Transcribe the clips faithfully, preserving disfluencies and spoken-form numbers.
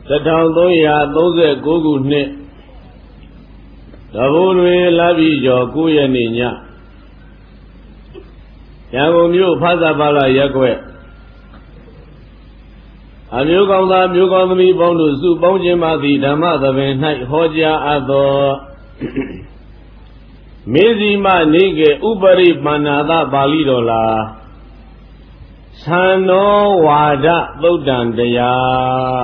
ထောင်သုံးရာသုံးဆယ်ကိုးခုနှစ်တဘိုးတွင်လပြည့်ကျော်ကိုးရက်နေ့ညရန်ကုန်မြို့ဖသပါလရပ်ကွက်အမျိုးကောင်းသားမျိုးကောင်းသမီးပေါင်းတို့စုပေါင်းခြင်းပါသည့်ဓမ္မသဘင်၌ဟောကြားအပ်သောမေဇိမနေကေဥပရိပန္နာသပါဠိတော်လာသံနောဝါဒသုတ်တံတရား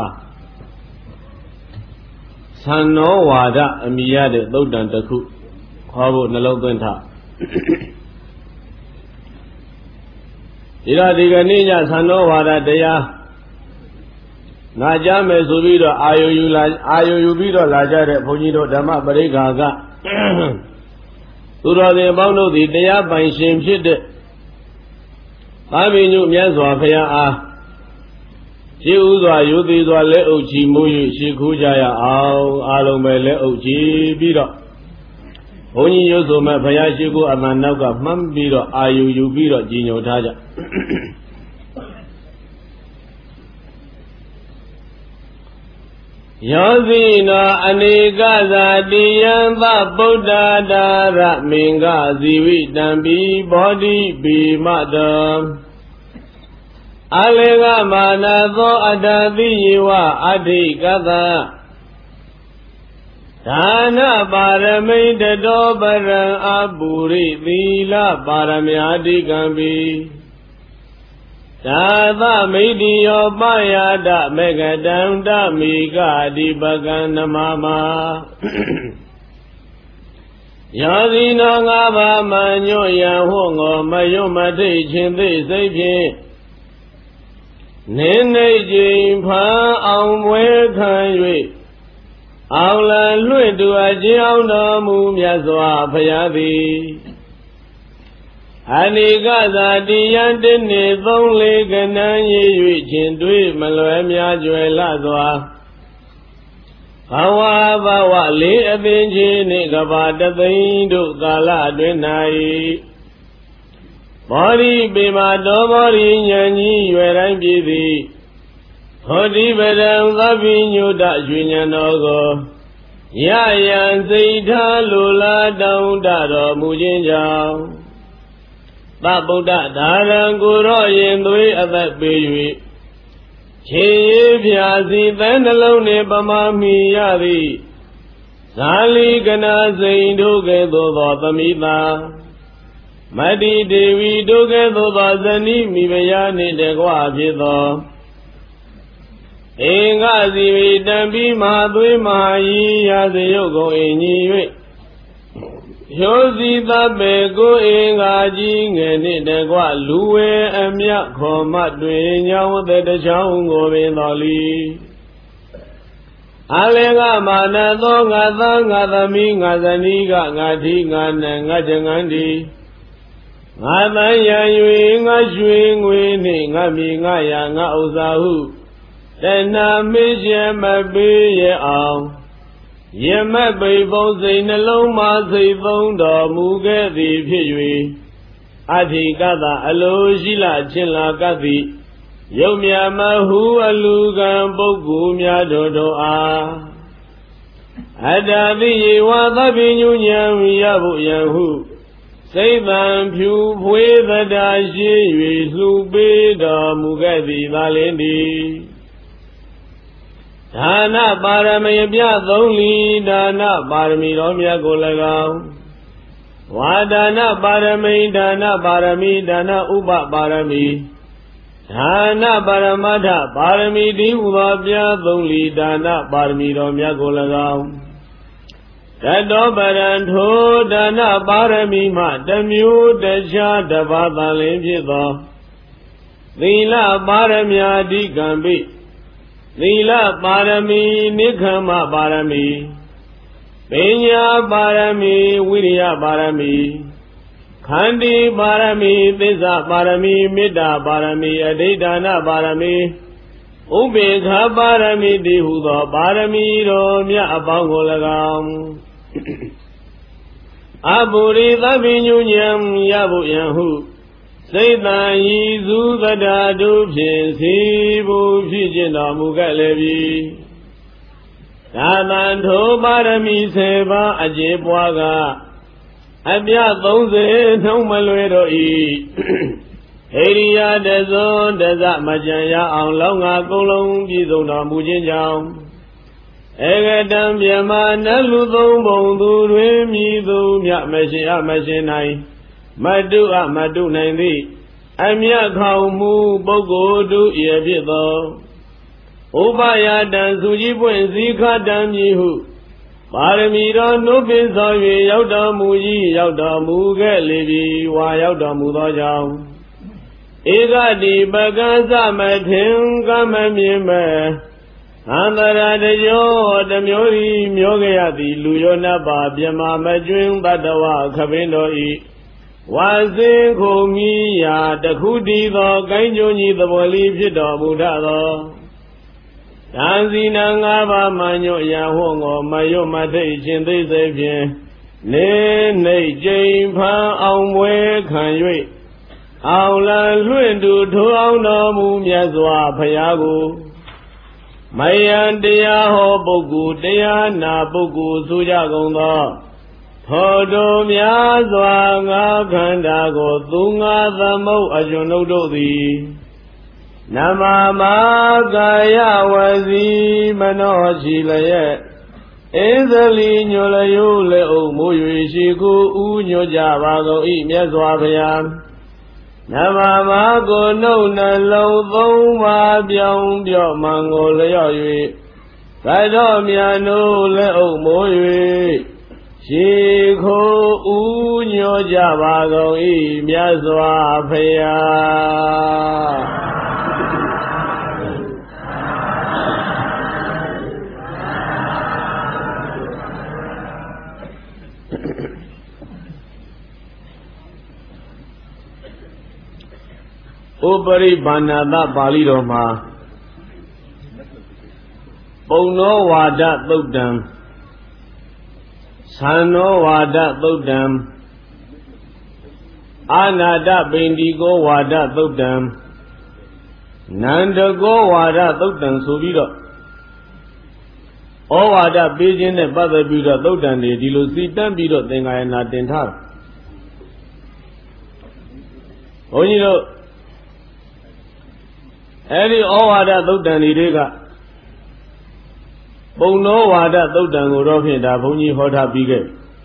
သံနောဝါဒအမိရတဲ့သုတ်တံတစ်ခုခေါ်ဖို့နှလုံးသွင်းထားဒီတော့ဒီကနေ့ညသံနောဝါဒတရားငါကြားမယ်ဆိုပြီးတော့အာယုယူလာအာယုယူပြီးတော့လာကြတဲ့ဘုန်းကြီးတို့ဓမ္မပရိက္ခာကသူတော်စင်ပေါင်းတို့သည်တရားပိုင်ရှင်ဖြစ်တဲ့သာမညုမြတ်စွာဘုရားအားရှေးဥစွာရိုသေစွာလက်အုပ်ချီမိုး၍ရှေးခိုးကြရအောင်အားလုံးပဲလက်အုပ်ချီပြီးတော့ဘုန်းကြီးရုပ်ဆိုမဲ့ဘုရားရှိခိုးအမှန်နောက်ကမှန်းပြီးတော့အာယုယူပြီးတော့ကြီးညိုထားကြယောဇိနောအနေကဇာတိယံသဗုဒ္ဓဒါရမင်္ဂဇီဝိတံပိဘောဓိပိမတောအလေကမာနသောအတ္တတိယေဝအဋ္ဌိကသဒါနပါရမိတတောပရံအပုရိသီလပါရမယာတိကံပိသာသမိတိယောပယာဒမေကတံတမိကအဓိပကံနမမယောဇိနောငါးပါးမညွတ်ရန်ဟောငောမယွတ်မထိတ်ခြင်းသိစိတ်ဖြင့်နင်းနေခြင်းဖန်အောင်ပွဲခံ၍အောင်လံလွင့်တူအခြင်းအောင်တော်မူမြတ်စွာဘုရားသည်အနိကဇာတိယံတနေသုံးလေးကနန်းရည်၍ခြင်းတွေ့မလွယ်များကျွယ်လစွာဘဝဘဝလေးအပင်ချင်းနှင့်ကဘာတသိန်းတို့ကာလအတွင်း၌ဘောဓိပေမတော်ဘောဓိဉာဏ်ကြီးရွယ်တိုင်းပြည်သည်ဟောတိပဒံသဗ္ဗညုတရွှေဉာဏ်တော်ကိုရယံစိတ်ထားလိုလားတောင်းတတော်မူခြင်းကြောင့်သဗ္ဗုဒ္ဓဒါရံကိုရောရင်သွေးအသက်ပေး၍ခြေရည်ဖြာစီသဲနှလုံးနှင့်ပမာမီရသည်ဇာလီကနာစိန်တို့ကဲ့သို့သောသမိတာမတ္တိဒေဝီတို့ကဲ့သို့သောဇနီးမိဖုရားနှင့်တကွဖြစ်သောအင်္ဂဇီဝိတံပိမဟာသွေးမဟာယီရာဇယုတ်ကိုအင်ညီ၍ယောဇီသဗ္ဗေကိုအင်္ဂါကြီးငယ်နှင့်တကွလူဝဲအမြခေါ်မတွင်ညောင်းတဲ့တချောင်းကိုပင်တော်လီအလေကမာနသောငါသားငါသမီးငါဇနီးကငါထီငါနံငါကြငန်းတီငါတန်ရန်၍ငါရွှေငွေနှင့်ငါမြေငါရာငါဥစ္စာဟုတဏမေရှမပေးရအောင်ယမပိပုံစိတ်နှလုံးမှာစိတ်သုံးတော်မူခဲ့သည်ဖြစ်၍အဓိကသာအလိုရှိလချင်းလာကပ်သည်ယုံမြမဟုအလူကံပုဂ္ဂိုလ်များတို့တို့အားအတ္တတိယေဝသဗ္ဗညုညံရဖို့ယံဟုစိတ်တံဖြူဖွေးသတ္တာရှိ၍လှူပေးတော်မူခဲ့သည်သာလင်းသည်ဒါနပါရမီပြသုံးလီဒါနပါရမီတော်မြတ်ကို၎င်းဝါဒါနပါရမီဒါနပါရမီဒါနဥပပါရမီဒါနပါရမတ္ထပါရမီတိဟူသောပြသုံးလီဒါနပါရမီတော်မြတ်ကို၎င်းတတောပရံထိုဒါနပါရမီမှတမျိုးတခြားတပါးသာလင်းဖြစ်သောသီလပါရမီအဓိကံပိသီလပါရမီနိခမပါရမီပညာပါရမီဝိရိယပါရမီခန္တီပါရမီသစ္စာပါရမီမေတ္တာပါရမီအဋိဌာဏပါရမီဥပေက္ခပါရမီတည်းဟူသောပါရမီတော်မြတ်အပေါင်းကို၎င်းအပုရိသဗ္ဗညုညံရဖို့ယံဟုစိတ်တန်ရည်စူးသတ္တာတို့ဖြင့်စီဘူးဖြစ်ခြင်းတော်မူခဲ့လေပြီသာသံထိုပါရမီစေပါအကျေပွားကအပြသုံးစေနှုံးမလွယ်တော့ဤဣရိယာတဇွန်တဇမကြံရအောင်လောင်းငါကုလုံးပြည့်စုံတော်မူခြင်းကြောင့်ဧကတံမြမနလူသုံးပုံသူတွင်မြည်သူမြမရှိအမရှိနိုင်မတုအမတုနိုင်သည်အမြတ်ခေါင်မူပုဂ္ဂိုလ်တို့၏ဖြစ်သောဥပယတံစုကြည်ပွင့်စည်းခတံမြည်ဟုပါရမီတော်နှုတ်ပင်ဆောင်၍ရောက်တော်မူကြီးရောက်တော်မူခဲ့လေပြီဝါရောက်တော်မူသောကြောင့်ဧကတိပကံသမထင်ကမမြင်မဲ့အန္တရာတယောတမျိုးဤမျိုးကြရသည်လူရောနတ်ပါပြမမကျွင်းတတဝခပင်းတော်ဤဝါစင်ခုံမီယာတခုတည်သောကိုင်းကျုံကြီးသဘောလေးဖြစ်တော်မူတတ်သောတန်စီနာငါးပါးမှညွတ်ရာဟောငောမရွတ်မထိတ်ခြင်းသိစေဖြင့်နေနေကျိန်ဖန်အောင်မွဲခံ၍အောင်လံလွင့်တူထိုးအောင်တော်မူမြတ်စွာဘုရားကိုမယံတရားဟောပုဂ္ဂိုလ်တရားနာပုဂ္ဂိုလ်ဆိုကြကုန်သောထိုတို့များစွာငါခန္ဓာကိုသူငါသမုတ်အကျွန်ုပ်တို့သည်နမမာကာယဝစီမနောရှိလျက်ဧသလီညိုလျိုးလက်အုပ်မိုး၍ရှိခုဥညွတ်ကြပါကုန်၏မြတ်စွာဘုရားနမမာကိုနှုတ်နှလုံးသုံးပါးပြောင်းပြော့မှန်ကိုလျော့၍ကတော်မြတ်တို့လက်အုပ်မိုး၍ရှိခုဥညွတ်ကြပါကုန်၏မြတ်စွာဘုရားဥပရိပါဏာတပါဠိတော်မှာပုံနောဝါဒသုတ်တံသံနောဝါဒသုတ်တံအာနာတပိန္ဒီကောဝါဒသုတ်တံနန္ဒကောဝါဒသုတ်တံဆိုပြီးတော့ဩဝါဒပေးခြင်းနဲ့ပတ်သက်ပြီးတော့သုတ်တံတွေဒီလိုစီတန်းပြီးတော့သင်္ဃာယနာတင်ထားတယ်ဘုန်းကြီးတို့အဲ့ဒီဩဝါဒသုတ်တံတွေကပုံနောဝါဒသုတ်တံကိုတော့ဖြင့်ဒါဘုန်းကြီးဟောထားပြီးခဲ့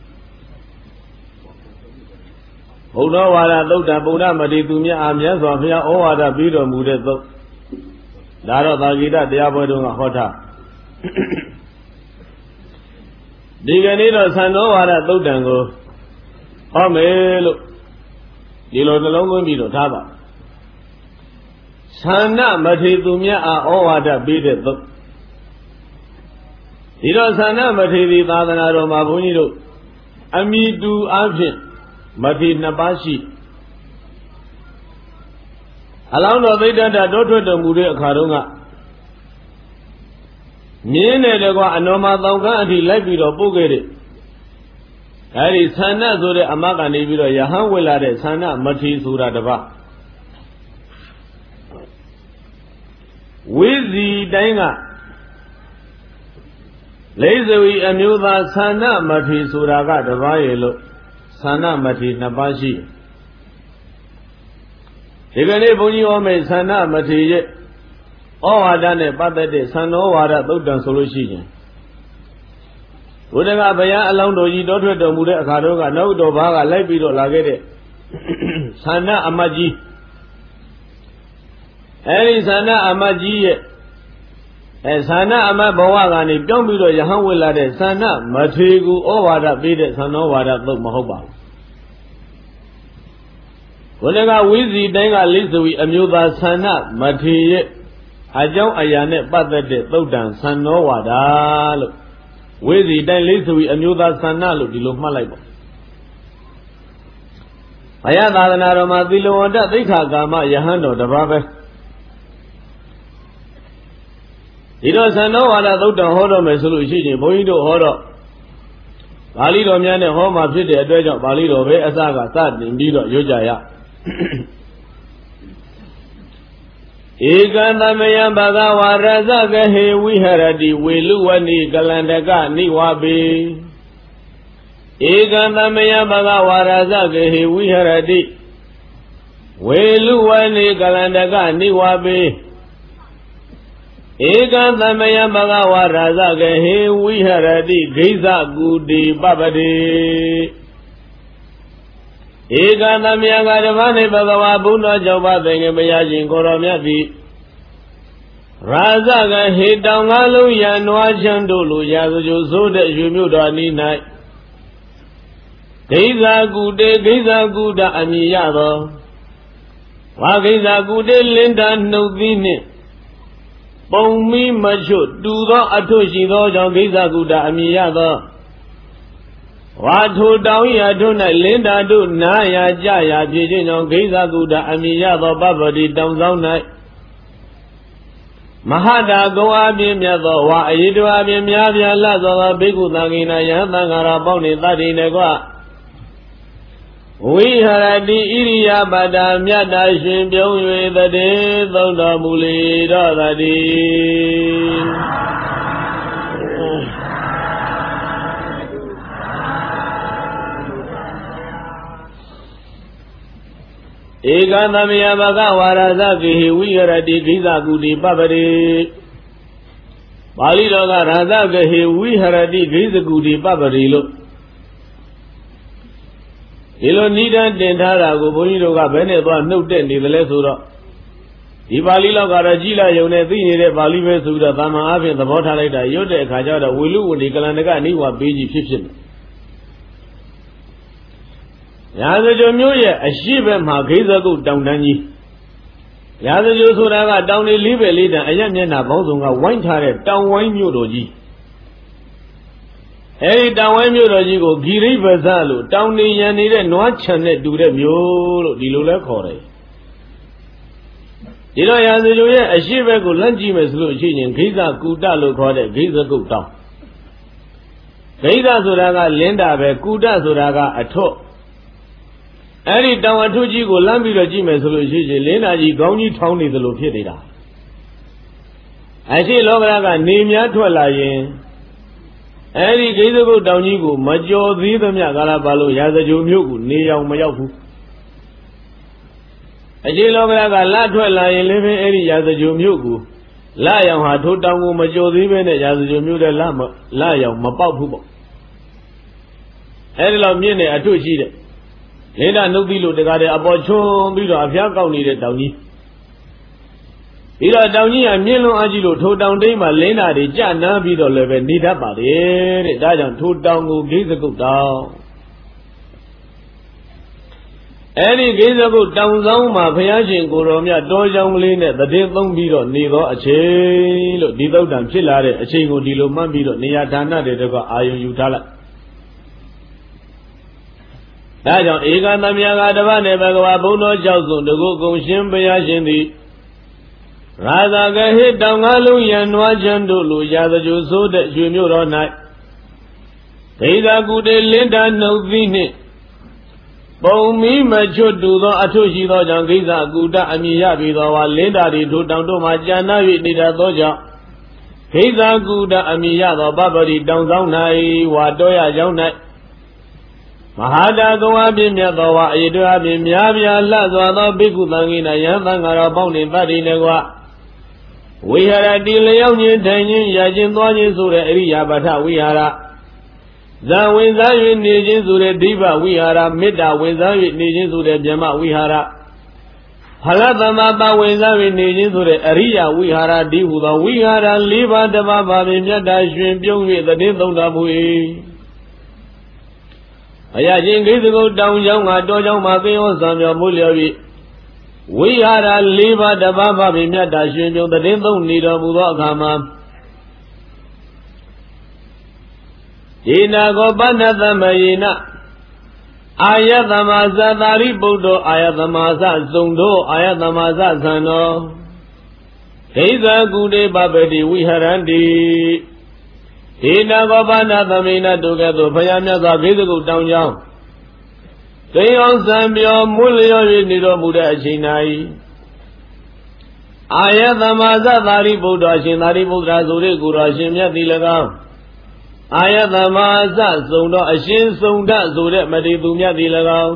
ဘုံနောဝါဒသုတ်တံပုံနာမတိသူမြတ်အာမြတ်စွာဘုရားဩဝါဒပြီးတော်မူတဲ့သုတ်ဒါတော့သာဂိတတရားပွဲတုန်းကဟောထားဒီကနေ့တော့သံနောဝါဒသုတ်တံကိုဟောမယ်လို့ဒီလိုနှလုံးသွင်းပြီးတော့ထားပါသန္နမထေသူမြတ်အားဩဝါဒပေးတဲ့သုတ်ဒီတော့သန္နမထေဒီသာသနာတော်မှာဘုန်းကြီးတို့အမိတူအဖြစ်မထေနှစ်ပါးရှိအလောင်းတော်သိတ္တတောထွက်တော်မူတဲ့အခါတုန်းကမြင်းနဲ့တကွာအနော်မတောင်ကန်းအထိလိုက်ပြီးတော့ပို့ခဲ့တဲ့အဲဒီသန္နဆိုတဲ့အမကနေပြီးတော့ယဟန်ဝင်လာတဲ့သန္နမထေဆိုတာတပါးဝိဇီတိုင်းကလိဇဝီအမျိုးသားသန္နမထေဆိုတာကတပါးရဲ့လို့သန္နမထေနှစ်ပါးရှိဒီကနေ့ဘုန်းကြီးဟောမယ့်သန္နမထေရဲ့ဩဝါဒနဲ့ပတ်သက်တဲ့သံနောဝါဒသုတ်တံဆိုလို့ရှိရင်ဘုရားကဘုရားအလောင်းတော်ကြီးတောထွက်တော်မူတဲ့အခါတော့ကနောက်တော်ဘားကလိုက်ပြီးတော့လာခဲ့တဲ့သန္နအမတ်ကြီးအဲဒီသန္နအမတ်ကြီးရဲ့အဲသန္နအမတ်ဘဝကနေပြောင်းပြီးတော့ယဟန်ဝိလာတဲ့သန္နမထေကူဩဝါဒပေးတဲ့သံနောဝါဒသုတ်မဟုတ်ပါဘူးဘုရားကဝိဇီတိုင်းကလိဇဝီအမျိုးသားသန္နမထေရဲ့အကြောင်းအရာနဲ့ပတ်သက်တဲ့သုတ်တံသံနောဝါဒလို့ဝိဇီတိုင်းလိဇဝီအမျိုးသားသန္နလို့ဒီလိုမှတ်လိုက်ပါဘုရားသာသနာတော်မှာသီလဝန္တသိက္ခာကာမယဟန်တော်တပါးပဲဒီတော့သံနောဝါဒသုတ်တံဟောတော်မယ်ဆိုလို့ရှိရင်ဘုန်းကြီးတို့ဟောတော့ပါဠိတော်များနဲ့ဟောမှာဖြစ်တဲ့အတွက်ကြောင့်ပါဠိတော်ပဲအစကစတင်ပြီးတော့ရွတ်ကြရ Ekantamaya Bhagava Razagahe Viharati Veluwani Kalandaka Niwabe Ekantamaya Bhagava Razagahe Viharati Veluwani Kalandaka Niwabe Ekantamaya Bhagava Razagahe Viharati Giza Gudi Babade Ekantamaya Gadavane Bhagava Buddha Jabhatenge Bayajin Koromyati Razagahe Dangalu Yanwa Chandulu Yazuju Soda Yumuda Ninai Giza Gude Giza Guda Amiyado Wagiza Gude Linda Nubini Pongmi Macho Dudo Atoshi Dojo Giza Guda Amiyado Watu Dawiya Duna Linda Du Naya Jaya Pijino Giza Guda Amiyado Babadi Damzaunai Mahada Goa Bimyado Wa Ayidwa Bimyavya Lazo Bigu Nagina Yamangara Boni Tadi Negwa Viharati Iriya Bada Myada Shimbyo Vedade Donda Muli Radadi Ekantamaya Bhagava Razagahe Viharati Giza Gudi Babade Pali Loka Razagahe Viharati Giza Gudi Babade Lo Ilo Nidan Dendara Go Bonidoka Bene Dwa Nukte Nidale Sura Di Pali Loka Rajila Yone Thini De Pali Ve Sura Tama Afi The Bota Laita Yote Kajada Wilu Wuni Kalandaka Niwa Beji Fifteen Yazajo Myoye Ashibe Ma Giza Gu Downdanji Yazajo Suraga Downy Libe Lida Ayamyana Bozunga Wine Tare Down Wine Mudoji Eri Down Wine Mudoji Go Giri Bazalu Downy Yanide Noachane Dure Muro Dilula Kore Dilo Yazajo Ashibe Gu Lanji Meslu Chin Giza Guda Lo Kore Giza Gu Down Giza Suraga Linda Be Guda Suraga Ato Eri Dawatuji Go Lambiro Jime Solution, Lena Ji Goni Tony the Lopida. I see Lograga Nimia Twalaye Eri Gizago Downigo, Majo, Zidam Yagalabalo, Yazajo Mugu, Nia Mayaku. I see Lograga La Twalaye living Eri Yazajo Mugu, Lion had two down Majo Ziven Yazajo Muda Lama, Lion Mapapu. Eri Lamine Atuchi. Lena Nubilo de Gade Abocho, Bilo Avia County de Downy. Ida Downy and Milo Agilo told down Dama Lena de Jana Bido Leve Nida Bade, Dajan told down go gaze a go down. Any gaze a go down Zama, Payashin, Goromia, Dojang Lene, the Devon Bido, Nido, a Chelo, Dido Dan Chilare, a Chingo Dilo Mambido, Niatana de Dego Ayo Utala. Dajan Ekantamaya Gadavane Bhagava Buddha Jausun the Go Shimbaya Shindi Razagahe Dangalu Yanwa Chandulu Yazajo Soda Yumuda Night Giza Gude Linda Nubini Pongmi Macho Dudo Atoshi Dojan Giza Guda Amiya Bidawa Linda Di Do Down to Majana Nida Doja Giza Guda Amiya Babadi Down Zaunai Wadoya Jaunai Mahada Goa Bimyadawa Idua Bimyavya Lazwa Biku Langina Yamangara Boni Badi Negwa Viharati Leon Tangin Yajin Dwani Sura Eriya Bata Vihara Zawinzawi Nijin Sura Diva Vihara Mida Winzawi Nijin Sura Jama Vihara Halatama Winzawi Nijin Sura Eriya Vihara Dihuda Vihara Liva Dava Bimyada Shwin Pyong the Nindonda Bui Ayajin Gizago down young Adojo Mabio Samya Mulyavi. We are a liver the Baba Bimyada Shimyo, the Dindon Nida Mudakama. Ina Gobana the Mayina Ayatamaza Daribudo, Ayatamaza Zundo, Ayatamaza Zano. Giza Gude Babadi, we harandi. Ina Gobana the Mina together, Payana the Gizago down young. They on Sambio Mulio Nido Muda Chinai. အာယသမဇသာရိပုတ္တရှင်သာရိပုတ္တရာဆိုတဲ့ကိုယ်တော်ရှင်မြတ်သည်၎င်းအာယသမဇစုံတော်အရှင်စုံဒဆိုတဲ့မထေရသူမြတ်သည်၎င်း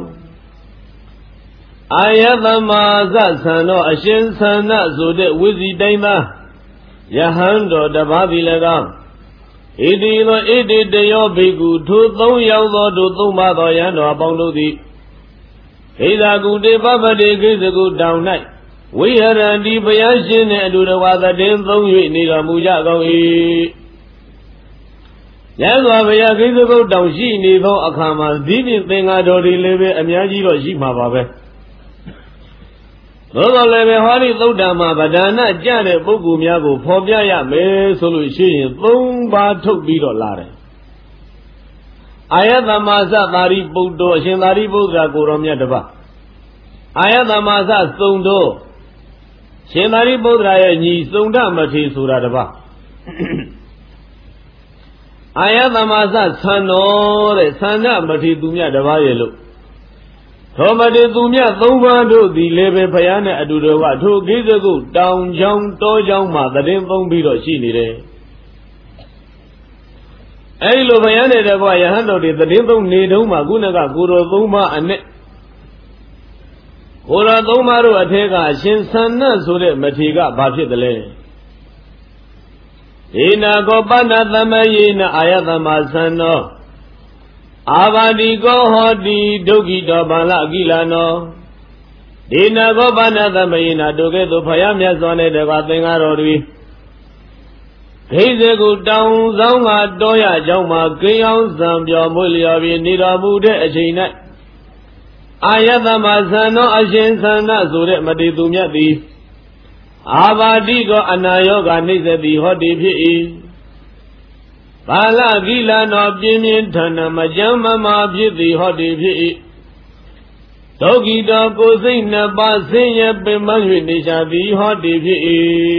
အာယသမဇဆံတော်အရှင်ဆန္ဒဆိုတဲ့ဝိဇိတိုင်းသားယဟန်တော်တပါးသည်၎င်းဣတိသောဣတိတယောဘိက္ခုထိုသုံးယောက်သောထိုသုံးပါးသောယဟန်တော်အပေါင်းတို့သည်ဣဇာကုတေပပတိကိစ္စကုတောင်၌ဝိဟရန္တိဘုရားရှင်နှင့်အတူတကွသတည်သုံး၍နေတော်မူကြကုန်၏ရသော်ဘုရားကိစ္စကုတောင်ရှိနေသောအခါမှာဒီဖြင့်သင်္ဃာတော်တွေလည်းပဲအများကြီးတော့ရှိမှာပါပဲသို့တော်လည်းပဲဟောဒီသုဒ္ဓမှာဗဒနာကြတဲ့ပုဂ္ဂိုလ်များကိုဖော်ပြရမယ်ဆိုလို့ရှိရင်သုံးပါးထုတ်ပြီးတော့လာတယ်အာယသမဇသာရိပုတ္တအရှင်သာရိပုတ္တရာကိုယ်တော်မြတ်တပါးအာယသမဇစုံတော်ရှင်သာရိပုတ္တရာရဲ့ညီစုံဒမထေရဆိုတာတပါးအာယသမဇဆံတော်တဲ့ဆန္ဒမထေရသူမြတ်တပါးရဲ့လို့သောမတေသူမြတ်သုံးပါးတို့သည်လည်းပဲဘုရားနဲ့အတူတော်ကထိုကိစ္စကုတောင်ချောင်းတောချောင်းမှာတည်သုံးပြီးတော့ရှိနေတယ်အဲဒီလိုဘုရားနဲ့တကွာယဟန်တော်တွေတည်သုံးနေတုန်းမှာခုနကကိုတော်သုံးပါးအနဲ့ကိုတော်သုံးပါးတို့အထက်ကအရှင်ဆန္ဒဆိုတဲ့မထေရကဘာဖြစ်တယ်လဲဧနာကောပဏသမယေနအာယသမဆန္နောအာဘာတိကောဟောတိဒုက္ခိတောဘာလအကိလနောဒေနကောဘာနာသမယေနာတို့ကဲ့သို့ဖယားမြတ်စွာနဲ့တကားသင်္ကားတော်တွေဒိစေကုတောင်ဆောင်ကတောရကြောင်းမှာကိန်းအောင်စံပြော်မွေလျော်ပြီးနေတော်မူတဲ့အချိန်၌အာယသမဆန္နောအရှင်ဆန္ဒဆိုတဲ့မတေသူမြတ်သည်အာဘာတိကောအနာယောဂနှိစ္စတိဟောတိဖြစ်၏ဘာလကိလနောပြင်းပြင်းထန်ထန်မကြမ်းမမာဖြစ်သည်ဟောတိဖြစ်၏ဒုက္ခိတောကိုယ်စိတ်နှစ်ပါးဆင်းရဲပင်ပန်း၍နေကြသည်ဟောတိဖြစ်၏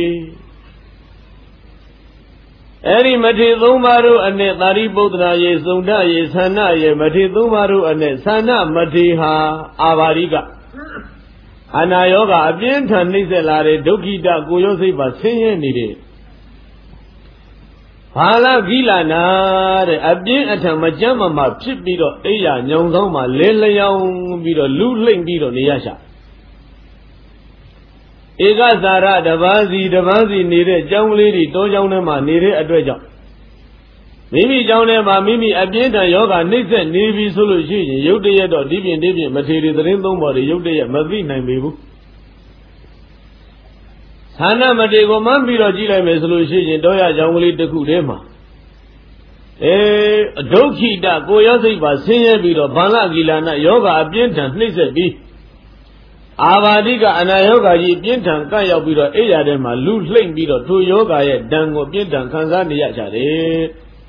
အဲ့ဒီမထေရသုံးပါးတို့အနဲ့သာရိပုတ္တရာရေစုံဒရေသန္နရေမထေရသုံးပါးတို့အနဲ့သန္နမထေရဟာအာဘာရိကအနာယောဂအပြင်းထန်နှိမ့်ဆက်လာတဲ့ဒုက္ခိတကိုယ်ရောစိတ်ပါဆင်းရဲနေတယ်ဘာလကိလနာတဲ့အပြင်းအထန်မကြမ်းမမာဖြစ်ပြီးတော့အိယာညောင်ဆောင်မှာလဲလျောင်းပြီးတော့လူလှိမ့်ပြီးတော့နေရရှာဧကဇာရတပါးစီတပါးစီနေတဲ့ကျောင်းကလေးတွေတောကျောင်းထဲမှာနေတဲ့အတွက်ကြောင့်မိမိကျောင်းထဲမှာမိမိအပြင်းထန်ယောဂနှိမ့်ဆက်နေပြီဆိုလို့ရှိရင်ရုတ်တရက်တော့ဒီပြင်ဒီပြင်မထေရသတင်းသုံးပေါ်တွေရုတ်တရက်မသိနိုင်ပေဘူးဌာနမတေကိုမှန်းပြီးတော့ကြည့်လိုက်မယ်ဆိုလို့ရှိရင်တောရကျောင်းကလေးတစ်ခုတည်းမှာအဲဒုက္ခိတကိုရောစိတ်ပါဆင်းရဲပြီးတော့ဘာလကိလနာယောဂအပြင်းထန်နှိမ့်ဆက်ပြီးအာဘာတိကအနာယောဂကြီးပြင်းထန်ကပ်ရောက်ပြီးတော့အိယာထဲမှာလူလှိမ့်ပြီးတော့ထိုယောဂရဲ့ဒဏ်ကိုပြင်းထန်ခံစားနေရကြတယ်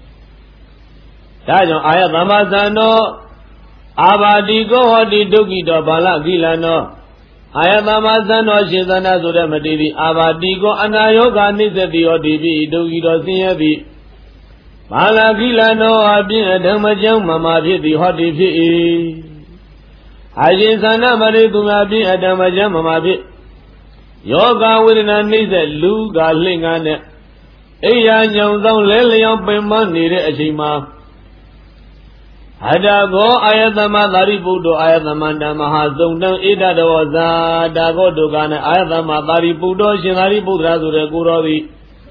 ဒါကြောင့်အာယသမဇန္နောအာဘာတိကောဟောတိဒုက္ခိတောဘာလကိလနောအာယသမဇန္နောရှင်သနာဆိုတဲ့မတေသည်အာဘာတိကောအနာယောဂနှိစ္စတိဟောတိပိဒုက္ခိတောဆင်းရဲသည်ဘာလကိလနောအပြင်းအထန်မကြောင်းမမာဖြစ်သည်ဟောတိဖြစ်၏အရှင်သန္နမရိသူများပြင်းအထန်မကြောင်းမမာဖြစ်ယောဂဝေဒနာနှိစ္စလူကလှင့်ကားနဲ့အိယာညောင်ဆောင်လဲလျောင်းပင်မနေတဲ့အချိန်မှာအတကောအာယသမသာရိပုတ္တအာယသမန္တမဟာစုံတံဣဒတဝဇာတာကောဒုက္ခနဲ့အာယသမသာရိပုတ္တရှင်သာရိပုတ္တရာဆိုတဲ့ကိုတော်သည်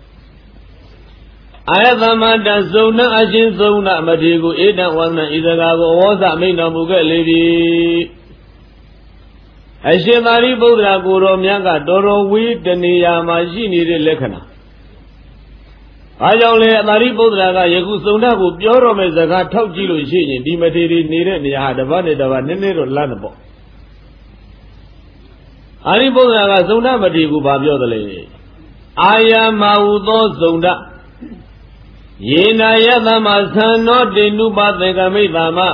အာယသမန္တစုံတံအရှင်စုံတမထေရကိုဣဒံဝန္နဤစကားကိုဝေါဇမိန်တော်မူခဲ့လေပြီအရှင်သာရိပုတ္တရာကိုတော်မြတ်ကတော်တော်ဝေးတနေရာမှာရှိနေတဲ့လက္ခဏာအားကြောင့်လေသာရိပုတ္တရာကယခုစုံတကိုပြောတော်မဲ့စကားထောက်ကြည့်လို့ရှိရင်ဒီမထေရနေတဲ့နေရာဟာတစ်ပတ်နဲ့တစ်ပတ်နည်းနည်းတော့လမ်းတယ်ပေါ့အာရိပုတ္တရာကစုံတမထေရကိုဗာပြောတယ်လေအာယမဟုသောစုံတယေနာယသမသံနောတေနုပသေကမိသမ္မ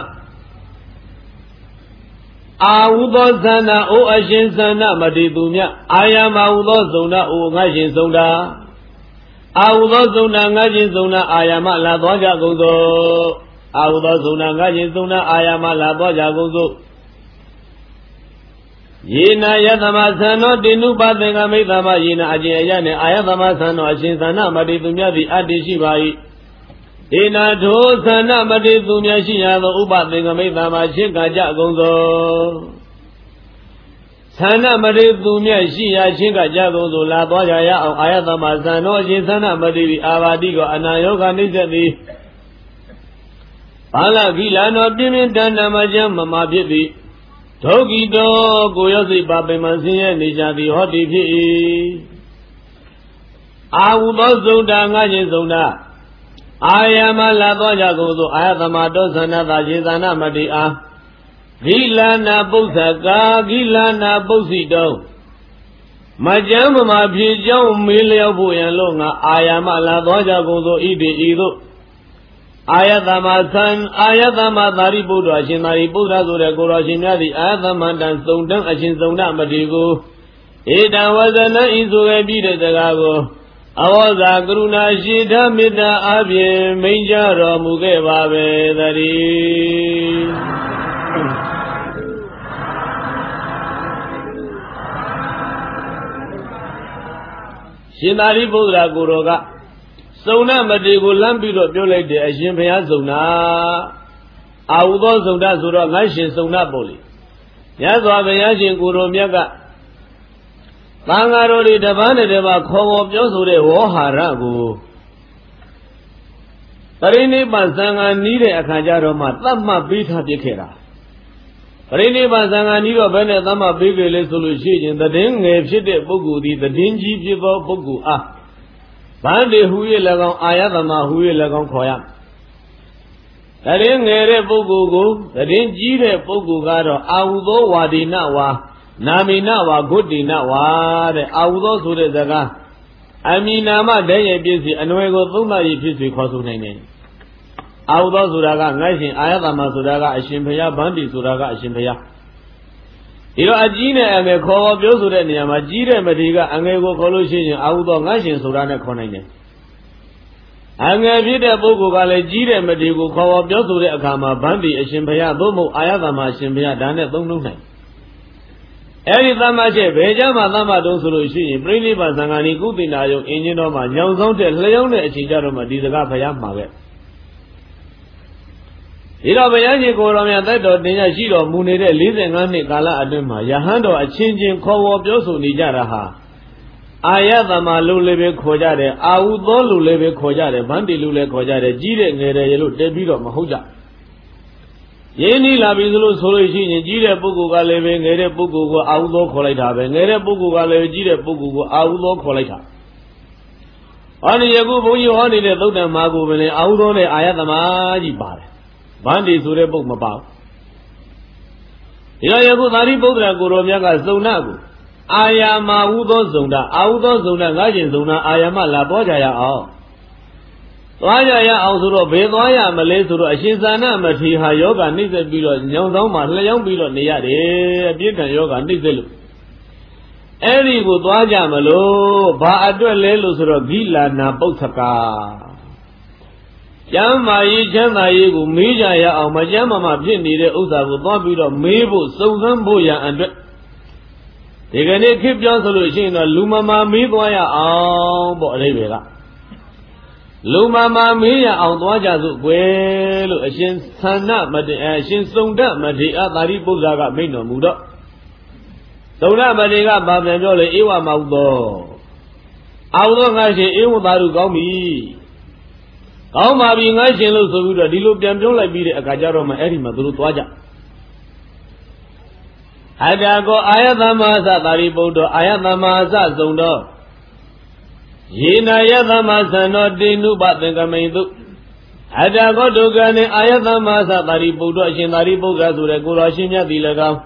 အာဟုသောသန္တာအိုအရှင်သန္တာမထေရသူမြတ်အာယမဟုသောစုံတအိုငါရှင်စုံတာအာဟုသောစုံနာငါချင်းစုံနာအာယာမလာသွားကြကုန်သောအာဟုသောစုံနာငါချင်းစုံနာအာယာမလာသွားကြကုန်သော Yena Yatama Sano Dinupa Tengamidama Yena Ajayane Ayatama Sano Ashinsana Madidumyadi Adishibai Ina Dosana Madidumyashia the Upa Tengamidama Shika Jagonzo Sana Madidumyashia Shika Jagonzo La Boya Ayatama Sano Ashinsana Madidi Avadigo Anayoga Nizadi Pala Gilano Dimintana Majam Mabidi Togido Goyosi Babe Mansia Nijadi Hoti Pi Awudo Zunda Ngaji Zunda Ayama Laboja Gozo Ayatama Dosana Vajizana Madia Gilana Busaka Gilana Busido Majama Mapijo Milio Buyanlonga Ayama Laboja Gozo Ide Ido Ayatama San Ayatama Dari Buddha Shinari Buddha Zura Gorashinari Ayatama Dan Sundan Ashin Sunda Madigo Ida Wazana Izuga Bida Dagago Awaza Guruna Shida Mida Abye Majara Muge Babe Dari Shinari Buddha Guroga Sona Madigo Lambiro Pulate Ashimpia Zona Audo Zunda Zura Nashin Sona Boli Yazwa Yashin Guru Miaga Bangarori Davana Deva Komo Yosure Woharago Parini Basanga Nide Akajaroma Tama Bita Dikera Parini Basanga Nido Bene Tama Bigale Solution the Ding Shide Bugu the Dingy Jibo Bugu Ah Bande Huye Lagon Ayatama Huye Lagon Koyam. The ring ere Bugu, the ring Jire Bugu Garo, Audo Wadinawa, Naminawa, Goodinawa, the Audo Surezaga. Aminama Daya Busy, and Nuego Zuma Yipisi Kosunane. Audo Suraga, Nashin, Ayatama Suraga, Ashimpia, Bandi Suraga, Ashimpia. Ilo Ajina and a call of Yosurania, Majira Mediga, and a go collusion, Audo Nashin Surana Konane. And a Vida Bogu Gale, Jira Medigo, call of Yosure Akama, Bandi, Ashimpia, Bomo, Ayatama, Shimpia, Dana, don't know. Every Tamache, Bejama Lama don't solution, bring it by Sangani Gudinayo, Ingenoma, Yonzonte, Leone, Chijaroma, Dizagapaya Maget. Ira Bayaji Goromia that or Dina Shiro Munire Lizan Anikala Adema, Yahando a changing Kowo Biosu Nijaraha. Ayadama Lulebe Kojare, Audo Lulebe Kojare, Bandi Lule Kojare, Jire Nere Yelu, Debiro Mahuja. Yeni Labizulu Solution, Jire Bugu Galeve, Nere Bugu, Audo Coleta, Nere Bugu Gale, Jire Bugu, Audo Coleta. On Yagu Buyu Honi, the Luda Magu, and Audo Ayadama Jibare. Bandi Sure Book Mabao. Ilayagu Dari Bogra Guromiaga Zonagu. Ayama Udo Zona, Audo Zona, Gajin Zona, Ayama La Bojaya all. Waya Ausuro, Bedoya, Malesuru, Ashizana, Matiha Yoga, Nizel Bilo, Yonzoma, Leon Bilo, Niade, Bika Yoga, Nizelu. Eri Budwaja Malo, Ba Adwelelu Gila Nabotaka. Yama Yama Yu Mija Ya Majama Pini Uza Bobilo Mebu Southern Boya and they can keep your solution Lumama Mibwaya on Borevera Lumama Mia on Wajazu Well Shin Sana Shin Sunda Madia Dari Buzaga Mino Muda Sona Madiga Babajole Iwa Maudo Audo Nashi Iwa Baru Gomi How ma being I shall also do a deal of them don't like be a Kajaroma Erima through Twaja. Adago Ayatamaza Daribodo Ayatamaza Zondo Yina Yatamaza not Dinu but the Gamedu Adago Dogane Ayatamaza Daribodo Shinariboga to the Gurashinya Dilaga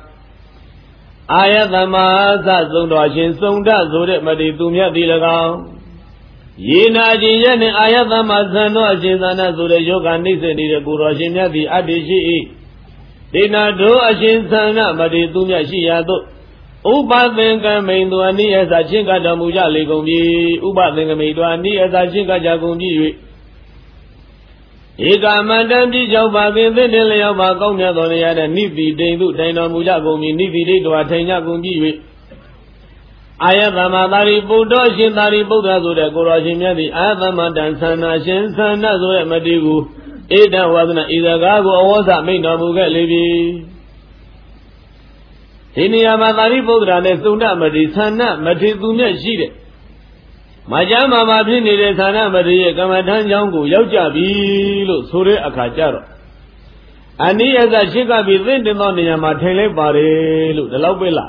Ayatamaza Zondo Shin Sonda Zore Madidumia Dilaga Yena Jiyane Ayatama Zano Ajizana Zure Yoga Nise Dira Gurashinya the Adishi Dina do Ajinsana Maditunya Shiado Uba Venga Mainduani as a Chinka Damuja Legumi Uba Venga Mainduani as a Chinka Jagumi Eka mandam di jauba kinte dele jauba kaumya dole yada niti deindu daino muja gumi niti deidu atenya gumi we. Ayatama dari buddha shin dari buddha zure kura shimyadi ayatama dan sana shin sana zure madigu eda wadna idagago awasa maino muga lebi. Ini ama dari buddha ne sunda madi sana madi dumya shide. Majama ma phit nede sana madi ye kamathan jaung ko yauk ja bi lo so de akha ja ro aniyasa shika bi thint tin tho neya ma thain lai pare lo da lauk pe la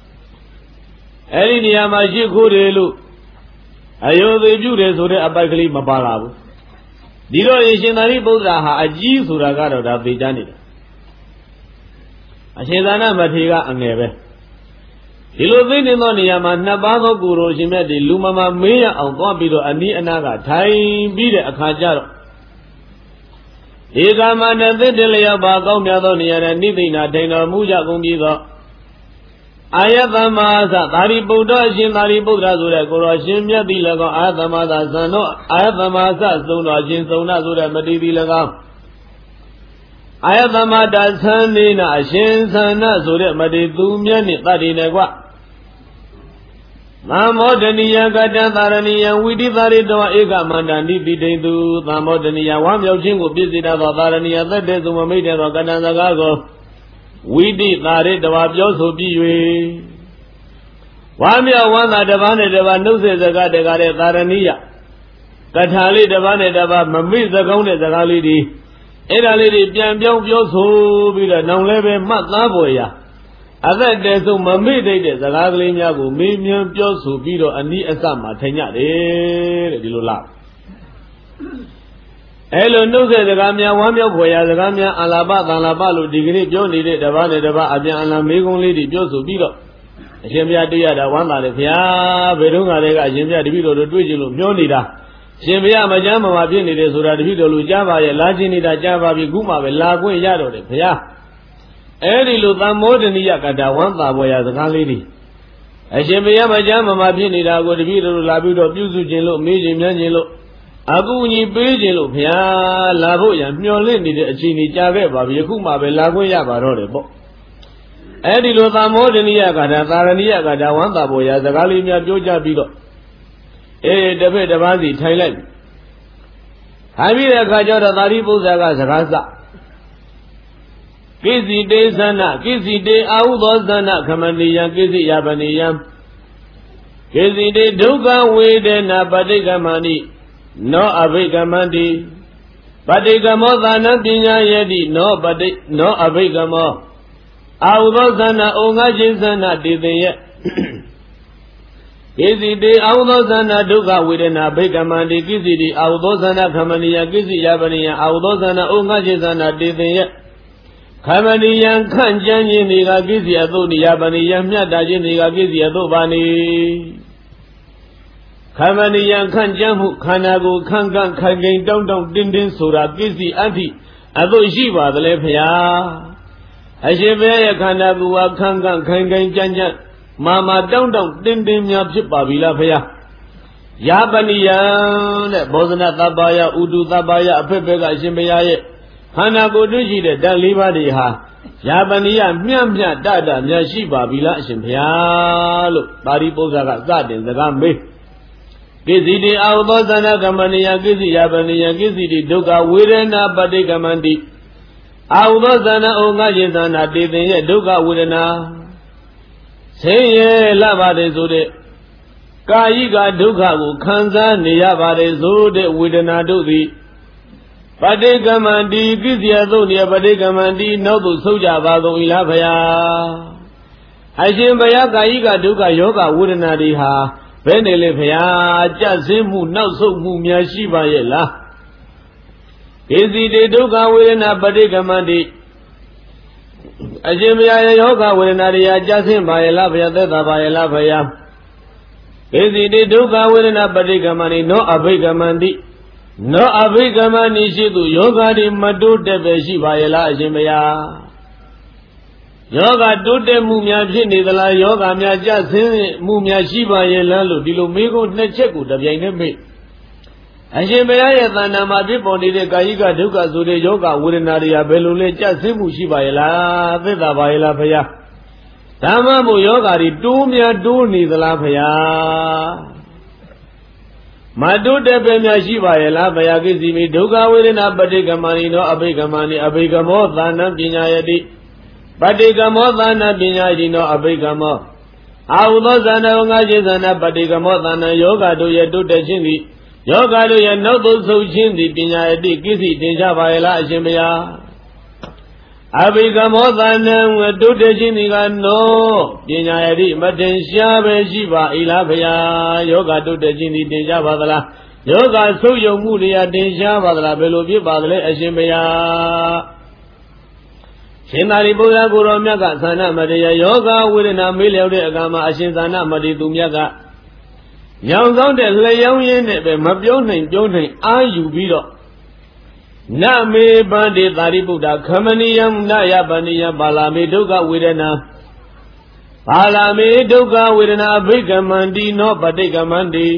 eri neya ma shi kho de lo ayo the pyu de so de apai kali ma pa la bu di ro yin Shin Thari Buddha ha aji soda ka do da pe ja ne da Ashin Thana Mathi ka angel beဒီလိုသိနေသောနေရာမှာနှစ်ပါးသောကိုယ်တော်ရှင်မြတ်ဒီလူမမမေးရအောင်သွားပြီးတော့အနီးအနားကထိုင်ပြီးတဲ့အခါကျတော့ဒီကမနဲ့သစ်တလျောက်ပါကောင်းမြတ်သောနေရာနဲ့နိသိဏထိုင်တော်မူကြကုန်ပြီးတော့အာယသမသသာရိပုတ္တအရှင်သာရိပုတ္တရာဆိုတဲ့ကိုယ်တော်ရှင်မြတ်သည်၎င်းအာယသမသဇံတော်အာယသမသသုံးတော်ရှင်သုံးနာဆိုတဲ့မတိသည်၎င်းအာယသမတသံနေနာအရှင်သန္နဆိုတဲ့မတိသူမြတ်နှင့်တတ္တိနဲ့ကွသမ္မောဒနိယကတံသာရဏိယဝိတိသာရိတောဧကမန္တနိတိတိတုသမ္မောဒနိယဝါမြောက်ခြင်းကိုပြည့်စုံသောသာရဏိယသက်တဲ့သူမမိတ်တဲ့သောကတံစကားကိုဝိတိသာရိတဝါပြောဆိုပြီး၍ဝါမြောက်ဝမ်းသာတစ်ပါးနဲ့တစ်ပါးနှုတ်ဆက်စကားတကားတဲ့သာရဏိယကထာလေးတစ်ပါးနဲ့တစ်ပါးမမိတ်စကောင်းတဲ့စကားလေးတွေအဲ့ဒါလေးတွေပြန်ပြောင်းပြောဆိုပြီးတော့နောင်လည်းပဲမှတ်သားပေါ်ရာအသက်တည်းဆုံးမမေ့တဲ့စကားကလေးများကိုမေးမြန်းပြောဆိုပြီးတော့အနည်းအစမှထိုင်ကြတယ်တဲ့ဒီလိုလားအဲလိုနှုတ်ဆက်စကားများဝမ်းမြောက်ဖွယ်ရာစကားများအလာပသံလာပလို့ဒီကနေ့ပြောနေတဲ့တပါးနဲ့တပါးအပြန်အလှန်မေးခွန်းလေးတွေပြောဆိုပြီးတော့အရှင်ဘုရားတွေ့ရတာဝမ်းသာတယ်ခင်ဗျာဘယ်တော့ကလည်းအရှင်ဘုရားတပည့်တော်တို့တွေ့ကြလို့ပြောနေတာရှင်ဘုရားမကြမ်းမမာဖြစ်နေတယ်ဆိုတာတပည့်တော်လူကြားပါရဲ့လာခြင်းနေတာကြားပါပြီခုမှပဲလာခွင့်ရတော့တယ်ဘုရားအဲ့ဒီလိုသံမောဒနိယကတာဝမ်းသာပေါ်ရာစကားလေးတွေအရှင်ဘုရားမကြမ်းမမာဖြစ်နေတာကိုတပည့်တော်လူလာပြီးတော့ပြုစုခြင်းလို့မေးခြင်းမြန်းခြင်းလို့အကူအညီပေးခြင်းလို့ဘုရားလာဖို့ရမျှော်လင့်နေတဲ့အချိန်ကြီးကြာခဲ့ပါပြီအခုမှပဲလာခွင့်ရပါတော့တယ်ပေါ့အဲ့ဒီလိုသံမောဒနိယကတာသာရဏိယကတာဝမ်းသာပေါ်ရာစကားလေးများပြောကြပြီးတော့အေးတစ်ဖက်တစ်ပါးစီထိုင်လိုက်ထိုင်ပြီးတဲ့အခါကျတော့သာရိပုတ္တရာကစကားစကိစီတေသနကိစီတေအာဟုသောသနခမဏိယံကိစီယပနိယံကိစီတေဒုက္ခဝေဒနာပဋိက္ခမဏိနောအဘိက္ခမန္တိပဋိက္ခမောသာနပညာယတိနောပဋိနောအဘိက္ခမောအာဟုသောသနဩငါခြင်းသနတေတေယကိစီတေအာဟုသောသနဒုက္ခဝေဒနာဘိက္ခမန္တိကိစီတေအာဟုသောသနခမဏိယကိစီယပနိယံအာဟုသောသနဩငါခြင်းသနတေတေယခမဏိယံခန့်ကျမ်းခြင်းတွေကကိစီအသုနိယပနိယံမြတ်တာခြင်းတွေကကိစီအသုပါနိခမဏိယံခန့်ကျမ်းမှုခန္ဓာကိုယ်ခန့်ခန့်ခိုင်ခိုင်တောင်းတောင်းတင်းတင်းဆိုတာကိစီအဋ္ဌိအသုရှိပါသလဲဖျားအရှင်ဘုရားရဲ့ခန္ဓာကိုယ်ဟာခန့်ခန့်ခိုင်ခိုင်ကြမ်းကြမ်းမာမာတောင်းတောင်းတင်းတင်းများဖြစ်ပါပြီလားဖျားယာပနိယံတဲ့ဘောဇနသဗ္ဗယဥတုသဗ္ဗယအဖက်ဖက်ကအရှင်ဘုရားရဲ့ခန္ဓာကိုယ်တွေ့ရှိတဲ့ဓာတ်လေးပါးတွေဟာယာပနိယမြတ်မြတ်တတမြတ်ရှိပါပြီလားအရှင်ဘုရားလို့ပါရိပုတ္တရာကစတင်စကားမေးကိစီတိအာဟုသောသနကမဏိယကိစီယာပနိယကိစီတိဒုက္ခဝေဒနာပဋိက္ခမန္တိအာဟုသောသနဩငါခြင်းသနာတေသင်ရဲ့ဒုက္ခဝေဒနာဆင်းရဲလာပါတယ်ဆိုတဲ့ကာယိကဒုက္ခကိုခံစားနေရပါတယ်ဆိုတဲ့ဝေဒနာတို့သည်ပဋိက္ခမန္တိကိစီယသုတ်နေပဋိက္ခမန္တိနောက်သို့ဆုတ်ကြပါကုန်၏လားဖျားအရှင်ဘုရားကာယိကဒုက္ခယောဂဝေဒနာတွေဟာဘယ်နေလဲဖျားကြဆင်းမှုနောက်ဆုတ်မှုများရှိပါရဲ့လားကိစီတေဒုက္ခဝေဒနာပဋိက္ခမန္တိအရှင်ဘုရားရဲ့ယောဂဝေဒနာတွေဟာကြဆင်းပါရဲ့လားဖျားသက်သာပါရဲ့လားဖျားကိစီတေဒုက္ခဝေဒနာပဋိက္ခမန္တိနောအဘိက္ခမန္တိနောအဘိက္ခမနိရှိသူယောဂတွေမတိုးတက်ပဲရှိပါရဲ့လားအရှင်ဘုရားယောဂတိုးတက်မှုများဖြစ်နေသလားယောဂများကြဆင်းမှုများရှိပါရဲ့လားလို့ဒီလိုမေးခွန်းနှစ်ချက်ကိုတပြိုင်တည်းမေးအရှင်ဘုရားရဲ့သဏ္ဍာန်မှာဖြစ်ပေါ်နေတဲ့ကာယကဒုက္ခဆိုတဲ့ယောဂဝေဒနာတွေကဘယ်လိုလဲကြဆင်းမှုရှိပါရဲ့လားသက်သာပါရဲ့လားဘုရားဓမ္မမို့ယောဂါတွေတိုးများတိုးနေသလားဘုရားမတိုးတဲ့ပဲများရှိပါရဲ့လားဘုရားကိစ္စမိဒုက္ခဝေဒနာပဋိကမဏိနောအဘိကမဏိအဘိကမောသာနပညာယတိပဋိကမောသာနပညာယတိနောအဘိကမောအာဟုသောဇာနာငါးခြင်းဇာနာပဋိကမောသာနယောဂတို့ရဲ့တိုးတက်ခြင်းသည်ယောဂတို့ရဲ့နောက်သို့ဆုတ်ခြင်းသည်ပညာယတိကိစ္စတင်ကြပါရဲ့လားအရှင်ဘုရားအဘိကမောသနံတိုးတက်ခြင်းဒီကနောပညာယတိမတင်ရှားပဲရှိပါ၏လားဘုရားယောဂတိုးတက်ခြင်းဒီတင်ကြပါသလားယောဂဆုတ်ယုံမှုတွေကတင်ရှားပါသလားဘယ်လိုဖြစ်ပါသလဲအရှင်ဘုရားရှင်သာရိပုတ္တရာကိုရောမြတ်ကသန္နမတေယယောဂဝေဒနာမေးလျောက်တဲ့အခါမှာအရှင်သန္နမတေသူမြတ်ကညောင်ဆောင်တဲ့လျှောင်းရင်းနဲ့ပဲမပြောနိုင်ပြောနိုင်အာယူပြီးတော့နမေပန္တိသာရိပုတ္တခမနိယံနယပန္နိယဘာလာမေဒုက္ခဝေဒနာဘာလာမေဒုက္ခဝေဒနာအဘိကမန္တိနောပဋိကမန္တိ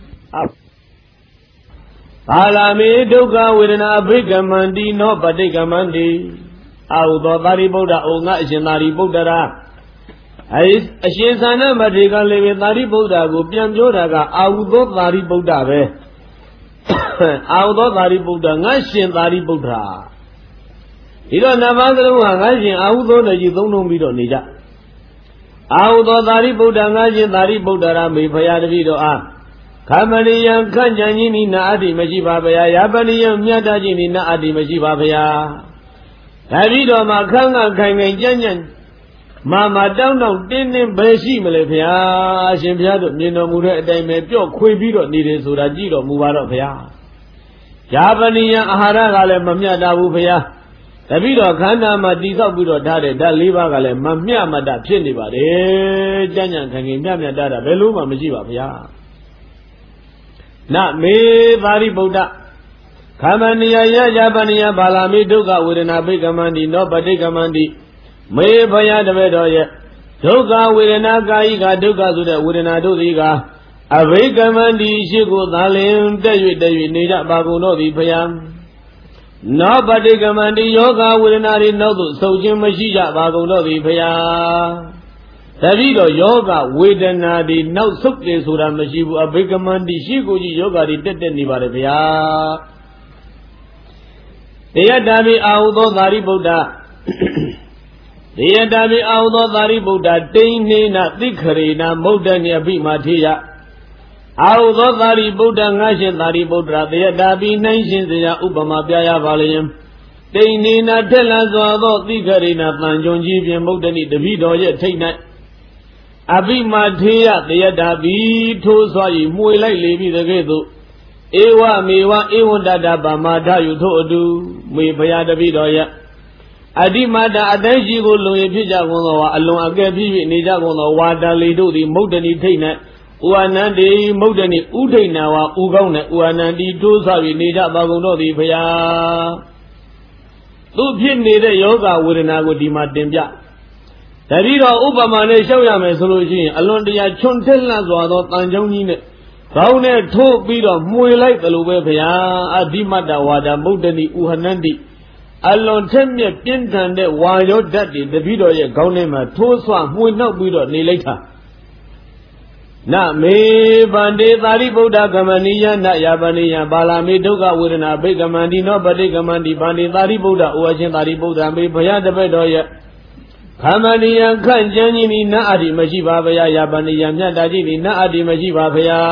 ဘာလာမေဒုက္ခဝေဒနာအဘိကမန္တိနောပဋိကမန္တိအာဟုသောသာရိပုတ္တဩငါအရှင်သာရိပုတ္တရာအဲအရှင်သန္နမထေရကလည်းပဲသာရိပုတ္တရာကိုပြန်ပြောတာကအာဟုသောသာရိပုတ္တရာပဲအာဟုသောသာရိပုတ္တရာငါရှင်သာရိပုတ္တရာဒီတော့နတ်ဘာသလုံးဟာငါရှင်အာဟုသောနဲ့ကြီးသုံးလုံးပြီးတော့နေကြအာဟုသောသာရိပုတ္တရာငါရှင်သာရိပုတ္တရာမေဖရာတပည့်တော်အားခမရိယံခန့်ကြံခြင်းနိနာအတ္တိမရှိပါဗျာယပနိယံမြတ်တခြင်းနိနာအတ္တိမရှိပါဗျာတပည့်တော်မှာခန့်ခန့်ခိုင်ခိုင်ကြံ့ကြံ့မာမတောင်းတောင်းတင်းတင်းပဲရှိမလဲဗျာအရှင်ဘုရားတို့မြင်တော်မူတဲ့အတိုင်းပဲပြော့ခွေပြီးတော့နေတယ်ဆိုတာကြည့်တော်မူပါတော့ဗျာယာပနိယအာဟာရကလည်းမမျှတာဘူးဗျာတပည့်တော်ခန္ဓာမှာတည်ဆောက်ပြီးတော့ထားတဲ့ဓာတ်၄ပါးကလည်းမမျှမတဖြစ်နေပါတယ်ကြံ့ကြံ့ခိုင်ခိုင်မျှမျှတတာဘယ်လို့မှမရှိပါဗျာနမေပါရိပုတ္တခမနိယယယာပနိယဘာလာမိဒုက္ခဝေဒနာပိကမန္တိနောပဋိကမန္တိမေဘယတပည့်တော်ရဲ့ဒုက္ခဝေဒနာကာယကဒုက္ခဆိုတဲ့ဝေဒနာတို့သည်ကအဘိကမန္တိရှိကိုသာလင်တက်၍တက်၍နေကြပါကုန်တော့သည်ဖျားနောပဋိကမန္တိယောဂဝေဒနာတွေနောက်သို့ဆုတ်ခြင်းမရှိကြပါကုန်တော့သည်ဖျားတပည့်တော်ယောဂဝေဒနာတွေနောက်ဆုတ်တယ်ဆိုတာမရှိဘူးအဘိကမန္တိရှိကိုကြီးယောဂတွေတက်တက်နေပါတယ်ဗျာတရားတာပိအာဟုသောသာရိပုတ္တတရားတာပိအာဟုသောသာရိပုတ္တတိန်နေနသိခရေနမုဒ္ဒညအပိမာထေယအာဟုသောသာရိပုတ္တငါရှင်သာရိပုတ္တရာတရားတာပိနှိုင်းရှင်စရာဥပမာပြရပါလျင်တိန်နေနထက်လန်းစွာသောသိခရေနတန်ကြုံကြီးဖြင့်မုဒ္ဒနိတပိတော်ရဲ့ထိတ်၌အပိမာထေယတရားတာပိထိုးစွာ၏မှွေလိုက်လေပြီတကဲ့သို့ဧဝမေဝဧဝံတတဗမာထယုထို့အတူမေဘုရားတပိတော်ရဲ့အတိမတာအသိရှိကိုလုံရဖြစ်ကြကုန်သောအလွန်အကဲဖြစ်၍နေကြကုန်သောဝါတလီတို့သည်မုဒ္ဒနိထိတ်၌ဥအာနန္တိမုဒ္ဒနိဥဒိဏဝါဥကောင်း၌ဥအာနန္တိတိုးဆ၍နေကြပါကုန်တော့သည်ဘုရားသူဖြစ်နေတဲ့ယောဂဝေဒနာကိုဒီမှာတင်ပြတတိတော်ဥပမာနဲ့ရှောက်ရမယ်ဆိုလို့ရှိရင်အလွန်တရာချွန်ထက်လှစွာသောတန်ကြောင်းကြီးနဲ့ခေါင်းနဲ့ထိုးပြီးတော့မှွေလိုက်တယ်လို့ပဲဘုရားအဓိမတဝါဒမုဒ္ဒနိဥဟနန္တိအလွန်ထက်မြက်ပြင်းထန်တဲ့ဝါရောဓာတ်တွေတပည့်တော်ရဲ့ခေါင်းထဲမှာထိုးဆွမှွေနှောက်ပြီးတော့နေလိုက်တာနမေဗန္တေသာရိပုတ္တကမဏိယနယပနိယဘာလာမေဒုက္ခဝေဒနာဘိကမန္တိနောပဋိကမန္တိဗန္တေသာရိပုတ္တဩအရှင်သာရိပုတ္တမေဘုရားတပည့်တော်ရဲ့ခမဏိယခန့်ကျမ်းကြီးနီနအတ္တိမရှိပါဗျာယပနိယမြတ်တာကြီးနီနအတ္တိမရှိပါဗျာ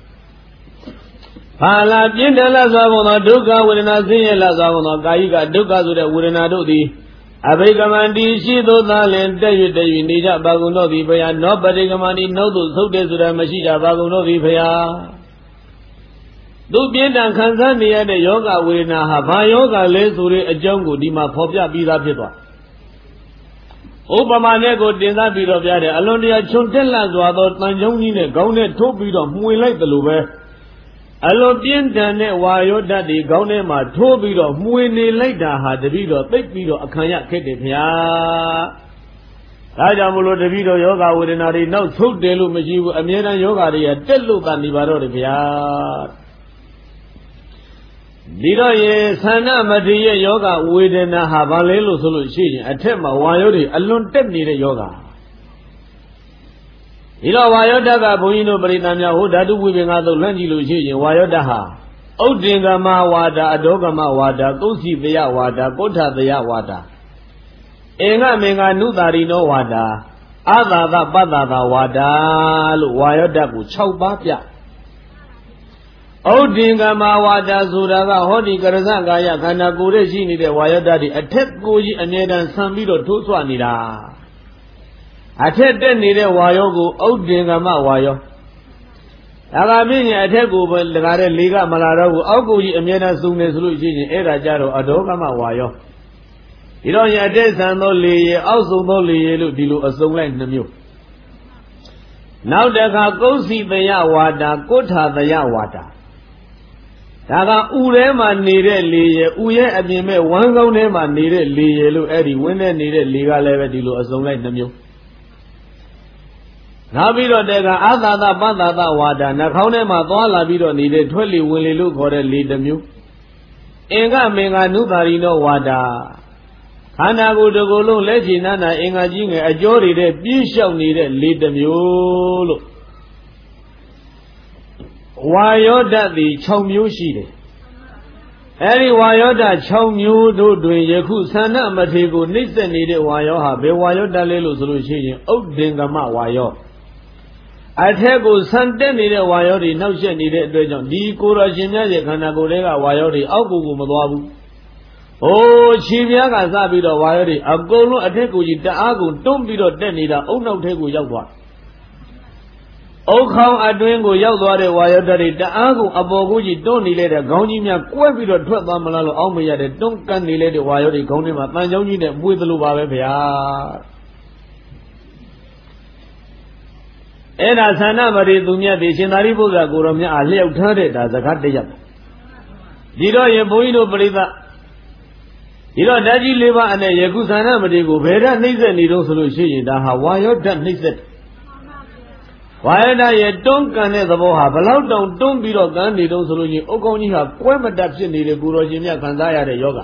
ဘာလာပြင်းတယ်လားဆိုတော့ဒုက္ခဝေဒနာဆင်းရဲလားဆိုတော့ကာယကဒုက္ခဆိုတဲ့ဝေဒနာတို့သည်အဘိကမန္တိရှိသောသားလင်တက်၍တက်၍နေကြပါကုန်တော့သည်ဘုရားနောပရိကမန္တိနှုတ်သို့သုတ်တယ်ဆိုတာမရှိကြပါကုန်တော့သည်ဘုရားသူပြင်းထန်ခံစားနေရတဲ့ယောဂဝေဒနာဟာဘာယောဂလဲဆိုတဲ့အကြောင်းကိုဒီမှာဖော်ပြပြီးသားဖြစ်သွားဥပမာနဲ့ကိုတင်စားပြီးတော့ပြတယ်အလွန်တရာချွန်တက်လှစွာသောတန်ကြုံကြီးနဲ့ခေါင်းနဲ့ထိုးပြီးတော့မှွေလိုက်တယ်လို့ပဲအလွန်ပြင်းထန်တဲ့ဝါယောဓာတ်တွေခေါင်းထဲမှာထိုးပြီးတော့မှွေနေလိုက်တာဟာတပည့်တော်သိပ်ပြီးတော့အခါရခက်တယ်ဗျာဒါကြောင့်မလို့တပည့်တော်ယောဂဝေဒနာတွေနောက်ဆုတ်တယ်လို့မရှိဘူးအမြဲတမ်းယောဂတွေကတက်လို့သာနေပါတော့တယ်ဗျာဒီတော့ရေသန္နမတိရဲ့ယောဂဝေဒနာဟာဘာလဲလို့ဆိုလို့ရှိရင်အထက်မှာဝါယောတွေအလွန်တက်နေတဲ့ယောဂဒီတော့ဝါယောဓာတ်ကဘုန်းကြီးတို့ပရိသတ်များဟိုဓာတုဝိပင်္ဂသုတ်လန့်ကြည့်လို့ရှိရင်ဝါယောဓာတ်ဟာဥဒ္ဒင်္ဂမဝါဒအဒေါဂမဝါဒကုသိတယဝါဒကုဋ္ဌတယဝါဒအင်္ဂမင်္ဂနုတာရိနောဝါဒအာသာသပတ္တာသာဝါဒလို့ဝါယောဓာတ်ကို၆ပါးပြဥဒ္ဒင်္ဂမဝါဒဆိုတာကဟောဒီကရဇကာယခန္ဓာကိုယ်ရဲ့ရှိနေတဲ့ဝါယောဓာတ်ဒီအထက်ကိုကြီးအမြဲတမ်းဆံပြီးတော့ထိုးဆွနေတာအထက်တက်နေတဲ့ဝါယောကိုဥဒ္ဒင်္ဂမဝါယောဒါကပြင်းရင်အထက်ကိုပဲတကားတဲ့လေးကမလာတော့ဘူးအောက်ကိုကြီးအမြဲတမ်းစုံနေဆိုလို့ရှိရင်အဲ့ဒါကြတော့အဒေါဂမဝါယောဒီတော့ရအတက်ဆံသောလေရေအောက်ဆုံးသောလေရေလို့ဒီလိုအစုံလိုက်နှမျိုးနောက်တစ်ခါကုသိတယဝါဒကုဋ္ဌတယဝါဒဒါကဥထဲမှာနေတဲ့လေရေဥရဲ့အပြင်မဲ့ဝမ်းကောင်းထဲမှာနေတဲ့လေရေလို့အဲ့ဒီဝင်းထဲနေတဲ့လေကလည်းပဲဒီလိုအစုံလိုက်နှမျိုးနောက်ပြီးတော့တဲ့ကအာသာသပတ္တာသဝါဒနှာခေါင်းထဲမှာသွားလာပြီးတော့နေတဲ့ထွက်လေဝင်လေလို့ခေါ်တဲ့လေတစ်မျိုးအင်္ဂမင်္ဂနုပါရိနောဝါဒခန္ဓာကိုယ်တစ်ကိုယ်လုံးလက်ချေနာနာအင်္ဂါကြီးငယ်အကျော်တွေတဲ့ပြည့်လျှောက်နေတဲ့လေတစ်မျိုးလို့ဝါယောဓာတ်ဒီ၆မျိုးရှိတယ်အဲဒီဝါယောဓာတ်၆မျိုးတို့တွင်ယခုသန္နမထေကိုနှိမ့်ဆက်နေတဲ့ဝါယောဟာဘယ်ဝါယောဓာတ်လဲလို့ဆိုလို့ရှိရင်ဥဒ္ဒင်္ဂမဝါယောအထက်ကိုဆန်တက်နေတဲ့ဝါယောတွေနောက်ဆက်နေတဲ့အတွက်ကြောင့်ဒီကိုယ်တော်ရှင်မြတ်ရဲ့ခန္ဓာကိုယ်တွေကဝါယောတွေအောက်ကိုကိုမသွားဘူး။အိုးခြေပြားကစပြီးတော့ဝါယောတွေအကုန်လုံးအထက်ကိုကြီးတအားကုန်တွန်းပြီးတော့တက်နေတာအုံနောက်ထက်ကိုရောက်သွား။အုတ်ခေါင်းအတွင်းကိုရောက်သွားတဲ့ဝါယောတွေတအားကုန်အပေါ်ကိုကြီးတွန်းနေလေတဲ့ခေါင်းကြီးများကွဲပြီးတော့ထွက်သွားမလားလို့အောက်မရတဲ့တွန်းကန်နေလေတဲ့ဝါယောတွေခေါင်းထဲမှာတန်ချောင်းကြီးနဲ့မွေးသလိုပါပဲဗျာ။အဲ့ဒါသန္နမတိသူမြတ်ဒီရှင်သာရိပုတ္တရာကိုရောမြတ်အားလျှောက်ထားတဲ့ဒါစကားတရက်ဒီတော့ယဘုန်းကြီးတို့ပရိသတ်ဒီတော့ဓာတ်ကြီးလေးပါးအနဲ့ယခုသန္နမတိကိုဘယ်ဓာတ်နှိမ့်ဆက်နေတော့ဆိုလို့ရှိရင်ဒါဟာဝါယောဓာတ်နှိမ့်ဆက်ဝါယောဓာတ်ရဲ့တွန်းကန်တဲ့သဘောဟာဘလောက်တောင်တွန်းပြီးတော့ကန်နေတော့ဆိုလို့ရှိရင်ဥက္ကောင်းကြီးဟာကွဲမတတ်ဖြစ်နေတဲ့ကိုရောရှင်မြတ်ခံစားရတဲ့ယောဂ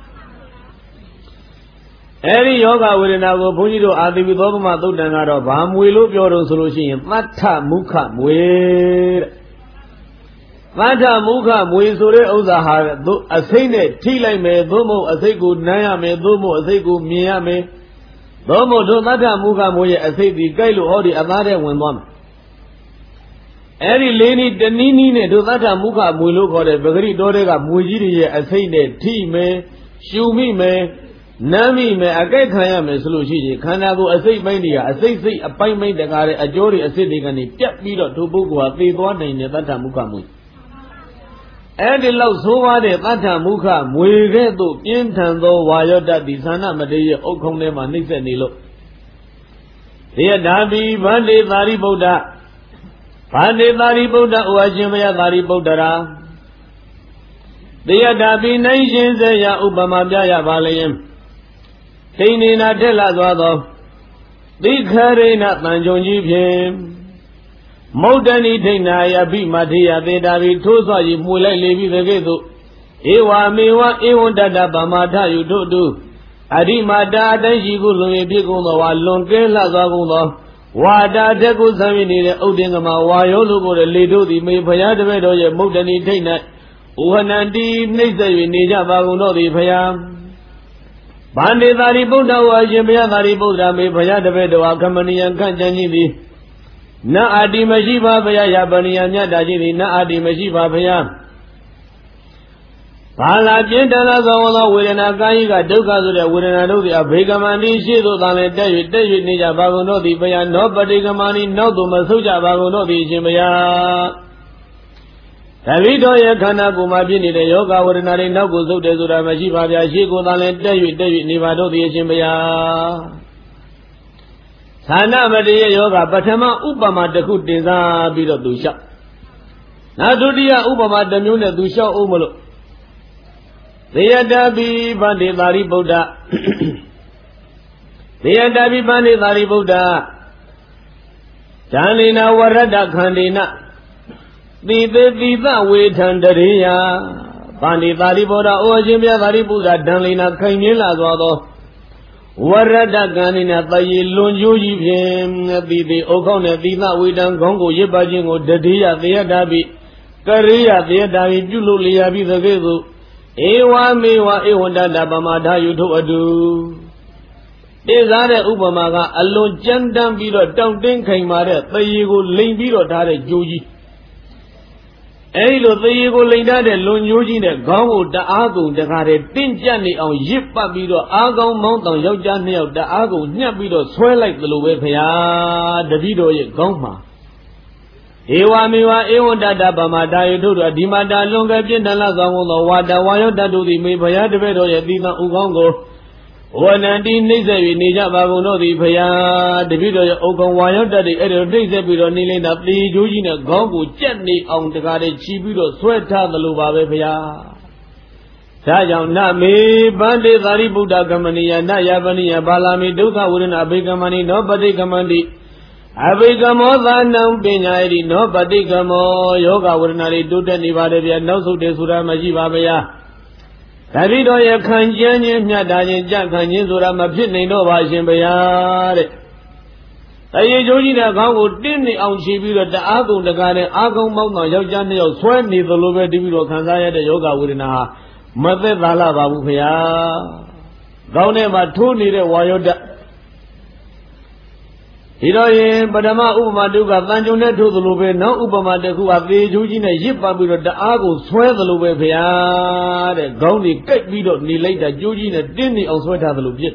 အဲဒီယောဂဝေဒနာကိုဘုန်းကြီးတို့အာတိပိသောကမသုတ်တန်ကတော့ဗာမွေလို့ပြောတော့ဆိုလို့ရှိရင်သတ္ထမုခမွေတဲ့သတ္ထမုခမွေဆိုတဲ့ဥစ္စာဟာအစိမ့်နဲ့ထိလိုက်မယ်သို့မဟုတ်အစိမ့်ကိုနမ်းရမယ်သို့မဟုတ်အစိမ့်ကိုမြင်ရမယ်သို့မဟုတ်တို့သတ္ထမုခမွေရဲ့အစိမ့်ဒီကြိုက်လို့ဟောဒီအသားထဲဝင်သွားမယ်အဲဒီလေးနည်းတနည်းနည်းနဲ့တို့သတ္ထမုခမွေလို့ခေါ်တဲ့ပဂရိတော်တွေကမွေကြီးတွေရဲ့အစိမ့်နဲ့ထိမယ်ရှူမိမယ်နမ်းမိမယ်အကြိုက်ခံရမယ်ဆိုလို့ရှိရင်ခန္ဓာကိုယ်အစိတ်ပိုင်းတွေကအစိတ်စိတ်အပိုင်းပိုင်းတကားတဲ့အကျိုးတွေအစစ်တွေကနေပြတ်ပြီးတော့ထိုပုဂ္ဂိုလ်ဟာသေသွားနိုင်တဲ့တတ္ထမုခမွေအဲ့ဒီလောက်ဆိုးွားတဲ့တတ္ထမုခမွေကဲ့သို့ပြင်းထန်သောဝါယောဓာတ်ဒီသန္နမတေရဲ့အုတ်ခုံထဲမှာနှိမ့်ဆက်နေလို့ဒီရဓာပိဗန္တိသာရိပုတ္တဗန္တိသာရိပုတ္တဥအရှင်ဘုရားသာရိပုတ္တရာဒီရဓာပိနိုင်ရှင်စေယဥပမာပြရပါလျင်သိနေနာတက်လာသွားသောသိခရိဏတန်ကြုံကြီးဖြင့်မௌဒ္ဒနိထိဏ္ဍာယပိမထေယသေတာပြီးထိုးဆွကြီးမှွေလိုက်လေပြီးတဲ့ကဲ့သို့ဧဝမေဝဧဝံတတ္တဗမာထယုတို့တုအရိမာတာအတိုင်းရှိခုလွန်ရဖြစ်ကုန်သောဝါလွန်ကဲလှသွားကုန်သောဝါတာတက်ကိုဆံရနေတဲ့ဥဒ္ဒင်္ဂမဝါယောလိုကိုလေတို့သည်မေဖရာတပည့်တော်ရဲ့မௌဒ္ဒနိထိဏ္ဍဥဟနန္တိနှိမ့်ဆက်၍နေကြပါကုန်တော်သည်ဖရာဗန္တိသာရိပုတ္တဝါရှင်ဘုရားသာရိပုတ္တရာမေဘုရားတပည့်တော်အခမဏိယံခန့်ကြံကြီးသည်နတ်အာတိမရှိပါဘုရားယပဏိယံမြတ်တာကြီးသည်နတ်အာတိမရှိပါဘုရားဘာလာပြင်းထန်သောသောဝေဒနာကာယကဒုက္ခဆိုတဲ့ဝေဒနာတို့သည်အဘေကမန္တိရှိသို့သာလည်းတက်၍တက်၍နေကြပါကုန်တော်သည်ဘုရားနောပတိကမန္တိနောက်သို့မဆုတ်ကြပါကုန်တော်သည်ရှင်ဘုရားတပိတော်ရဲ့ခန္ဓာကိုယ်မှာဖြစ်နေတဲ့ယောဂဝေဒနာတွေနောက်ကိုဆုတ်တယ်ဆိုတာမရှိပါဗျာရှေ့ကိုသာလည်းတက်၍တက်၍နေပါတော့သည်အရှင်ဘုရားသာနာမတေရဲ့ယောဂပထမဥပမာတစ်ခုတင်စားပြီးတော့သူလျှောက်နောက်ဒုတိယဥပမာတစ်မျိုးနဲ့သူလျှောက်အောင်မလို့သေယတာပိဗန္တိသာရိပုတ္တသေယတာပိဗန္တိသာရိပုတ္တဓာနေနဝရတ္တခန္ဒေနတိသေတိသဝေထံတရေယပါဏိသာရိပုတ္တအိုအရှင်ဘုရားသာရိပုတ္တဒံလိနာခိုင်မြဲလာသွားသောဝရတကံနိနာတယေလွန်ကျိုးကြီးဖြင့်သီတိဩခောင်းနဲ့သီသဝေတံခေါင်းကိုရစ်ပါခြင်းကိုတတိယသေယတာပိကရိယသေယတာပိပြုလို့လျာပြီးသကဲ့သို့ဧဝမေဝဧဝန္တတပမထာယုထုအတုတေစားတဲ့ဥပမာကအလွန်ကြမ်းတမ်းပြီးတော့တောင့်တင်းခိုင်မာတဲ့သေယေကိုလိမ်ပြီးတော့ထားတဲ့ကြိုးကြီးအဲဒီလိုသေယေကိုလိမ်ထားတဲ့လွန်ကျိုးကြီးနဲ့ခေါင်းကိုတအားကုန်တခါတည်းတင်းကျပ်နေအောင်ရစ်ပတ်ပြီးတော့အားကောင်းမောင်းတောင်ယောက်ျားနှစ်ယောက်တအားကုန်ညှပ်ပြီးတော့ဆွဲလိုက်သလိုပဲဖရာတပည့်တော်ရဲ့ခေါင်းမှာဧဝမေဝဧဝန္တတပမတာယုထုတို့ဒီမှာတာလွန်ကပြင်းထန်လာဆောင်သောဝါတဝါယောတတုသည်မေဖရာတပည့်တော်ရဲ့သီသံဥကောင်းကိုဝနန္တိနှိမ့်ဆက်ပြီးနေကြပါကုန်တို့သည်ဖရာတပည့်တော်ရဲ့ဥကောင်းဝါယောတတ်တွေအဲ့ဒါနှိမ့်ဆက်ပြီးတော့နေလိုက်တာသေကျိုးကြီးနဲ့ခေါင်းကိုကြက်နေအောင်တကားတည်းချီပြီးတော့ဆွဲထားသလိုပါပဲဖရာဒါကြောင့်နမေဗန္တေသာရိပုတ္တကမဏိယနယပနိယဘာလာမိဒုက္ခဝေဒနာဘေကမဏိနောပတိကမန္တိအဘိကမောသာနံပညာယတိနောပတိကမောယောဂဝေဒနာတွေတိုးတက်နေပါတယ်ဗျာနောက်ဆုတ်တယ်ဆိုတာမရှိပါဗျာတပည့်တော်ရဲ့ခံကျမ်းခြင်းမြတ်တာခြင်းကြံ့ခံခြင်းဆိုတာမဖြစ်နိုင်တော့ပါရှင်ဗျာတဲ့တရေကျိုးကြီးတဲ့ခေါင်းကိုတင်းနေအောင်ခြေပြီးတော့တအားကုန်တကားနဲ့အားကောင်းမောင်းတော်ယောက်ျားနှစ်ယောက်ဆွဲနေသလိုပဲတပည့်တော်ခံစားရတဲ့ယောဂဝေဒနာဟာမသက်သာလာပါဘူးဗျာခေါင်းထဲမှာထိုးနေတဲ့ဝါယောဓာတ်ဒီတော့ရင်ပထမဥပမာတုကတန်ကြုံနဲ့ထိုးသလိုပဲနောက်ဥပမာတစ်ခုကသေချိုးကြီးနဲ့ရစ်ပတ်ပြီးတော့တအားကိုဆွဲသလိုပဲဗျာတဲ့ခေါင်းကြီးကိတ်ပြီးတော့နေလိုက်တာကြိုးကြီးနဲ့တင်းနေအောင်ဆွဲထားသလိုဖြစ်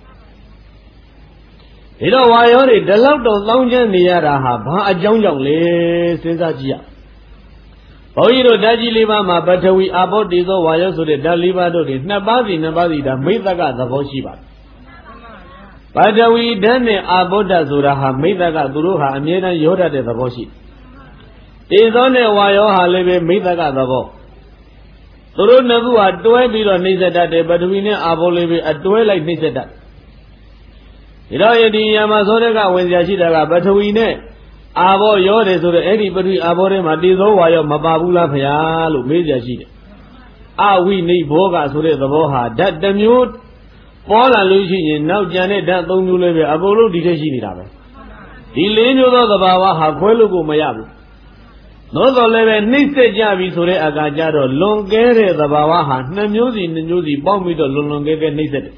ဒီတော့ဝါရောတွေဒီလောက်တော့တောင်းကျမ်းနေရတာဟာဘာအကြောင်းကြောင့်လဲစဉ်းစားကြည့်ရဘုန်းကြီးတို့ဓာတ်ကြီးလေးပါးမှာပထဝီအာဘောတေဇောဝါရောဆိုတဲ့ဓာတ်လေးပါးတို့တွေနှစ်ပါးစီနှစ်ပါးစီဒါမိသကသဘောရှိပါတယ်ပထဝီဓာတ်နဲ့အာဘောဓာတ်ဆိုတာဟာမိသကသူတို့ဟာအမြဲတမ်းရောတတ်တဲ့သဘောရှိတေဇောနဲ့ဝါရောဟာလည်းပဲမိသကသဘောသူတို့နှစ်ခုဟာတွဲပြီးတော့နှိမ့်ဆက်တတ်တယ်ပထဝီနဲ့အာဘောလေးပဲအတွဲလိုက်နှိမ့်ဆက်တတ်ဒီတော့ယတိယမသောတဲ့ကဝင်စရာရှိတာကပထဝီနဲ့အာဘောရောတယ်ဆိုတော့အဲ့ဒီပထဝီအာဘောထဲမှာတေဇောဝါရောမပါဘူးလားဖရာလို့မေးစရာရှိတယ်အဝိနိဘောကဆိုတဲ့သဘောဟာဓာတ်တစ်မျိုးပေါ်လာလို့ရှိရင်နောက်ကျန်တဲ့ဓာတ်သုံးမျိုးလည်းပဲအကုန်လုံးဒီထက်ရှိနေတာပဲဒီလေးမျိုးသောသဘာဝဟာခွဲလို့ကိုမရဘူးသို့တော်လည်းပဲနှိမ့်ဆက်ကြပြီဆိုတဲ့အခါကျတော့လွန်ကဲတဲ့သဘာဝဟာနှစ်မျိုးစီနှစ်မျိုးစီပေါင်းပြီးတော့လွန်လွန်ကဲကဲနှိမ့်ဆက်တယ်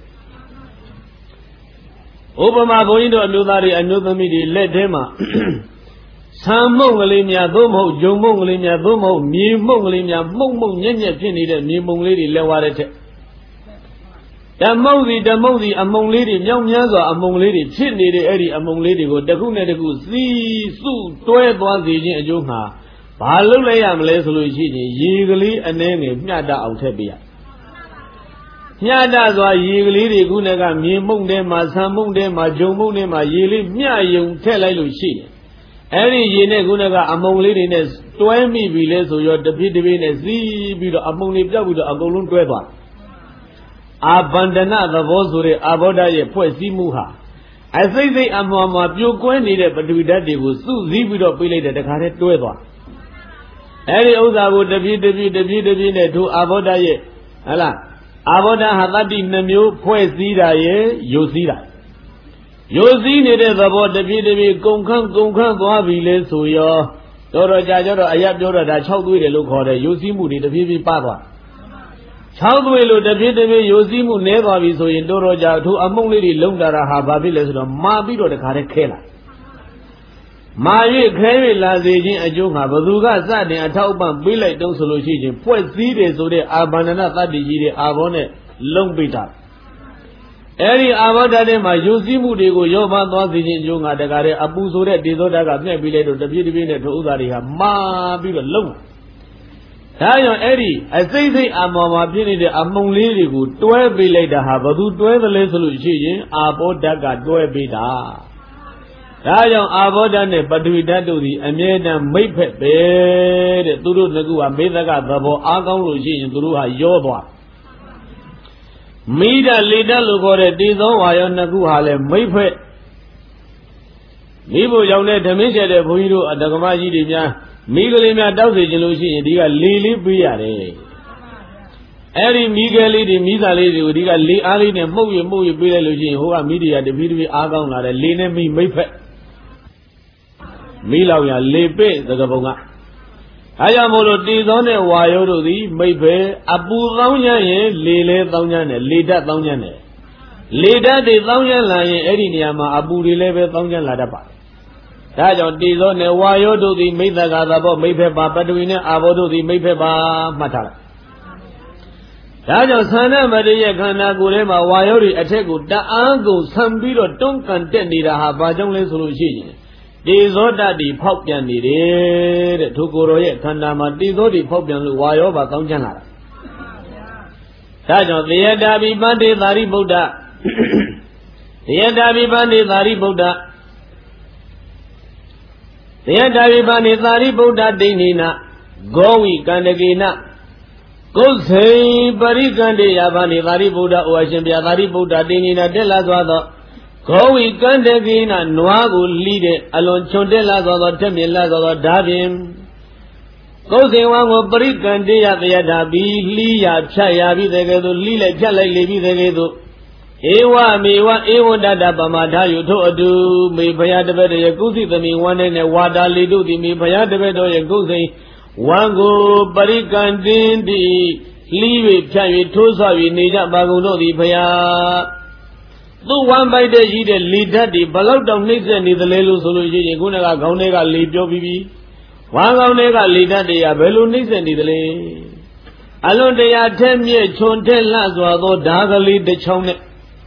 ဥပမာဘုန်းကြီးတို့အမျိုးသားတွေအမျိုးသမီးတွေလက်ထဲမှာဆံမုံကလေးများသို့မဟုတ်ဂျုံမုံကလေးများသို့မဟုတ်မြေမုံကလေးများမှုံမှုံညက်ညက်ဖြစ်နေတဲ့မြေမုံလေးတွေလက်ဝါးတဲ့ထက်ဓမ္မုံစီဓမ္မုံစီအမုံလေးတွေမြောက်များစွာအမုံလေးတွေဖြစ်နေတဲ့အဲ့ဒီအမုံလေးတွေကိုတစ်ခုနဲ့တစ်ခုစီစုတွဲသွားစေခြင်းအကျိုးမှာဘာလုပ်လိုက်ရမလဲဆိုလို့ရှိရင်ရေကလေးအနှဲငယ်မျှတအောင်ထည့်ပေးရမျှတစွာရေကလေးတွေခုနကမြေမုံထဲမှာဆံမုံထဲမှာဂျုံမုံထဲမှာရေလေးမျှယုံထည့်လိုက်လို့ရှိတယ်အဲ့ဒီရေနဲ့ခုနကအမုံလေးတွေနဲ့တွဲမိပြီလဲဆိုရောတပြည့်တပြည့်နဲ့စီးပြီးတော့အမုံလေးပြောက်ပြီးတော့အကုန်လုံးတွဲသွားအာဗန္ဒနာသဘောဆိုတဲ့အာဘောဓရဲ့ဖွဲ့စည်းမှုဟာအစိမ့်စိမ့်အမွာမှာပြိုကွဲနေတဲ့ပထဝီဓာတ်တွေကိုစုစည်းပြီးတော့ပြေးလိုက်တဲ့တခါတည်းတွဲသွားအဲ့ဒီဥစ္စာကိုတပြည့်တပြည့်တပြည့်တပြည့်နဲ့ထိုအာဘောဓရဲ့ဟလားအာဘောဓဟာတတ္တိနှမျိုးဖွဲ့စည်းတာရဲ့ယုတ်စည်းတာယုတ်စည်းနေတဲ့သဘောတပြည့်တပြည့်ကုန်ခန့်ကုန်ခန့်သွားပြီလေဆိုရောတော်တော်ကြာကြတော့အရက်ပြောတော့ဒါ၆သွေးတယ်လို့ခေါ်တယ်ယုတ်စည်းမှုတွေတပြည့်ပြည့်ပါသွား၆သွေးလို့တပြည့်တပြည့်ယိုစီးမှုနည်းသွားပြီဆိုရင်တော်တော်ကြာထိုအမုံလေးတွေလုံတာဟာဘာဖြစ်လဲဆိုတော့မာပြီးတော့တခါတည်းခဲလာမာ၍ခဲ၍လာစေခြင်းအကျိုးမှာဘသူကစတင်အထောက်ပံ့ပေးလိုက်တော့ဆိုလို့ရှိရင်ဖွဲ့စည်းတယ်ဆိုတဲ့အာဗန္ဒနာတတ္တိကြီးတွေအာဘောနဲ့လုံပိတာအဲ့ဒီအာဘောဓာတ်ထဲမှာယိုစီးမှုတွေကိုရောပါသွားစေခြင်းအကျိုးမှာတခါတည်းအပူဆိုတဲ့တေဇောဓာတ်ကမြက်ပြီးလိုက်တော့တပြည့်တပြည့်နဲ့ထိုဥစ္စာတွေဟာမာပြီးတော့လုံဒါကြောင့်အဲ့ဒီအစိမ့်စိမ့်အမော်မှာဖြစ်နေတဲ့အမုံလေးတွေကိုတွဲပေးလိုက်တာဟာဘသူတွဲသလဲဆိုလို့ရှိရင်အာဘောဓာတ်ကတွဲပေးတာဒါကြောင့်အာဘောဓာတ်နဲ့ပထဝီဓာတ်တို့သည်အမြဲတမ်းမိတ်ဖက်ပဲတဲ့သူတို့နှစ်ခုဟာမေသကသဘောအားကောင်းလို့ရှိရင်သူတို့ဟာရောသွားမိဓာတ်လေဓာတ်လို့ခေါ်တဲ့တေဇောဝါယောနှစ်ခုဟာလည်းမိတ်ဖက်မိဖို့ရောက်တဲ့ဓမင်းကျတဲ့ဘုန်းကြီးတို့အတက္ကမကြီးတွေများမိကလေးများတောက်စေခြင်းလို့ရှိရင်ဒီကလေလေးပေးရတယ် Eri Miguel di Misali di Udiga Li Ali ne Mowi Mowi Biluji who are media the Bibi Agon la Lene mi Mipe Milauya Lepe the Gabonga Ayamolo Tizone Wayo di Mipe Abu Launya Lele Downjane Lida Downjane Lida de Downjan Lion Eriniama Abu Leve Downjan Ladapa Tajo Tizone Wayo do the Mitagabo Mipe Paduina Avodo the Mipe Matala Tajo Sana Maria Kana Gurema Wayori Ategu Da Ango Sambiro don't contend it a Habajon solution. Dizoda di Popian did to Goroye Kandama Dizodi Popian Wayoba Tonjana. Tajo the Yadabi Bandi Dari Buddha The Yadabi Bandi Dari Buddha The Yadabi Bandi Dari Buddha Dinina Gowi Kandagina Gosei Barikandi Yabani Dari Buddha Oashimbia Dari Buddha Dinina Della Guado Gowi Kandagina Nuagu Lide Alon Chondela Godo Temila Godo Davim Gosei Wango Barikandi Yadabi Lia Chayabi the Gedo Lila Jalai Levi the Gedo Ewa Mewa Ewa Dada Bamada Yuto Adu Me Payadabedo Yakuzi the me one and a Wada Lidu the me Payadabedo Yakuzi Wango Barikandin di Liwe Chavi Tosavi Nija Baguno di Paya Do one by the Yid Lida di Balauta Nixon in the Lelu Soluji Gunaga Gaunega Lido Bibi Wangonega Lida di Abelu Nixon in the Lay Alone they are ten years Chontel Lazwado Dagali the Chone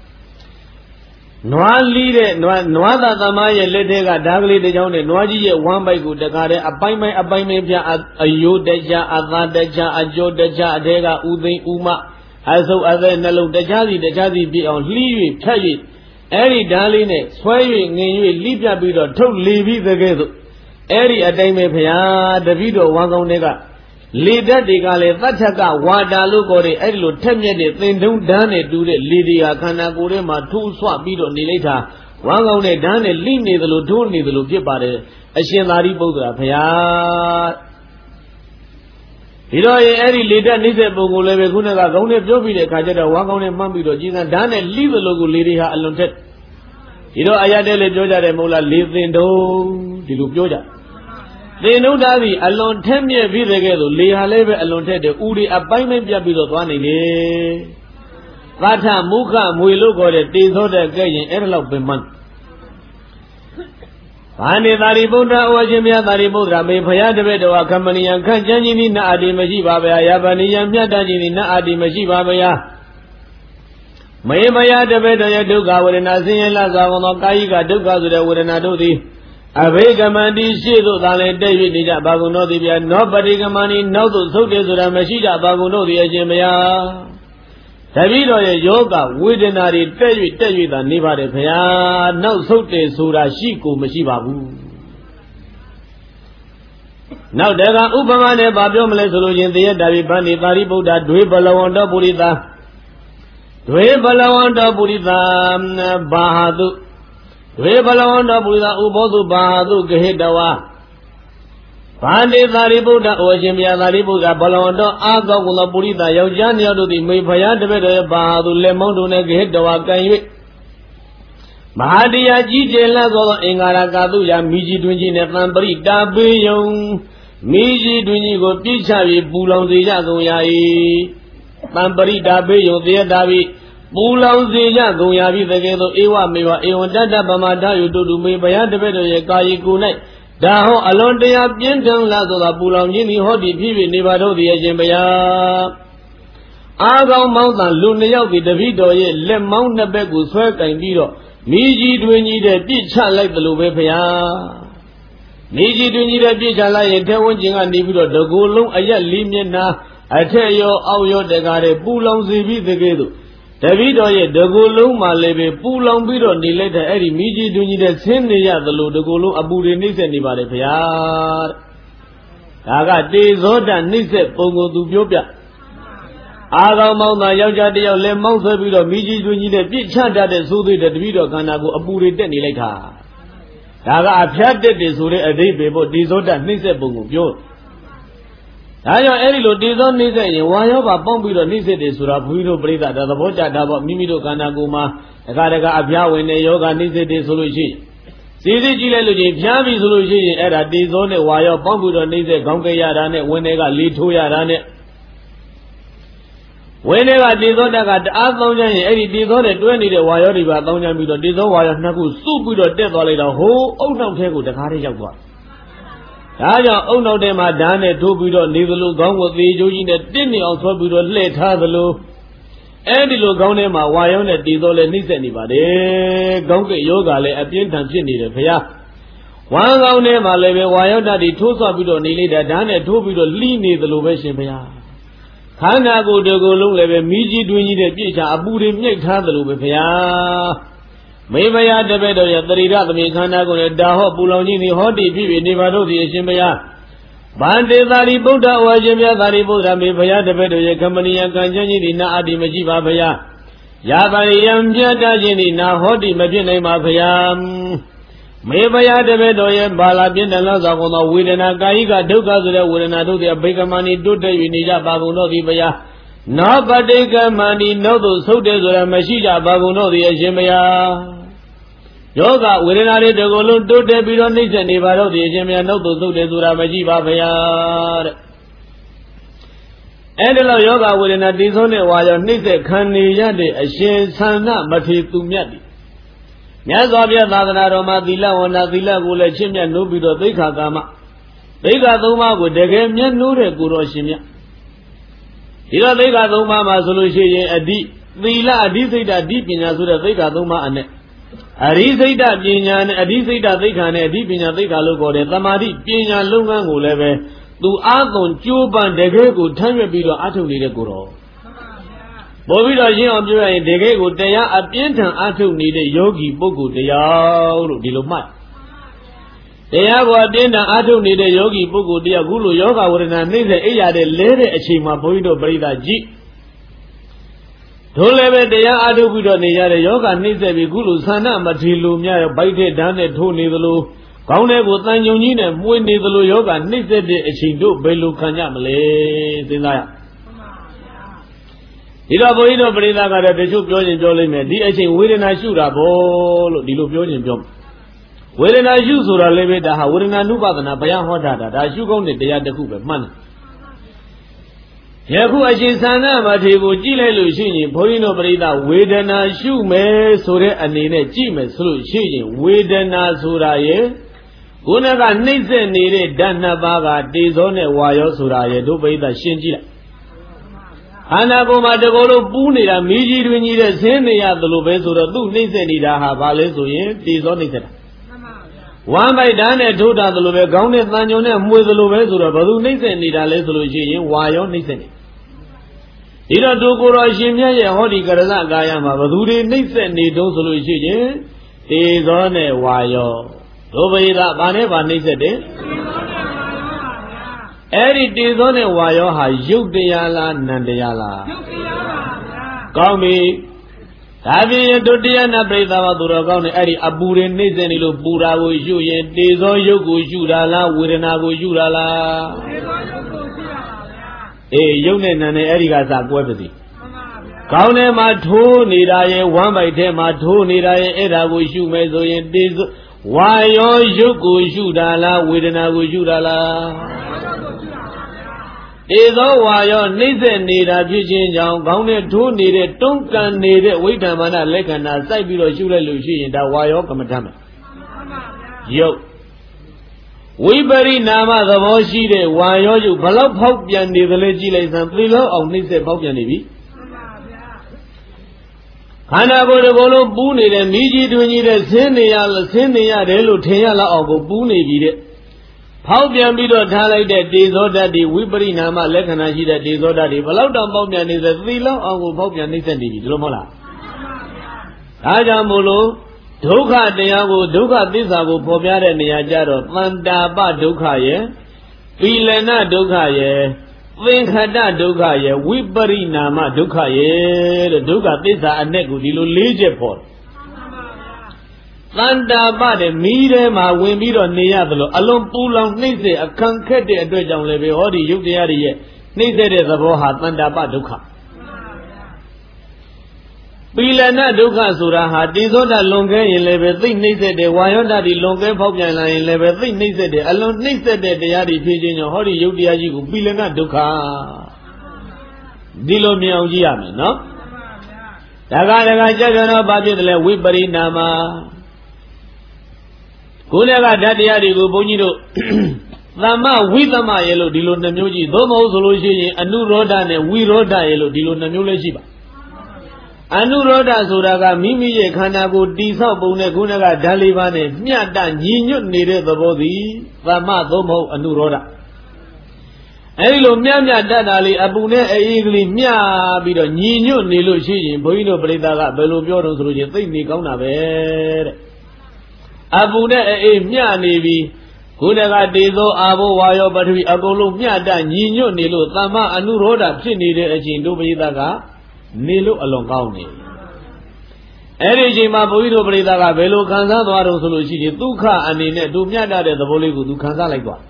Noa leader, Noada Tamaya Ledega, Dagli de Jone, Noaji, one by good, the Gare, a by my a by me, a Yu Deja, a Vadeja, a Jo Deja, Dega, Ude, Uma, as though other Nalo Dejazi, the Jazi be on Leave, tell it. Eri Daline, swearing in you, Libya Bido, told Levi the Gezo. Eri a dame pia, the Vido, Wango Nega. Leader de Gale, Vataka, Wada Lugore, Elo, Temye, then don't done it, do the Lydia, Kanagurema, two swap bido, Nileta, Wangone, done it, lean the Lutuni, the Lukipare, a Shenari Boga, Paya. You know, any leader needs a Bogule, Gunaga, only Jobi, the Kajada, Wangone, Mambido, Gina, done it, leave the logo, Lydia, alone. You know, Ayadele, Joja, the Mola, live in do, the Lujoja. They know that we alone ten years with the ghetto, Lehaleve alone take the Uri appointment Yabido Twanny. Vata Muka, Muilu got a Tizo the Gayan Erlo Beman. Pani Daribunda or Jimia Daribudra may pay the bed or company and Kanjani na Adi Majiba, Yabani and Yadani na Adi Majiba. Mayamaya the bed of Yaduga with an Azian Laza on Kaiga Duga with an Adudi. Avegamandi Shido Dale David Nija Baguno Divya, nobody Gamani, no so days with a Mashida Baguno the Ajimaya. Tavido Yoga, Widinari, Tevi, Tevi, the Niva de Paya, no so days Sura Shiku Mashibabu. Now there are Upamane Babio Solution, the David Bani Baribu, that Dwebala Burida. Dwebala Burida Bahadu. Rebalawanda Buddha Ubodu Bahadu Gehedawa Pandi Daribuda Ojimia Daribuda Balawanda Aga Gula Burida Yojania do the Maypaya de Bahadu Lemondune Gehedawa Kaiwi Mahadia Jije Lago Ingaragaduya Miji Dunji Netambri Dabiyon Miji Dunji go Pichavi Bulon de Yagoyai Mambari Dabiyon de Davi Bulau Zija Goyavi the Gedo Ewa Mewa Ewan Dada Bamada you do me by the better Yakai Kunai. Daho alone they have Yentan Lazo Bulang Yini Hodi Pivi Nevado the Ajimaya Aga Mountain Lunia with the Vido ye Lem Mount Nebegu Swerk and Vido Miji Dwini the Picha like the Lubepaya Miji Dwini the Picha like a Tewinjing and Nivido the Gulung Aya Limina I tell you how your Degare Bulang Zivi the Gedo Davido ye the Gulu Malebe, Pulang Bido, Nileta Eri Miji Duni the Sendia, the Lu, the Gulu, Abu Nis and Nibade Payar. Aga de Zoda Nise, Pongo du Biopia. Aga Mount Yajadia, Le Mount Bido, Miji Duni the Pichanda, the Sudi, the Vido Kanago, Abu Nileta. Aga Apia de Sure, a day bebo, Dizoda Nise Pongo Bio. ဒါကြောင့်အဲ့ဒီလိုတည်သောနှိမ့်ဆက်ရင်ဝါရောပါပေါင်းပြီးတော့နှိမ့်ဆက်တယ်ဆိုတာဘုန်းကြီးတို့ပြိဿဒါသဘောကျတာပေါ့မိမိတို့ခန္ဓာကိုယ်မှာတခါတခါအပြားဝင်တဲ့ယောဂနှိမ့်ဆက်တယ်ဆိုလို့ရှိရင်စီစီကြည့်လိုက်လို့ချင်းဖျားပြီဆိုလို့ရှိရင်အဲ့ဒါတည်သောနဲ့ဝါရောပေါင်းပြီးတော့နှိမ့်ဆက်ခေါင်းကဲရတာနဲ့ဝင်းတွေကလေးထိုးရတာနဲ့ဝင်းတွေကတည်သောတက်ကတအားသုံးချင်ရင်အဲ့ဒီတည်သောနဲ့တွဲနေတဲ့ဝါရောတွေပါသုံးချပြီးတော့တည်သောဝါရောနှစ်ခုစုပြီးတော့တက်သွားလိုက်တော့ဟိုးအုတ်နှောက်ထဲကိုတခါတည်းရောက်သွားဒါကြောင့်အုတ်နှောက်ထဲမှာဓာတ်နဲ့ထိုးပြီးတော့နေသလိုခေါင်းကိုသေးကြိုးကြီးနဲ့တင်းနေအောင်ဆွဲပြီးတော့လှည့်ထားသလိုအဲ့ဒီလိုခေါင်းထဲမှာဝါရောနဲ့တည်သောလည်းနှိမ့်ဆက်နေပါတယ်ခေါင်းကယောဂလည်းအပြင်းထန်ဖြစ်နေတယ်ဗျာဝမ်းကောင်းထဲမှာလည်းပဲဝါရောဓာတ်တွေထိုးဆွပြီးတော့နေလိုက်တာဓာတ်နဲ့ထိုးပြီးတော့လှီးနေသလိုပဲရှင်ဗျာခန္ဓာကိုယ်တစ်ကိုယ်လုံးလည်းပဲမိကြီးတွင်းကြီးတဲ့ပြည့်ချအပူတွေမြိတ်ထားသလိုပဲဗျာမေဘယတပည့်တော်ရဲ့တရိရသမီးခန္ဓာကိုယ်နဲ့ဒါဟောပူလောင်ကြီးနေဟောတိဖြစ်ဖြစ်နေပါတော့သည်အရှင်ဗျာဗန္တေသာရိပုတ္တဝါရှင်ဗျာသာရိပုတ္တမေဘယတပည့်တော်ရဲ့ကမ္မဏီယကံကျမ်းကြီးဒီနာအတ္တိမရှိပါဗျာယာပါရိယံပြတ်တခြင်းဒီနာဟောတိမဖြစ်နိုင်ပါဗျာမေဘယတပည့်တော်ရဲ့ဘာလာပြင်းတယ်လို့ဆိုကုန်သောဝေဒနာကာယိကဒုက္ခဆိုတဲ့ဝေဒနာတို့သည်အဘိကမဏီတွတ်တဲ့၍နေကြပါကုန်တော့သည်ဗျာနောပတိကမန္တိနှုတ်သို့ဆုတ်တယ်ဆိုတာမရှိကြပါကုန်တော့သည်အရှင်ဗျာယောဂဝေဒနာတွေတကူလုံးတိုးတက်ပြီးတော့နှိမ့်ဆက်နေပါတော့ဒီအရှင်မြတ်နှုတ်သို့သုတ်တယ်ဆိုတာမရှိပါဗျာတဲ့အဲ့ဒီလိုယောဂဝေဒနာတည်ဆုံးတဲ့ဝါရောနှိမ့်ဆက်ခံနေရတဲ့အရှင်သန္နမထေသူမြတ်ဒီမြတ်စွာဘုရားသာသနာတော်မှာသီလဝန္တာသီလကိုလည်းချင့်မြတ်နိုးပြီးတော့သိက္ခာကာမသိက္ခာသုံးပါးကိုတကယ်မြတ်နိုးတဲ့ကိုတော်ရှင်မြတ်ဒီတော့သိက္ခာသုံးပါးမှာဆိုလို့ရှိရင်အဓိသီလအဓိစိတ်အဓိပညာဆိုတဲ့သိက္ခာသုံးပါးအနဲ့အရိစိတ်ပညာနဲ့အဓိစိတ်သိက္ခာနဲ့အဓိပညာသိက္ခာလို့ခေါ်တယ်သမာဓိပညာလုပ်ငန်းကိုလည်းပဲသူအားသွန်ကြိုးပမ်းတကယ်ကိုထမ်းရွက်ပြီးတော့အထုတ်နေတဲ့ကိုတော်ပို့ပြီးတော့ရှင်းအောင်ပြောရရင်တကယ်ကိုတရားအပြင်းထန်အထုတ်နေတဲ့ယောဂီပုဂ္ဂိုလ်တရားလို့ဒီလိုမှတ်တရားကိုအပြင်းထန်အထုတ်နေတဲ့ယောဂီပုဂ္ဂိုလ်တရားခုလိုယောဂဝေဒနာနှိမ့်တဲ့အိပ်ရတဲ့လဲတဲ့အချိန်မှာဘုန်းကြီးတို့ပြိဿကြည့်တို့လည်းပဲတရားအားထုတ်ပြီးတော့နေရတဲ့ယောဂနှိမ့်ဆက်ပြီးခုလိုသန္နမထေလိုများရောဗိုက်တဲ့ဓာတ်နဲ့ထိုးနေသလိုခေါင်းထဲကိုတန်ကြုံကြီးနဲ့မှုနေသလိုယောဂနှိမ့်ဆက်တဲ့အချိန်တို့ဘယ်လိုခံကြမလဲစဉ်းစားရဒီတော့ဘုန်းကြီးတို့ပြိဿကတော့တချို့ပြောရင်ပြောလိမ့်မယ်ဒီအချိန်ဝေဒနာရှုတာဘောလို့ဒီလိုပြောရင်ပြောဝေဒနာရှုဆိုတာလည်းပဲဒါဟာဝေဒနာနုပါဒနာဘုရားဟောတာဒါရှုကောင်းတဲ့တရားတစ်ခုပဲမှန်တယ်ယခုအရှင်သန္နမထေကိုကြည့်လိုက်လို့ရှိရင်ဘုန်းကြီးတို့ပြိဿဝေဒနာရှုမယ်ဆိုတဲ့အနေနဲ့ကြည့်မယ်ဆိုလို့ရှိရင်ဝေဒနာဆိုတာရဲ့ခုနကနှိမ့်ဆက်နေတဲ့ဓာတ်နှစ်ပါးကတေဇောနဲ့ဝါရောဆိုတာရဲ့တို့ပြိဿရှင်းကြည့်လိုက်ခန္ဓာကိုယ်မှာတကောလို့ပူးနေတာမိကြီးတွင်ကြီးတဲ့ဆင်းနေရသလိုပဲဆိုတော့သူ့နှိမ့်ဆက်နေတာဟာဘာလဲဆိုရင်တေဇောနှိမ့်ဆက်တာဝမ်းပိုက်ဓာတ်နဲ့ထိုးတာသလိုပဲခေါင်းနဲ့တန်ကြုံနဲ့မှွေသလိုပဲဆိုတော့ဘယ်သူနှိမ့်ဆက်နေတာလဲဆိုလို့ရှိရင်ဝါရောနှိမ့်ဆက်နေဒီတော့ဒုကိုယ်တော်ရှင်မြတ်ရဲ့ဟောဒီကရဏကာယမှာဘယ်သူတွေနှိမ့်ဆက်နေတုံးဆိုလို့ရှိရင်တေဇောနဲ့ဝါရောဒုပရိသဘာနဲ့ဘာနှိမ့်ဆက်တယ်အဲ့ဒီတေဇောနဲ့ဝါရောဟာရုပ်တရားလားနံတရားလားရုပ်တရားပါဗျာကောင်းပြီဒါပြင်ဒုတိယနာပရိသဘာသူတော်ကောင်းနေအဲ့ဒီအပူတွေနှိမ့်ဆက်နေလို့ပူတာကိုယူရင်တေဇောရုပ်ကိုယူတာလားဝေဒနာကိုယူတာလားတေဇောရုပ်ကိုယူတာပါဗျာအေးရုပ်နဲ့နံနဲ့အဲ့ဒီကစကွဲပါစီကောင်းထဲမှာထိုးနေတာရဲ့ဝမ်းပိုက်ထဲမှာထိုးနေတာရဲ့အဲ့ဒါကိုယူမယ်ဆိုရင်တေဇောဝါရောရုပ်ကိုယူတာလားဝေဒနာကိုယူတာလားတေဇောဝါရောနှိမ့်ဆက်နေတာဖြစ်ခြင်းကြောင့်ခေါင်းနဲ့ထိုးနေတဲ့တွန်းကန်နေတဲ့ဝိဓမ္မာနလက္ခဏာစိုက်ပြီးတော့ရှုလိုက်လို့ရှိရင်ဒါဝါရောကမ္မထမ်းမယ်ယုတ်ဝိပရိနာမသဘောရှိတဲ့ဝါရောယုတ်ဘလောက်ဖောက်ပြန်နေသလဲကြည့်လိုက်စမ်းသေလောက်အောင်နှိမ့်ဆက်ဖောက်ပြန်နေပြီခန္ဓာကိုယ်တစ်ခုလုံးပူးနေတဲ့မိကြီးတွင်ကြီးတဲ့ဆင်းနေရလို့ဆင်းနေရတယ်လို့ထင်ရလောက်အောင်ကိုပူးနေပြီတဲ့ဖောက်ပြန်ပြီးတော့ထားလိုက်တဲ့တေဇောဓာတ်တွေဝိပရိနာမလက္ခဏာရှိတဲ့တေဇောဓာတ်တွေဘလောက်တောင်ပေါက်ပြန်နေသလဲသီလောက်အောင်ကိုဖောက်ပြန်နှိမ့်ဆက်နေပြီဒီလိုမဟုတ်လားဒါကြောင့်မို့လို့ဒုက္ခတရားကိုဒုက္ခသစ္စာကိုပေါ်ပြတဲ့နေရာကြတော့တန်တာပဒုက္ခရဲ့ပီလနဒုက္ခရဲ့သင်္ခတဒုက္ခရဲ့ဝိပရိနာမဒုက္ခရဲ့တဲ့ဒုက္ခသစ္စာအ내ကိုဒီလို၄ချက်ပေါ်တယ်တန်တာပတဲ့မီးထဲမှာဝင်ပြီးတော့နေရတယ်လို့အလုံးပူလောင်နှိမ့်စေအခန့်ခက်တဲ့အတွက်ကြောင့်လည်းပဲဟောဒီယုတ်တရားတွေရဲ့နှိမ့်စေတဲ့သဘောဟာတန်တာပဒုက္ခပီလနာဒုက္ခဆိုတာဟာတိသောတာလွန်ခဲ့ရင်လည်းပဲသိနှိမ့်စေတဲ့ဝါယောဓာတ်ဒီလွန်ခဲ့ဖောက်ပြန်လာရင်လည်းပဲသိနှိမ့်စေတဲ့အလုံးနှိမ့်စေတဲ့တရားတွေဖြစ်ခြင်းကြောင့်ဟောဒီယုတ်တရားကြီးကိုပီလနာဒုက္ခဒီလိုမြင်အောင်ကြည့်ရမယ်နော်ဒါကတကကြကြတော့ဘာဖြစ်တယ်လဲဝိပရိနာမကိုယ်ကဓာတ်တရားတွေကိုဘုန်းကြီးတို့သမ္မဝိသမရဲ့လို့ဒီလိုနှမျိုးကြီးသို့မဟုတ်ဆိုလို့ရှိရင်အနုရောဓနဲ့ဝိရောဓရဲ့လို့ဒီလိုနှမျိုးလည်းရှိပါအနုရောဓဆိုတာကမိမိရဲ့ခန္ဓာကိုယ်တိဆောက်ပုံနဲ့ခုနကဓာတ်လေးပါးနဲ့မျှတညီညွတ်နေတဲ့သဘောသည်သမ္မသို့မဟုတ်အနုရောဓအဲဒီလိုမျှမျှတတ်တာလေးအပူနဲ့အေးကလေးမျှပြီးတော့ညီညွတ်နေလို့ရှိရင်ဘုန်းကြီးတို့ပြိဿကဘယ်လိုပြောတော့ဆိုလို့ရှိရင်သိနေကောင်းတာပဲတဲ့အပူနဲ့အေးမျှနေပြီးခုနကတေသောအာဘောဝါယောပထဝီအကုန်လုံးမျှတညီညွတ်နေလို့သမ္မအနုရောဓဖြစ်နေတဲ့အချိန်တို့ပြိဿကနေလို့အလွန်ကောင်းနေအဲ့ဒီအချိန်မှာဘုန်းကြီးတို့ပြိဿကဘယ်လိုခံစားသွားတော့ဆိုလို့ရှိရင်ဒုက္ခအနေနဲ့တို့မျှတတဲ့သဘောလေးကိုသူခံစားလိုက်သွား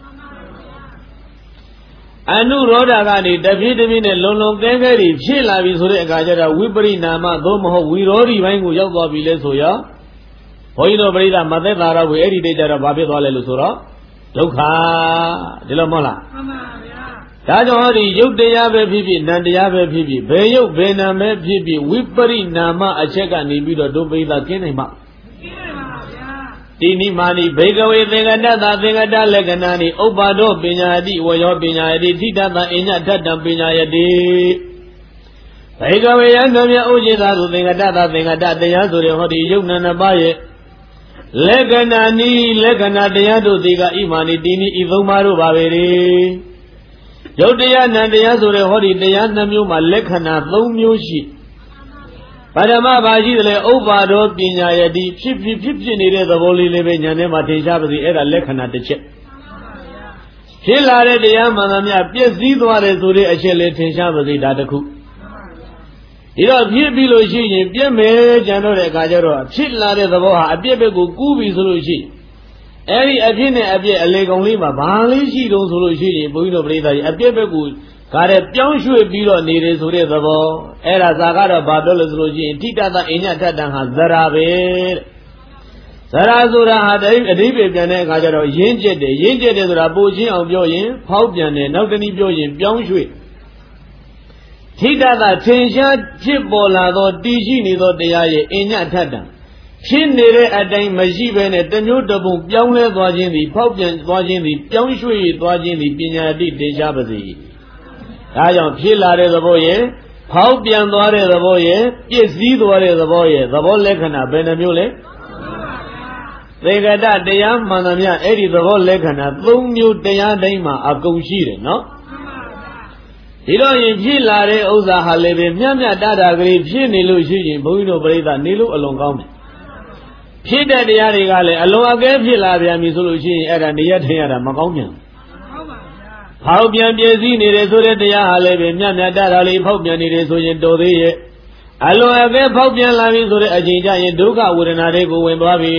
အနုရောဓကနေတဖြည်းတဖြည်းနဲ့လုံလုံကဲကဲတွေဖြစ်လာပြီဆိုတဲ့အခါကျတော့ဝိပရိနာမသို့မဟုတ်ဝိရောဓိပိုင်းကိုရောက်သွားပြီလဲဆိုရောဘုန်းကြီးတို့ပြိဿမသက်သာတော့ဘူးအဲ့ဒီတည်းကျတော့ဘာဖြစ်သွားလဲလို့ဆိုတော့ဒုက္ခဒီလိုမဟုတ်လားမှန်ပါဗျာဒါကြောင့်ဟောဒီယုတ်တရားပဲဖြစ်ဖြစ်နံတရားပဲဖြစ်ဖြစ်ဘယ်ယုတ်ဘယ်နံပဲဖြစ်ဖြစ်ဝိပရိနာမအချက်ကနေပြီးတော့ဒုပိသကင်းနိုင်မှာကင်းနိုင်ပါဗျာတိနိမာနိဘေကဝေသင်္ကတတသင်္ကတလက္ခဏာနိဥပ္ပါဒောပညာတိဝယောပညာတိထိတတအညထတံပညာယတိဘေကဝေယံတို့မြတ်ဥจิตသုသင်္ကတတသင်္ကတတရားဆိုတဲ့ဟောဒီယုတ်နံနှစ်ပါးရဲ့လက္ခဏာနိလက္ခဏာတရားတို့ဒီကဣမာနိတိနိဤသုံးပါးတို့ပါပဲလေယုတ်တရားနံတရားဆိုတဲ့ဟောဒီတရားနှမျိုးမှာလက္ခဏာသုံးမျိုးရှိပထမဘာရှိတယ်လဲဥပ္ပါဒောပညာယတိဖြစ်ဖြစ်ဖြစ်ဖြစ်နေတဲ့သဘောလေးလေးပဲဉာဏ်ထဲမှာထင်ရှားပါစေအဲ့ဒါလက္ခဏာတစ်ချက်ဖြစ်လာတဲ့တရားမှန်သမျှပြည့်စည်သွားတယ်ဆိုတဲ့အချက်လေးထင်ရှားပါစေဒါတစ်ခုဒီတော့ဖြစ်ပြီးလို့ရှိရင်ပြည့်မယ်ကြံတော့တဲ့အခါကျတော့ဖြစ်လာတဲ့သဘောဟာအပြည့်ဘက်ကိုကူးပြီဆိုလို့ရှိရင်အဲ့ဒီအဖြစ်နဲ့အပြည့်အလေကောင်လေးမှာဘာလေးရှိတုံးဆိုလို့ရှိရင်ဘုန်းကြီးတို့ပြိဿကြီးအပြည့်ဘက်ကိုကားတဲ့ပြောင်းရွှေ့ပြီးတော့နေတယ်ဆိုတဲ့သဘောအဲ့ဒါဇာကတော့ဘာပြောလို့ဆိုလို့ရှိရင်ထိတတအညထတံဟာဇရာပဲတဲ့ဇရာဆိုတာဟာတည်းအဓိပ္ပာယ်ပြန်တဲ့အခါကျတော့ရင်းကျက်တယ်ရင်းကျက်တယ်ဆိုတာပိုချင်းအောင်ပြောရင်ဖောက်ပြန်တယ်နောက်တနည်းပြောရင်ပြောင်းရွှေ့ထိတတထင်ရှားဖြစ်ပေါ်လာသောတည်ရှိနေသောတရားရဲ့အညထတံဖြစ်နေတဲ့အတိုင်းမရှိဘဲနဲ့တမျိုးတပုံပြောင်းလဲသွားခြင်းသည်ဖောက်ပြန်သွားခြင်းသည်ပြောင်းရွှေ့သွားခြင်းသည်ပညာတိတင်ရှားပါစေဒါကြောင့်ဖြစ်လာတဲ့သဘောရဲ့ဖောက်ပြန်သွားတဲ့သဘောရဲ့ပြည့်စည်သွားတဲ့သဘောရဲ့သဘောလက္ခဏာဘယ်နှမျိုးလဲသေကတတရားမှန်သမျှအဲ့ဒီသဘောလက္ခဏာသုံးမျိုးတရားတိုင်းမှာအကုန်ရှိတယ်နော်ဒီတော့ရင်ဖြစ်လာတဲ့ဥစ္စာဟာလည်းပဲမြတ်မြတ်တတာကလေးဖြစ်နေလို့ရှိရင်ဘုန်းကြီးတို့ပြိဿနေလို့အလွန်ကောင်းတယ်ဖြစ်တဲ့တရားတွေကလည်းအလွန်အကဲဖြစ်လာပြန်ပြီဆိုလို့ရှိရင်အဲ့ဒါနေရထင်ရတာမကောင်းပြန်ဖောက်ပြန်ပြည့်စည်နေတယ်ဆိုတဲ့တရားဟာလည်းပဲမြတ်မြတ်တတာလေးဖောက်ပြန်နေတယ်ဆိုရင်တော်သေးရဲ့အလွန်အကဲဖောက်ပြန်လာပြီဆိုတဲ့အချိန်ကျရင်ဒုက္ခဝေဒနာတွေကိုဝင်သွားပြီ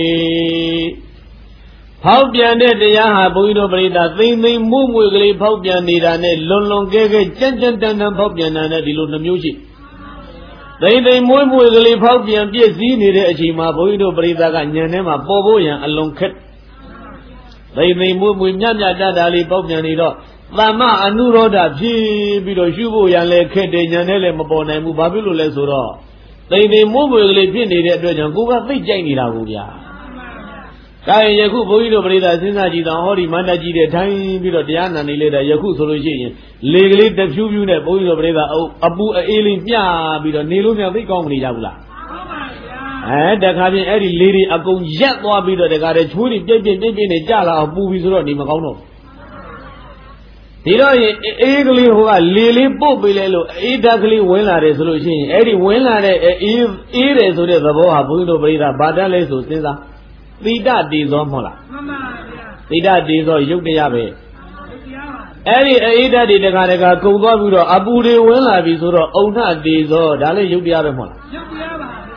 ဖောက်ပြန်တဲ့တရားဟာဘုန်းကြီးတို့ပြိဿသိမ့်သိမ့်မှုမွေကလေးဖောက်ပြန်နေတာနဲ့လွန်လွန်ကဲကဲကြမ်းကြမ်းတမ်းတမ်းဖောက်ပြန်တာနဲ့ဒီလိုနှမျိုးရှိသိမ့်သိမ့်မွေးမွေကလေးဖောက်ပြန်ပြည့်စည်နေတဲ့အချိန်မှာဘုန်းကြီးတို့ပြိဿကဉာဏ်ထဲမှာပေါ်ဖို့ရန်အလွန်ခက်သိမ့်သိမ့်မွေးမွေမြတ်မြတ်တတာလေးဖောက်ပြန်နေတော့သမ္မအနုရောဓဖြစ်ပြီးတော့ရှုဖို့ရန်လည်းခက်တယ်ဉာဏ်နဲ့လည်းမပေါ်နိုင်ဘူးဘာဖြစ်လို့လဲဆိုတော့သိမ့်သိမ့်မွေးမွေကလေးဖြစ်နေတဲ့အတွက်ကြောင့်ကိုယ်ကသိကြိုက်နေတာကိုဗျာဒါရင်ယခုဘုန်းကြီးတို့ပြိဿစဉ်းစားကြည့်တော့ဟောဒီမန္တကြီးတဲ့ထိုင်ပြီးတော့တရားနာနေလေတဲ့ယခုဆိုလို့ရှိရင်လေကလေးတဖြူးဖြူးနဲ့ဘုန်းကြီးတို့ပြိဿအပူအေးလေးမျှပြီးတော့နေလို့မြောက်သိကောင်းမနေကြဘူးလားဟုတ်ပါဗျာအဲတခါပြင်အဲ့ဒီလေတွေအကုန်ရက်သွားပြီးတော့တခါတည်းချိုးတွေပြိတ်ပြိတ်ပြိတ်ပြိတ်နဲ့ကြလာအောင်ပူပြီးဆိုတော့နေမကောင်းတော့ဒီတော့ရင်အေးကလေးဟိုကလေလေးပုတ်ပေးလဲလို့အေးဓာတ်ကလေးဝင်လာတယ်ဆိုလို့ရှိရင်အဲ့ဒီဝင်လာတဲ့အေးအေးတယ်ဆိုတဲ့သဘောဟာဘုန်းကြီးတို့ပြိဿဘာတတ်လဲဆိုစဉ်းစားသီတတေဇောမဟုတ်လားမှန်ပါဗျာသီတတေဇောယုတ်တရားပဲအဲ့ဒီအေးဓာတ်တွေတခါတခါကုံသွားပြီးတော့အပူတွေဝင်လာပြီဆိုတော့အုံထတေဇောဒါလည်းယုတ်တရားပဲမဟုတ်လားယုတ်တရားပါဗျာ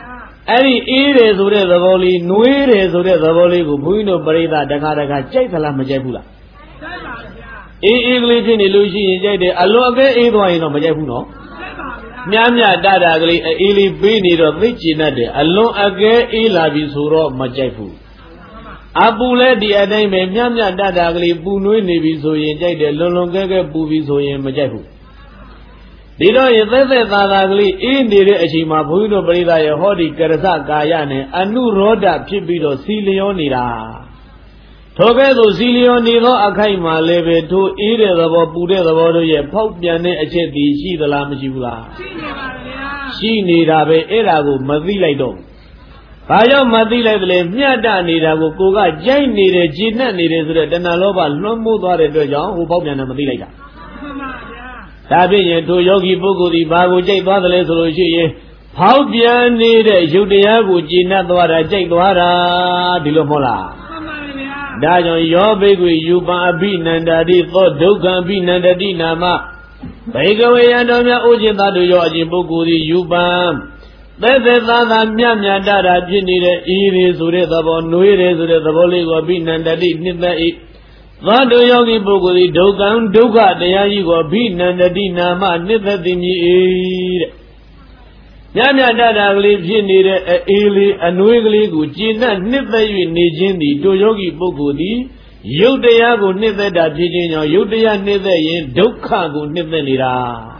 အဲ့ဒီအေးတယ်ဆိုတဲ့သဘောလေးနှွေးတယ်ဆိုတဲ့သဘောလေးကိုဘုန်းကြီးတို့ပရိသတ်တခါတခါကြိုက်သလားမကြိုက်ဘူးလားကြိုက်ပါဗျာအေးအေးကလေးဖြစ်နေလို့ရှိရင်ကြိုက်တယ်အလွန်အကဲအေးသွားရင်တော့မကြိုက်ဘူးနော်ကြိုက်ပါဗျာမြမြတတာကလေးအေးလေးပေးနေတော့သိကျင်တတ်တယ်အလွန်အကဲအေးလာပြီဆိုတော့မကြိုက်ဘူးအပူလဲဒီအတိုင်းပဲမြမြတတာကလေးပူနှွေးနေပြီဆိုရင်ကြိုက်တယ်လွန်လွန်ကဲကဲပူပြီဆိုရင်မကြိုက်ဘူးဒီတော့ရသက်သက်သာသာကလေးအေးနေတဲ့အချိန်မှာဘုန်းကြီးတို့ပရိသတ်ရဟောဒီကရစကာယနဲ့အနုရောဓဖြစ်ပြီးတော့စီလျောနေတာထိုကဲ့သို့စီလျောနေသောအခိုက်မှာလည်းပဲထိုအေးတဲ့သဘောပူတဲ့သဘောတို့ရဲ့ဖောက်ပြန်တဲ့အချက်ဒီရှိသလားမရှိဘူးလားရှိနေပါဗျာရှိနေတာပဲအဲ့ဒါကိုမသိလိုက်တော့ဘာကြောင့်မသိလိုက်သလဲမျှတနေတာကိုကိုကကြိုက်နေတယ်ဂျင်းနဲ့နေတယ်ဆိုတဲ့တဏှာလောဘလွှမ်းမိုးသွားတဲ့အတွက်ကြောင့်ဟိုဖောက်ပြန်တာမသိလိုက်တာဒါဖြင့်ရင်ထိုယောဂီပုဂ္ဂိုလ်ဒီဘာကိုကြိုက်သွားတယ်လဲဆိုလို့ရှိရင်ဖောက်ပြန်နေတဲ့ယုတ်တရားကိုကြည်နပ်သွားတာကြိုက်သွားတာဒီလိုမဟုတ်လားမှန်ပါဗျာဒါကြောင့်ယောဘိကွေယူပံအဘိနန္ဒတိသောဒုက္ခံအဘိနန္ဒတိနာမဘေကဝေယံတော်များဥจิตတို့ရောအခြင်းပုဂ္ဂိုလ်ဒီယူပံသက်သက်သာသာမြတ်မြတ်တတာဖြစ်နေတဲ့ဤရီဆိုတဲ့သဘောနှွေးတယ်ဆိုတဲ့သဘောလေးကိုအဘိနန္ဒတိနှစ်သက်၏သောတုယောဂီပုဂ္ဂိုလ်သည်ဒုက္ခံဒုက္ခတရားကြီးကိုအဘိနန္ဒတိနာမနှစ်သက်သည်မြည်၏တဲ့မြတ်မြတ်တတာကလေးဖြစ်နေတဲ့အေးလေးအနှွေးကလေးကိုကျင့်တဲ့နှစ်သက်၍နေခြင်းသည်တုယောဂီပုဂ္ဂိုလ်သည်ယုတ်တရားကိုနှစ်သက်တာဖြစ်ခြင်းကြောင့်ယုတ်တရားနှစ်သက်ရင်ဒုက္ခကိုနှစ်သက်နေတာ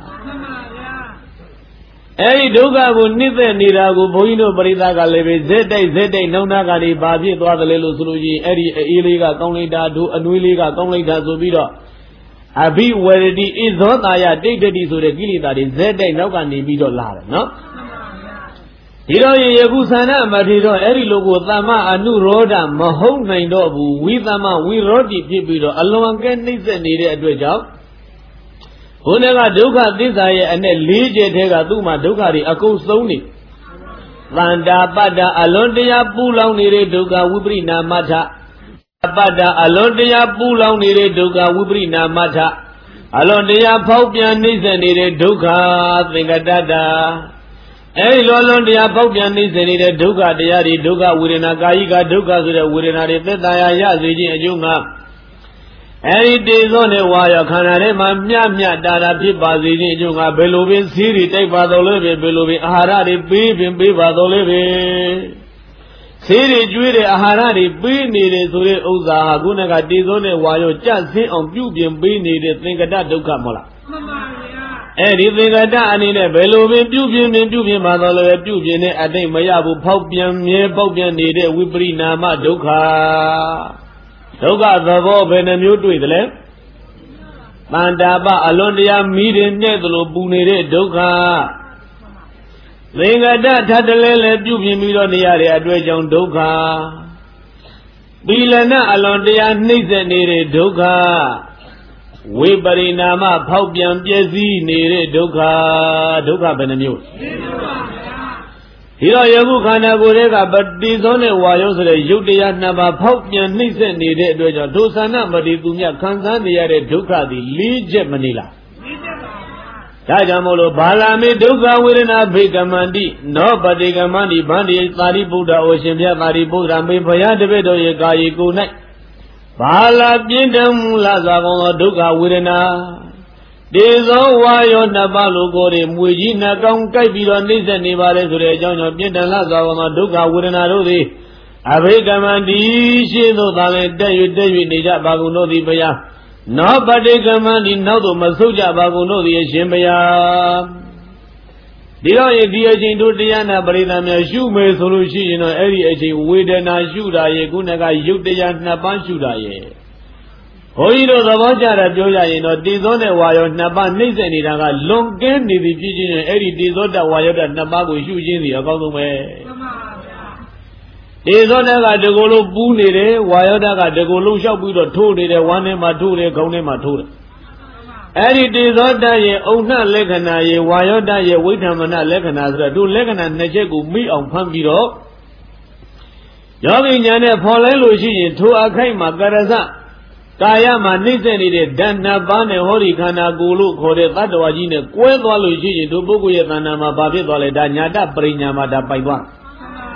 အဲဒီဒုက္ခကိုနှစ်သက်နေတာကိုဘုန်းကြီးတို့ပရိသတ်ကလည်းပဲဇက်တိုက်ဇက်တိုက်နှောင်းသားကနေဘာဖြစ်သွားသလဲလို့ဆိုလို့ရှိရင်အဲ့ဒီအေးလေးကကောင်းလိုက်တာတို့အနှွေးလေးကကောင်းလိုက်တာဆိုပြီးတော့အဘိဝရတိဣဇောတာယတိတ်တတိဆိုတဲ့ကိလေသာတွေဇက်တိုက်နောက်ကနေပြီးတော့လာတယ်နော်ဒီတော့ယခုသန္ဓမထေတော့အဲ့ဒီလိုကိုသမ္မအနုရောဓမဟုတ်နိုင်တော့ဘူးဝိသမ္မဝိရောတိဖြစ်ပြီးတော့အလွန်ကဲနှိမ့်ဆက်နေတဲ့အတွက်ကြောင့်ဘုန်းကဒုက္ခသစ္စာရဲ့အနဲ့၄ချက်ထဲကသူ့မှာဒုက္ခတွေအကုန်ဆုံးနေတန္တာပတ္တအလွန်တရားပူလောင်နေတဲ့ဒုက္ခဝိပရိနာမထပတ္တအလွန်တရားပူလောင်နေတဲ့ဒုက္ခဝိပရိနာမထအလွန်တရားဖောက်ပြန်နှိမ့်ဆက်နေတဲ့ဒုက္ခသင်္ကတတ္တအဲဒီလိုလွန်တရားဖောက်ပြန်နှိမ့်ဆက်နေတဲ့ဒုက္ခတရားတွေဒုက္ခဝေဒနာကာယိကဒုက္ခဆိုတဲ့ဝေဒနာတွေသက်သာရရစေခြင်းအကျိုးငါအဲဒီတေဇောနဲ့ဝါရခန္ဓာထဲမှာမြတ်မြတ်တာတာဖြစ်ပါစေခြင်းအကျိုးငါဘယ်လိုပင်စီးတွေတိုက်ပါတော်လဲပဲဘယ်လိုပင်အာဟာရတွေပေးပင်ပေးပါတော်လဲပဲစီးတွေကျွေးတဲ့အာဟာရတွေပေးနေတယ်ဆိုတဲ့ဥစ္စာဟာခုနကတေဇောနဲ့ဝါရောကြဆင်းအောင်ပြုပြင်ပေးနေတဲ့သင်္ကတဒုက္ခမဟုတ်လားမှန်ပါဗျာအဲဒီသင်္ကတအနေနဲ့ဘယ်လိုပင်ပြုပြင်ပင်ပြုပြင်ပါတော်လဲပြုပြင်တဲ့အတိတ်မရဘူးဖောက်ပြန်မြဲပေါက်ပြန်နေတဲ့ဝိပရိနာမဒုက္ခဒုက္ခသဘောဘယ်နှမျိုးတွေ့သလဲတန်တာပအလွန်တရားမိတယ်မြဲ့သလိုပူနေတဲ့ဒုက္ခသင်္ကတထပ်တလဲလဲပြုပြင်ပြီးတော့နေရတဲ့အတွေ့အကြုံဒုက္ခသီလနာအလွန်တရားနှိမ့်ဆက်နေတဲ့ဒုက္ခဝိပရိနာမဖောက်ပြန်ပြည့်စည်နေတဲ့ဒုက္ခဒုက္ခဘယ်နှမျိုးဒီတော့ယခုခန္ဓာကိုယ်တွေကပฏิဇောနဲ့ဝါယောဆိုတဲ့ယုတ်တရားနှစ်ပါးဖောက်ပြန်နှိမ့်ဆက်နေတဲ့အတွက်ကြောင့်ဒုသနာမတိသူမြတ်ခံစားနေရတဲ့ဒုက္ခသည်လေးချက်မနေလားလေးချက်ပါဗျာဒါကြောင့်မို့လို့ဘာလာမေဒုက္ခဝေဒနာဘေကမန္တိနောပတိကမန္တိဗန္တိသာရိပုတ္တဩရှင်မြတ်သာရိပုတ္တရာမေဘုရားတပည့်တော်ရဲ့ကာယကို၌ဘာလာပြင်းထန်မူလာစွာကောင်းသောဒုက္ခဝေဒနာတေဇောဝါယောနှစ်ပါးလိုကိုယ်တွေမွေကြီးနှကောင်းကြိုက်ပြီးတော့နှိမ့်ဆက်နေပါလေဆိုတဲ့အကြောင်းကြောင့်ပြင်းထန်လာစွာသောဒုက္ခဝေဒနာတို့သည်အဘိကမန္တိရှိသို့သာလဲတက်၍တက်၍နေကြပါကုန်တို့သည်ဘုရားနောပတိကမန္တိနောက်သို့မဆုတ်ကြပါကုန်တို့သည်အရှင်ဘုရားဒီတော့ဒီအချိန်တို့တရားနာပရိသတ်များရှုမယ်ဆိုလို့ရှိရင်တော့အဲ့ဒီအချိန်ဝေဒနာရှုတာရဲ့ခုနကယုတ်တရားနှစ်ပါးရှုတာရဲ့ဘုန်းကြီးတို့သဘောကျတာပြောရရင်တော့တေဇောနဲ့ဝါယောနှစ်ပါးနှိမ့်ဆက်နေတာကလွန်ကဲနေပြီဖြစ်ခြင်းနဲ့အဲ့ဒီတေဇောတဝါယောတနှစ်ပါးကိုရှုခြင်းစီအကောင်းဆုံးပဲမှန်ပါဗျာတေဇောတကတကူလုံးပူးနေတယ်ဝါယောတကတကူလုံးလျှောက်ပြီးတော့ထိုးနေတယ်ဝမ်းထဲမှာထိုးတယ်ခေါင်းထဲမှာထိုးတယ်အဲ့ဒီတေဇောတရဲ့အုံနှလက္ခဏာရဲ့ဝါယောတရဲ့ဝိဓမ္မနလက္ခဏာဆိုတော့တို့လက္ခဏာနှစ်ချက်ကိုမိအောင်ဖမ်းပြီးတော့ယောဂီညာနဲ့ဖော်လဲလို့ရှိရင်ထိုအခိုက်မှာကရဇကာယမှာနှိမ့်ဆက်နေတဲ့ဓာတ်နှစ်ပါးနဲ့ဟောဒီခန္ဓာကိုယ်လို့ခေါ်တဲ့သတ္တဝါကြီးနဲ့ကွဲသွားလို့ရှိရင်တို့ပုဂ္ဂိုလ်ရဲ့တဏ္ဍာမှာဘာဖြစ်သွားလဲဒါညာတပရိညာမှာဒါပိုက်သွား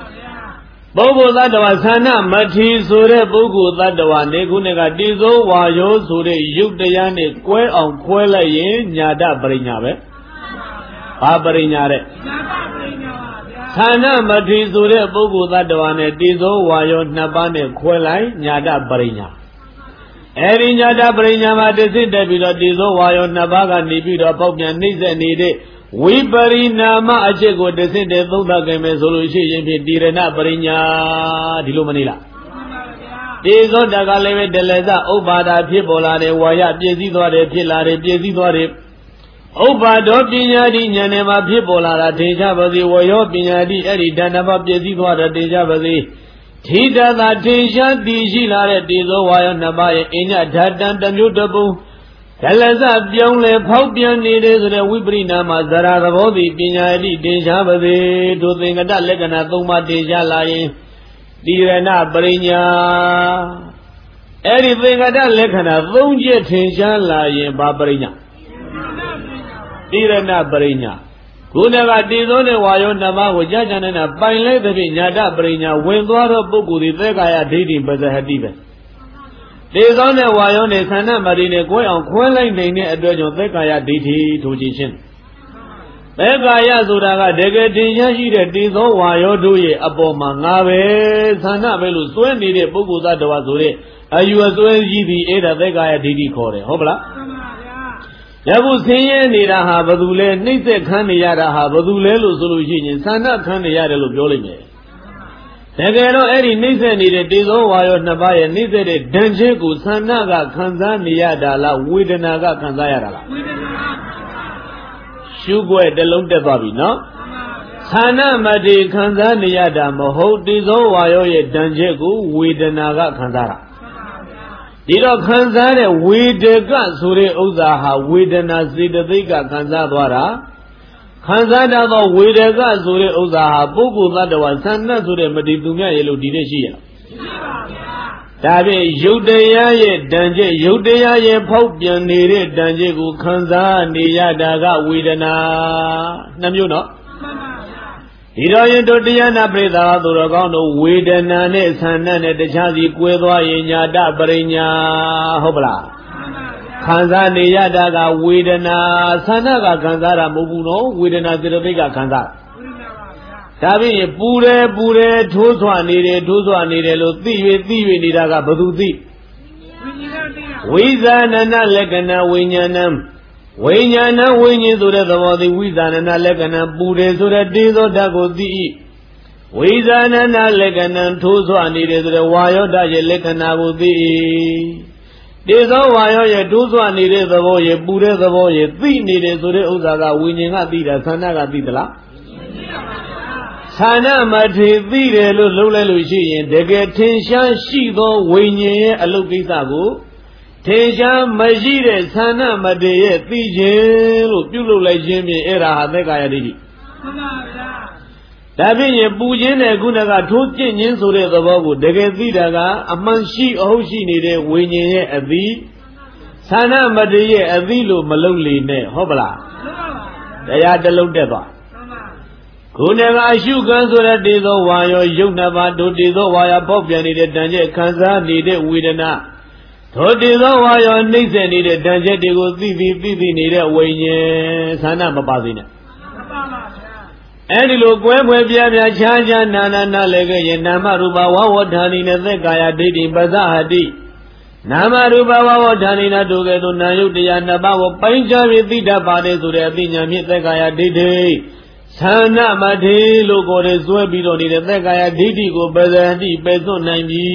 ပုဂ္ဂိုလ်သတ္တဝါသဏ္ဍမထေဆိုတဲ့ပုဂ္ဂိုလ်သတ္တဝါနေခုနဲ့ကတိသောဝါယောဆိုတဲ့ယုတ်တရားနဲ့ကွဲအောင်ခွဲလိုက်ရင်ညာတပရိညာပဲဘာပရိညာတဲ့သဏ္ဍမထေဆိုတဲ့ပုဂ္ဂိုလ်သတ္တဝါနဲ့တိသောဝါယောနှစ်ပါးနဲ့ခွဲလိုက်ညာတပရိညာအဲဒီညာတပရိညာမှာတသိတက်ပြီးတော့တိသောဝါယောနှစ်ပါးကနေပြီးတော့ပေါက်ပြန်နှိမ့်ဆက်နေတဲ့ဝိပရိနာမအချက်ကိုတသိတဲ့သုံးသပ်ကြမယ်ဆိုလို့ရှိရင်ဖြင့်တိရဏပရိညာဒီလိုမနေလားတိသောတကလည်းပဲတလဇဥပ္ပါဒဖြစ်ပေါ်လာတယ်ဝါယပြည့်စည်သွားတယ်ဖြစ်လာတယ်ပြည့်စည်သွားတယ်ဥပ္ပါဒောပညာတိဉာဏ်နဲ့မှာဖြစ်ပေါ်လာတာထေချပါစေဝယောပညာတိအဲ့ဒီဓာဏဘပြည့်စည်သွားတဲ့ထေချပါစေထိတသာထေရှားတည်ရှိလာတဲ့တေဇောဝါယောနှစ်ပါးရဲ့အညဓာတံတစ်မျိုးတစ်ပုံဒလဇပြောင်းလဲဖောက်ပြန်နေတဲ့ဆိုတဲ့ဝိပရိနာမဇရာသဘောသည်ပညာတိတင်ရှားပါစေဒုသင်္ကတလက္ခဏာသုံးပါးတင်ရှားလာရင်တိရဏပရိညာအဲ့ဒီသင်္ကတလက္ခဏာသုံးချက်ထင်ရှားလာရင်ဘာပရိညာတိရဏပရိညာခုနကတေသောနဲ့ဝါယောနှစ်ပါးကိုကြာကြာနဲ့ပိုင်လိုက်တဲ့ဖြင့်ညာတပရိညာဝင်သွားသောပုဂ္ဂိုလ်ဒီသက္ကာယဒိဋ္ဌိပဇဟတိပဲတေသောနဲ့ဝါယောနဲ့သန္နမတိနဲ့ကိုယ်အောင်ခွဲလိုက်နိုင်တဲ့အတွက်ကြောင့်သက္ကာယဒိဋ္ဌိထိုကြည့်ခြင်းသက္ကာယဆိုတာကတကယ်တင်ရရှိတဲ့တေသောဝါယောတို့ရဲ့အပေါ်မှာငါပဲသန္နပဲလို့စွဲနေတဲ့ပုဂ္ဂိုလ်သတ္တဝါဆိုတဲ့အယူအစွဲကြီးပြီးအဲ့ဒါသက္ကာယဒိဋ္ဌိခေါ်တယ်ဟုတ်ပလားယခုဆင်းရဲနေတာဟာဘယ်သူလဲနှိမ့်သက်ခံနေရတာဟာဘယ်သူလဲလို့ဆိုလို့ရှိရင်သန္နခံနေရတယ်လို့ပြောလိုက်မယ်တကယ်တော့အဲ့ဒီနှိမ့်ဆက်နေတဲ့တေဇောဝါယောနှစ်ပါးရဲ့နှိမ့်ဆက်တဲ့ဒဏ်ချက်ကိုသန္နကခံစားနေရတာလားဝေဒနာကခံစားရတာလားဝေဒနာရှုွက်တစ်လုံးတက်သွားပြီနော်သန္နမတိခံစားနေရတာမဟုတ်တေဇောဝါယောရဲ့ဒဏ်ချက်ကိုဝေဒနာကခံစားတာဒီတော့ခံစားတဲ့ဝေဒကဆိုတဲ့ဥစ္စာဟာဝေဒနာစေတသိက်ကခံစားသွားတာခံစားတတ်သောဝေဒကဆိုတဲ့ဥစ္စာဟာပုဂ္ဂိုလ်သတ္တဝါသန္နဆိုတဲ့မတိသူမြရဲ့လို့ဒီနေ့ရှိရဒါဖြင့်ယုတ်တရားရဲ့တန်ကျက်ယုတ်တရားရဲ့ဖောက်ပြန်နေတဲ့တန်ကျက်ကိုခံစားနေရတာကဝေဒနာနှမျိုးနော်ဒီတော့ရင်တို့တရားနာပရိသတ်သူတော်ကောင်းတို့ဝေဒနာနဲ့သန္နနဲ့တခြားစီကွဲသွားရင်ညာတပရိညာဟုတ်ပလားခံစားနေရတာကဝေဒနာသန္နကခံစားတာမဟုတ်ဘူးနော်ဝေဒနာစေတသိက်ကခံစားဒါဖြင့်ပူတယ်ပူတယ်ထိုးဆွနေတယ်ထိုးဆွနေတယ်လို့သိ၍သိ၍နေတာကဘယ်သူသိဝိဇာနနလက္ခဏာဝိညာဏံဝိညာဏဝိညာဉ်ဆိုတဲ့သဘောသည်ဝိဇာနနလက္ခဏာပူတယ်ဆိုတဲ့တေသောဓာတ်ကိုသိ၏ဝိဇာနနလက္ခဏာထိုးဆွနေတယ်ဆိုတဲ့ဝါယောဓာတ်ရဲ့လက္ခဏာကိုသိ၏တေသောဝါယောရဲ့ထိုးဆွနေတဲ့သဘောရဲ့ပူတဲ့သဘောရဲ့သိနေတယ်ဆိုတဲ့ဥစ္စာကဝိညာဉ်ကသိတာသန္နကသိသလားသန္နမထေသိတယ်လို့လုံးလဲလို့ရှိရင်တကယ်ထင်ရှားရှိသောဝိညာဉ်ရဲ့အလုတ်ကိစ္စကိုထင်ရှားမရှိတဲ့သန္နမထေရဲ့သိခြင်းလို့ပြုလုပ်လိုက်ခြင်းဖြင့်အဲ့ဒါဟာသက္ကာယဒိဋ္ဌိမှန်ပါဗျာဒါဖြင့်ပူခြင်းနဲ့ခုနကထိုးကျင့်ခြင်းဆိုတဲ့သဘောကိုတကယ်သိတာကအမှန်ရှိအဟုတ်ရှိနေတဲ့ဝိညာဉ်ရဲ့အသိသန္နမထေရဲ့အသိလို့မလုပ်လေနဲ့ဟုတ်ပလားမှန်ပါဗျာတရားတစ်လုံးတက်သွားခုနကအရှုခံဆိုတဲ့တေသောဝါယောယုတ်နှစ်ပါးတို့တေသောဝါယောပေါက်ပြန်နေတဲ့တန်ကျက်ခံစားနေတဲ့ဝေဒနာတို့တေသောဝါယောနှိမ့်ဆက်နေတဲ့တန်ကျက်တွေကိုသိပြီးသိပြီးနေတဲ့ဝိညာဉ်သန္နမပါစေနဲ့မှန်ပါပါဗျာအဲ့ဒီလိုကွဲကွဲပြားပြားခြားခြားနာနာနာလည်းခဲ့ရင်နာမရူပဝဝဌာနိနဲ့သက်ကာယဒိဋ္ဌိပဇဟတိနာမရူပဝဝဌာနိနာတို့ကဲ့သို့နာယုတ်တရားနှစ်ပါးကိုပိုင်းခြားပြီးသိတတ်ပါတယ်ဆိုတဲ့အသိဉာဏ်ဖြင့်သက်ကာယဒိဋ္ဌိသန္နမထေလို့ကိုယ်တွေစွဲပြီးတော့နေတဲ့သက်ကာယဒိဋ္ဌိကိုပဇဟတိပယ်စွန့်နိုင်ပြီ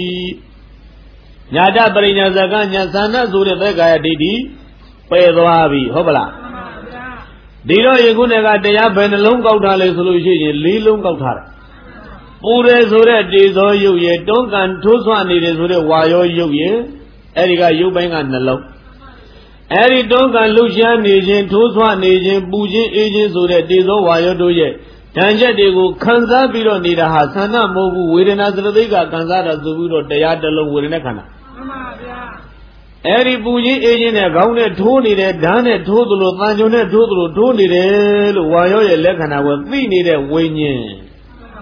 ညာတပရိညာဇကညာသန္နဆိုတဲ့သက်ကာယဒိဋ္ဌိပယ်သွားပြီဟုတ်ပလားဒီတော့ယခုနေ့ကတရားဘယ်နှလုံးကောက်ထားလဲဆိုလို့ရှိရင်လေးလုံးကောက်ထားတယ်ပူတယ်ဆိုတဲ့တေဇောယုတ်ရဲ့တွန်းကန်ထိုးဆွနေတယ်ဆိုတဲ့ဝါယောယုတ်ရဲ့အဲ့ဒီကယုတ်ပိုင်းကနှလုံးအဲ့ဒီတွန်းကန်လှုပ်ရှားနေခြင်းထိုးဆွနေခြင်းပူခြင်းအေးခြင်းဆိုတဲ့တေဇောဝါယောတို့ရဲ့ဓာတ်ချက်တွေကိုခံစားပြီးတော့နေတာဟာသန္နမဟုတ်ဘူးဝေဒနာစရသိက်ကခံစားတာဆိုပြီးတော့တရားတစ်လုံးဝေဒနာခန္ဓာမှန်ပါဗျာအဲ့ဒီပူခြင်းအေးခြင်းနဲ့ခေါင်းနဲ့ထိုးနေတဲ့ဓာတ်နဲ့ထိုးသလိုတန်ကြုံနဲ့ထိုးသလိုထိုးနေတယ်လို့ဝါယောရဲ့လက္ခဏာကိုသိနေတဲ့ဝိညာဉ်တ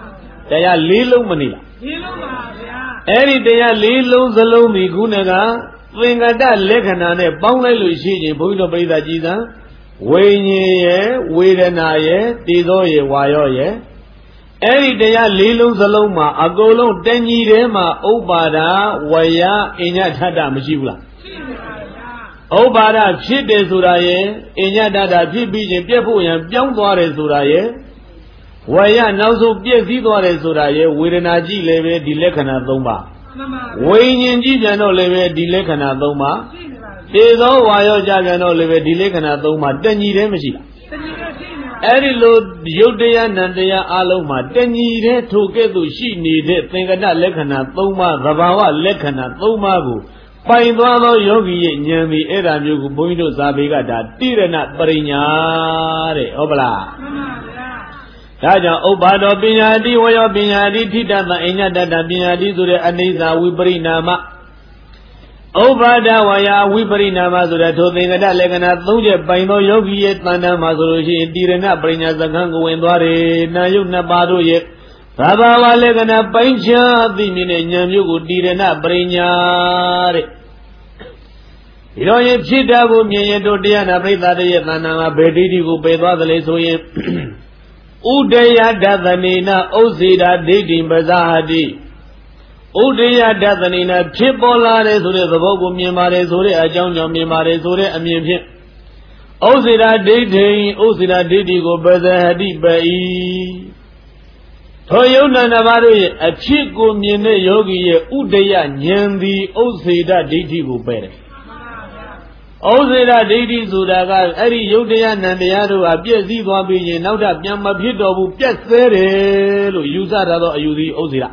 တရားလေးလုံးမနေလားလေးလုံးပါဗျာအဲ့ဒီတရားလေးလုံးစလုံးဒီခုနကသင်္ကတလက္ခဏာနဲ့ပေါင်းလိုက်လို့ရှိရင်ဘုန်းကြီးတို့ပြိဿကြည်သာဝိညာဉ်ရဲ့ဝေဒနာရဲ့တည်သောရဲ့ဝါရောရဲ့အဲ့ဒီတရားလေးလုံးစလုံးမှာအကုန်လုံးတဏှီထဲမှာဥပ္ပါဒဝယအညထတမရှိဘူးလားရှိပါဗျာဥပ္ပါဒဖြစ်တယ်ဆိုတာရဲ့အညထတဖြစ်ပြီးရင်ပြက်ဖို့ရန်ပြောင်းသွားတယ်ဆိုတာရဲ့ဝယနောက်ဆုံးပြည့်စည်သွားတယ်ဆိုတာရဲ့ဝေဒနာကြည့်လည်းပဲဒီလက္ခဏာ၃ပါးဝိညာဉ်ကြည့်ပြန်တော့လည်းပဲဒီလက္ခဏာ၃ပါးသေသောဝါရောကြပြန်တော့လည်းပဲဒီလက္ခဏာ၃ပါးတဏှီထဲမရှိလားအဲ့ဒီလိုယုတ်တရားနံတရားအလုံးမှာတဏှီထဲထိုကဲ့သို့ရှိနေတဲ့သင်္ကတလက္ခဏာ၃ပါးသဘာဝလက္ခဏာ၃ပါးကိုပိုင်သွားသောယောဂီရဲ့ဉာဏ်ပြီးအဲ့ဒါမျိုးကိုဘုန်းကြီးတို့ဇာပေကဒါတိရဏပရိညာတဲ့ဟုတ်ပလားမှန်ပါဗျာဒါကြောင့်ဥပ္ပါဒောပညာတိဝယောပညာတိထိတတအညတတပညာတိဆိုတဲ့အနိစ္စဝိပရိနာမဥပ္ပါဒဝါယဝိပရိနာမဆိုတဲ့ထိုသင်္ကတလက္ခဏာ၃ချက်ပိုင်သောယောဂီရဲ့တဏ္ဍာမှာဆိုလို့ရှိရင်တိရဏပရိညာစကံကိုဝင်သွားတယ်နာယုတ်နှစ်ပါးတို့ရဲ့သဘာဝလက္ခဏာပိုင်ခြားသိမြင်တဲ့ဉာဏ်မျိုးကိုတိရဏပရိညာတဲ့ဒီတော့ရင်ဖြစ်တာကိုမြင်ရင်တို့တရားနာပရိသတ်ရဲ့တဏ္ဍာမှာဘယ်ဒိဋ္ဌိကိုပယ်သွားသလဲဆိုရင်ဥဒယဒသနေနဥစေတာဒိဋ္ဌိပဇာဟတိဥဒယဒသနေနဖြစ်ပေါ်လာတယ်ဆိုတဲ့သဘောကိုမြင်ပါတယ်ဆိုတဲ့အကြောင်းကြောင့်မြင်ပါတယ်ဆိုတဲ့အမြင်ဖြင့်ဥစေတာဒိဋ္ဌိဥစေတာဒိဋ္ဌိကိုပဇာဟတိပေ၏ထိုယုံနာနှစ်ပါးတို့ရဲ့အဖြစ်ကိုမြင်တဲ့ယောဂီရဲ့ဥဒယဉာဏ်သည်ဥစေတာဒိဋ္ဌိကိုပယ်တယ်ဩဇေရဒိဋ္ဌိဆိုတာကအဲ့ဒီယုတ်တရားနံတရားတို့ဟာပြည့်စည်သွားပြီးရင်နောက်ထပ်ပြန်မဖြစ်တော်ဘူးပြတ်ဆဲတယ်လို့ယူဆတာတော့အယူသည်ဩဇေရ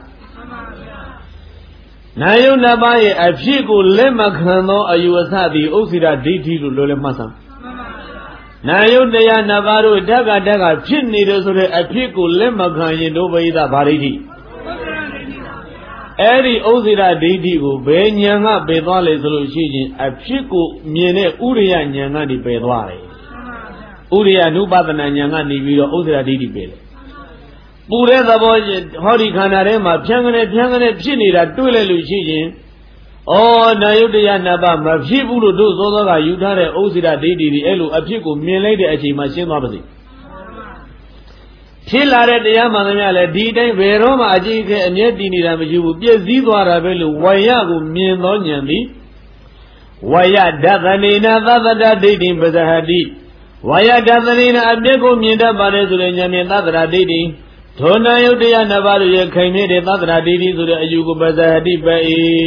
နာယုတ်နှစ်ပါးရဲ့အဖြစ်ကိုလက်မခံသောအယူအဆသည်ဩဇေရဒိဋ္ဌိလို့လို့လည်းမှတ်စမ်းနာယုတ်တရားနှစ်ပါးတို့ဓက္ကဓက္ကဖြစ်နေတယ်ဆိုတဲ့အဖြစ်ကိုလက်မခံရင်တို့ဘိသဗာဒိဋ္ဌိအဲ့ဒီဥစေရဒိဋ္ဌိကိုဘယ်ဉာဏ်ကပယ်သွားလဲဆိုလို့ရှိရင်အဖြစ်ကိုမြင်တဲ့ဥရိယဉာဏ်ကနေပယ်သွားတယ်ဥရိယ ानु ပဒနာဉာဏ်ကနေပြီးတော့ဥစေရဒိဋ္ဌိပယ်တယ်ပူတဲ့သဘောဟောဒီခန္ဓာထဲမှာဖြန်းကနေဖြန်းကနေဖြစ်နေတာတွေ့လိုက်လို့ရှိရင်ဩနာယုတ်တရားနှစ်ပါးမဖြစ်ဘူးလို့တို့သောသောကယူထားတဲ့ဥစေရဒိဋ္ဌိတွေအဲ့လိုအဖြစ်ကိုမြင်လိုက်တဲ့အချိန်မှာရှင်းသွားပါစေဖြစ်လာတဲ့တရားမှန်သမျှလည်းဒီတိုင်းဘယ်တော့မှအကြည့်ခဲအမြဲတည်နေတာမရှိဘူးပြည့်စည်သွားတာပဲလို့ဝါယကိုမြင်သောဉာဏ်သည်ဝါယဒသနေနသတ္တဒိဋ္ဌိပဇဟတိဝါယဒသနေနအပြစ်ကိုမြင်တတ်ပါတယ်ဆိုတဲ့ဉာဏ်ဖြင့်သတ္တဒိဋ္ဌိထိုနာယုတ်တရားနှစ်ပါးတို့ရဲ့ခိုင်မြဲတဲ့သတ္တဒိဋ္ဌိဆိုတဲ့အယူကိုပဇဟတိပဲ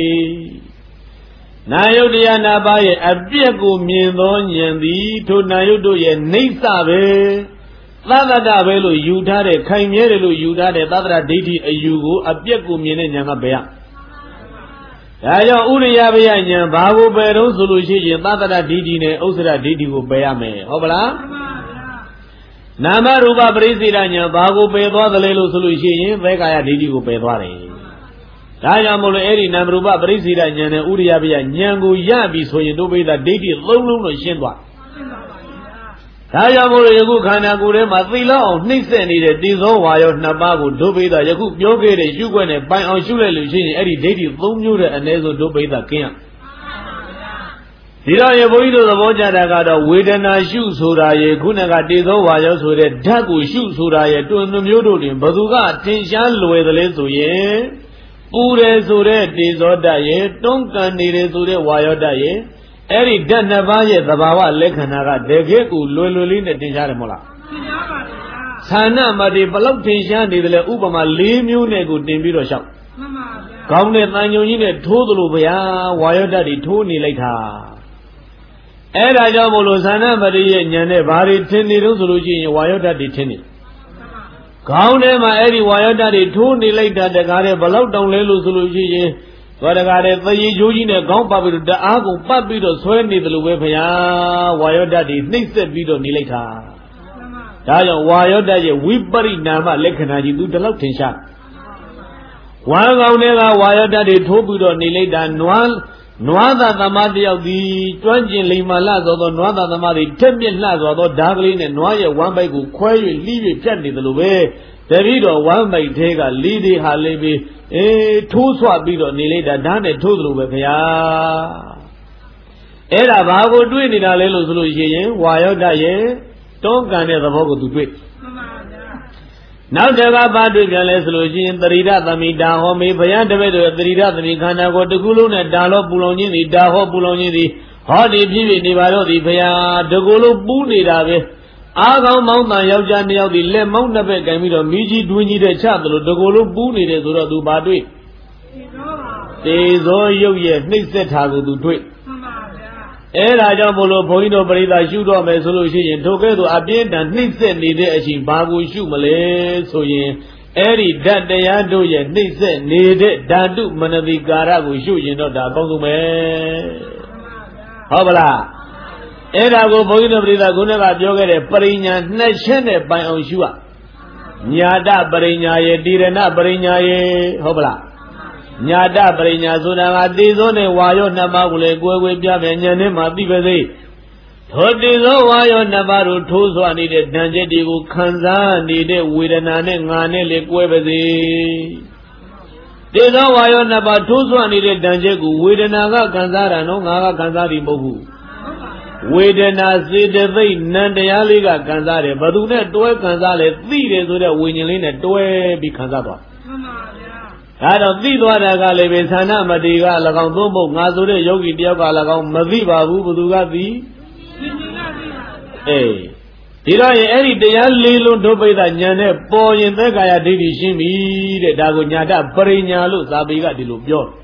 နာယုတ်တရားနှစ်ပါးရဲ့အပြစ်ကိုမြင်သောဉာဏ်သည်ထိုနာယုတ်တို့ရဲ့နိစ္စပဲသတ္တပဲလို့ယူထားတဲ့ခိုင်မြဲတယ်လို့ယူထားတဲ့သတ္တဒိဋ္ဌိအယူကိုအပြက်ကိုမြင်တဲ့ဉာဏ်ကဘယ်ရဒါကြောင့်ဥရိယဘယဉာဏ်ဘာကိုပယ်တော့ဆိုလို့ရှိရင်သတ္တဒိဋ္ဌိနဲ့ဥစ္စရဒိဋ္ဌိကိုပယ်ရမယ်ဟုတ်ပလားနာမရူပပရိစ္ဆေဒဉာဏ်ဘာကိုပယ်သွားသလဲလို့ဆိုလို့ရှိရင်သဲကာယဒိဋ္ဌိကိုပယ်သွားတယ်ဒါကြောင့်မို့လို့အဲ့ဒီနာမရူပပရိစ္ဆေဒဉာဏ်နဲ့ဥရိယဘယဉာဏ်ကိုရပြီဆိုရင်တို့ပိဿဒိဋ္ဌိသုံးလုံးလို့ရှင်းသွားဒါကြောင့်မို့လို့ယခုခန္ဓာကိုယ်ထဲမှာသိလောက်အောင်နှိမ့်ဆက်နေတဲ့တည်သောဝါရောနှစ်ပါးကိုဒုပိသယခုပြောခဲ့တဲ့ရှုွက်နဲ့ပိုင်အောင်ရှုလိုက်လို့ရှိရင်အဲ့ဒီဒိဋ္ဌိသုံးမျိုးတဲ့အ ਨੇ ဆိုဒုပိသကင်းရဒီတော့ရေဘုန်းကြီးတို့သဘောကျတာကတော့ဝေဒနာရှုဆိုတာရေခုနကတည်သောဝါရောဆိုတဲ့ဓာတ်ကိုရှုဆိုတာရေတွင်နှမျိုးတို့တွင်ဘသူကထင်ရှားလွယ်တယ်လဲဆိုရင်ပူတယ်ဆိုတဲ့တည်သောဓာတ်ရေတွန်းကန်နေတယ်ဆိုတဲ့ဝါရောဓာတ်ရေအဲ့ဒီဓာတ်နှစ်ပါးရဲ့သဘာဝလက္ခဏာကတကယ်ကိုလွယ်လွယ်လေးနဲ့တင်ရှားတယ်မဟုတ်လားတင်ရှားပါဗျာဌာနမတိဘလောက်တင်ရှားနေတယ်လဲဥပမာ၄မျိုးနဲ့ကိုတင်ပြီးတော့ရှောက်မှန်ပါဗျာခေါင်းနဲ့တန်ညုံကြီးနဲ့ထိုးသလိုဗျာဝါယောဓာတ်တွေထိုးနေလိုက်တာအဲ့ဒါကြောင့်မို့လို့ဌာနမတိရဲ့ဉာဏ်နဲ့ဘာတွေထင်နေတော့ဆိုလို့ရှိရင်ဝါယောဓာတ်တွေထင်နေခေါင်းထဲမှာအဲ့ဒီဝါယောဓာတ်တွေထိုးနေလိုက်တာတကားတဲ့ဘလောက်တောင်လဲလို့ဆိုလို့ရှိရင်ဘာတကားတဲ့သရေချိုးကြီးနဲ့ခေါင်းပတ်ပြီးတော့တအားကုန်ပတ်ပြီးတော့ဆွဲနေတယ်လို့ပဲဗျာဝါယောဓာတ်တွေနှိမ့်ဆက်ပြီးတော့နေလိုက်တာဒါကြောင့်ဝါယောဓာတ်ရဲ့ဝိပရိနာမလက္ခဏာကြီးသူဒီလောက်ထင်ရှားဝါကောင်တွေကဝါယောဓာတ်တွေထိုးပြီးတော့နေလိုက်တာနွား Nuada Tamati of the twenty Limalas or the Nuada Tamati, ten minutes or the Daglin and Noya one by go quay, leave it gently the way. The reader one by take a lady Halebi, eh, two swap bit on the lady done a total with ya. Era Bago doing it a little solution, why die, don't can the Vogo to quit. Now there are bad solution, the Rida, the Mida, Home, Payanta, the Rida, the Mikana, go to Gulun and Dalo Puloni, the Daho Puloni, the Hodi Pivi, Nivaro, the Paya, the Gulu Buni Rave, Aga Mount Yajani, the Le Mount of Camino, Miji, Duini, the Chapel, the Gulu Buni, the Zura do Badui. They is all you yet, next set Hago to do it. Era Jamolo Poino Brida shoot on a solution, Togeto Abin and Nixon needed a Bagu Shumale, so ye, Eri that they are doing, Nixon needed Dadu Manavi Garagu shoot, you know, that Bongume. Hobala Era go Poino Brida Gunava Jogere, Parina, Nation by Onshua Nyada Barina, Direna Barina, Hobla. Nyada Brina Zuna, Dizone, Wayo Namagule, go with Yamania, Mabibade. Hodizo, Wayo Navaru, Tozo needed Danjedigo, Kanza, needed with an Anane, Lequebede. Dizo, Wayo Nava, Tozo needed Danjegu, with an Aga Kanzara, no Naga Kanzari Bohu. With an Azide, Nandialiga Kanzare, Baduna, Doe Kanzale, three to the winning at Doe Bikanzaba. I don't see what I got live in Sana Madiga, Lagombo, Nazure, Yogi, Diaga, Lagom, Maziba, Budugazi. Eh, did I any day a little to pay that Yane, boy in the Gaya division, the Dagunyata, Parina, Lusabiga di Lubio.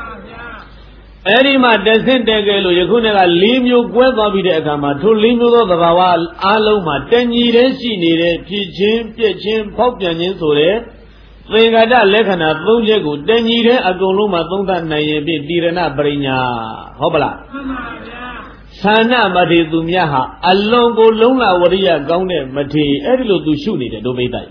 Any man doesn't take a look, you couldn't leave you whether be the Gama to leave you the Bawal, Aloma, ten years she needed, Pichim, Pichim, Popian, Sore. They got a lekana, Bunjago, then you get a goluma, don't that name be Dirana Brina, Hobla. Sana Mati Dumyaha, a long go lona warrior gone, Mati, Erlo to shoot it, do be that.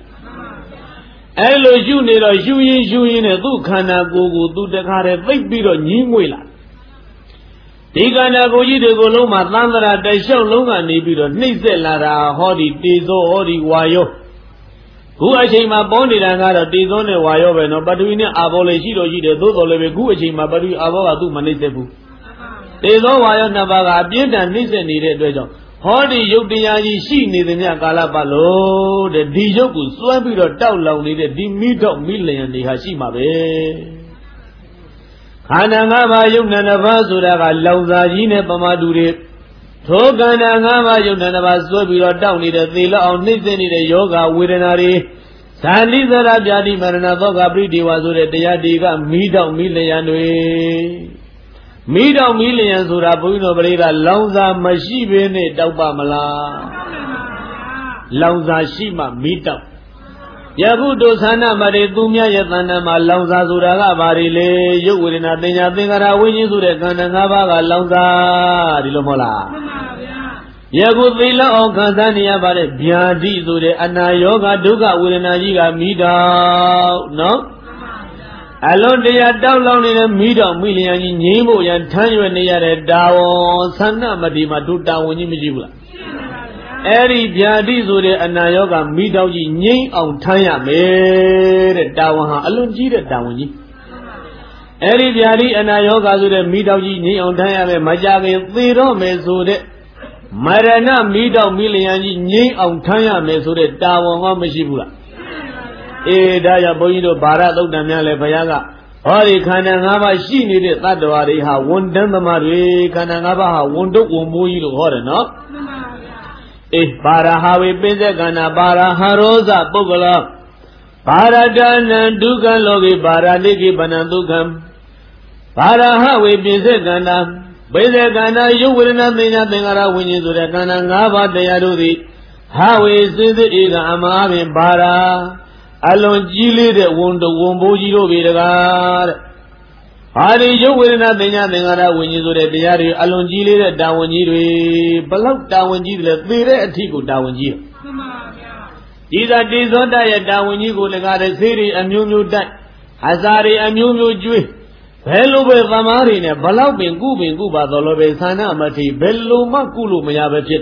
Erlo Junior or Juin, Juin, a Dukana go to the car, a big bit of Nimwilla. Tigana go you to Goloma, Landra, the show longa, Nibido, Nizelara, Hodi, Tizo, Hodi, Wayo. Who I say my bonded and got a dizone Wayo, but we know abolish it, those all of a good achieve my body avoid to Manisebu. There's no Wayo Navaga, Biet and listen needed. Hodi Yukiyaji, she needed Galapalo, the Dijoku, Swabi or Taulau needed the meat of million, the Hashima Bay. Hananga Yunanavasura, Lauzajine Pamadure. Togana Gama Yunanava Swabi or down in the Thila on Nissen in the Yoga Wirinari. Sandiza Rajadi Maranaga Bridi was with the Yadiga, Mida Million. Mida millions would have been over a Lauza Mashibene Daubamala Lauza Shima Mita Yabudo Sana Mare Dumia Yatanama Lauza Zuraga Barile, you will not think I think I win you to the Kananga Lauza Dilomola. Yagudilla or Kazania Bare Biadi to the Anayoga Duga with an Ayiga Mida, no? Alone they are down in a middle million in Nemo and Tanyo and they are a Dao, Sana Madima to Dao Nimijula. Eri Biadi to the Anayoga Midaji Ning on Tanya made Dawaha Alunji the Dawani. Eri Biadi Anayoga to the Midaji Ning on Tanya Majavi, Zero Mesude. Marana Mida million Ning on Tanya Mesude Dawa Mashibula. Eh, Daya Boyno Bara Damale Payaga. Ori Kanangava, she needed that Dwari, how one Dambamari, Kanangava, one do Umuil Horror, no? Eh, Bara Hawi Bezagana, Bara Harosa, Bogola, Bara Dana, Dugan Logi, Bara Niki Banandukam, Bara Hawi Bezagana, Bezagana, you will not mean nothing around when you do the Kanangava, they are doing. How is it, Iga Amami Bara? Alon Gili the wound the Wombo Giro Vidagar. Hari you will not think nothing when you do the diary, Alon Gili the Dawanjiri, Balak Dawanji, the Tiku Dawanji. These are days on diet Dawanji go like a city and you knew that. Hazari and you knew Jew. ဘယ်လိုပဲသမားတွေနဲ့ဘလောက်ပင်ကုပင်ကုပါတော်လို့ပဲသာနာမတိဘယ်လိုမှကုလို့မရပဲဖြစ်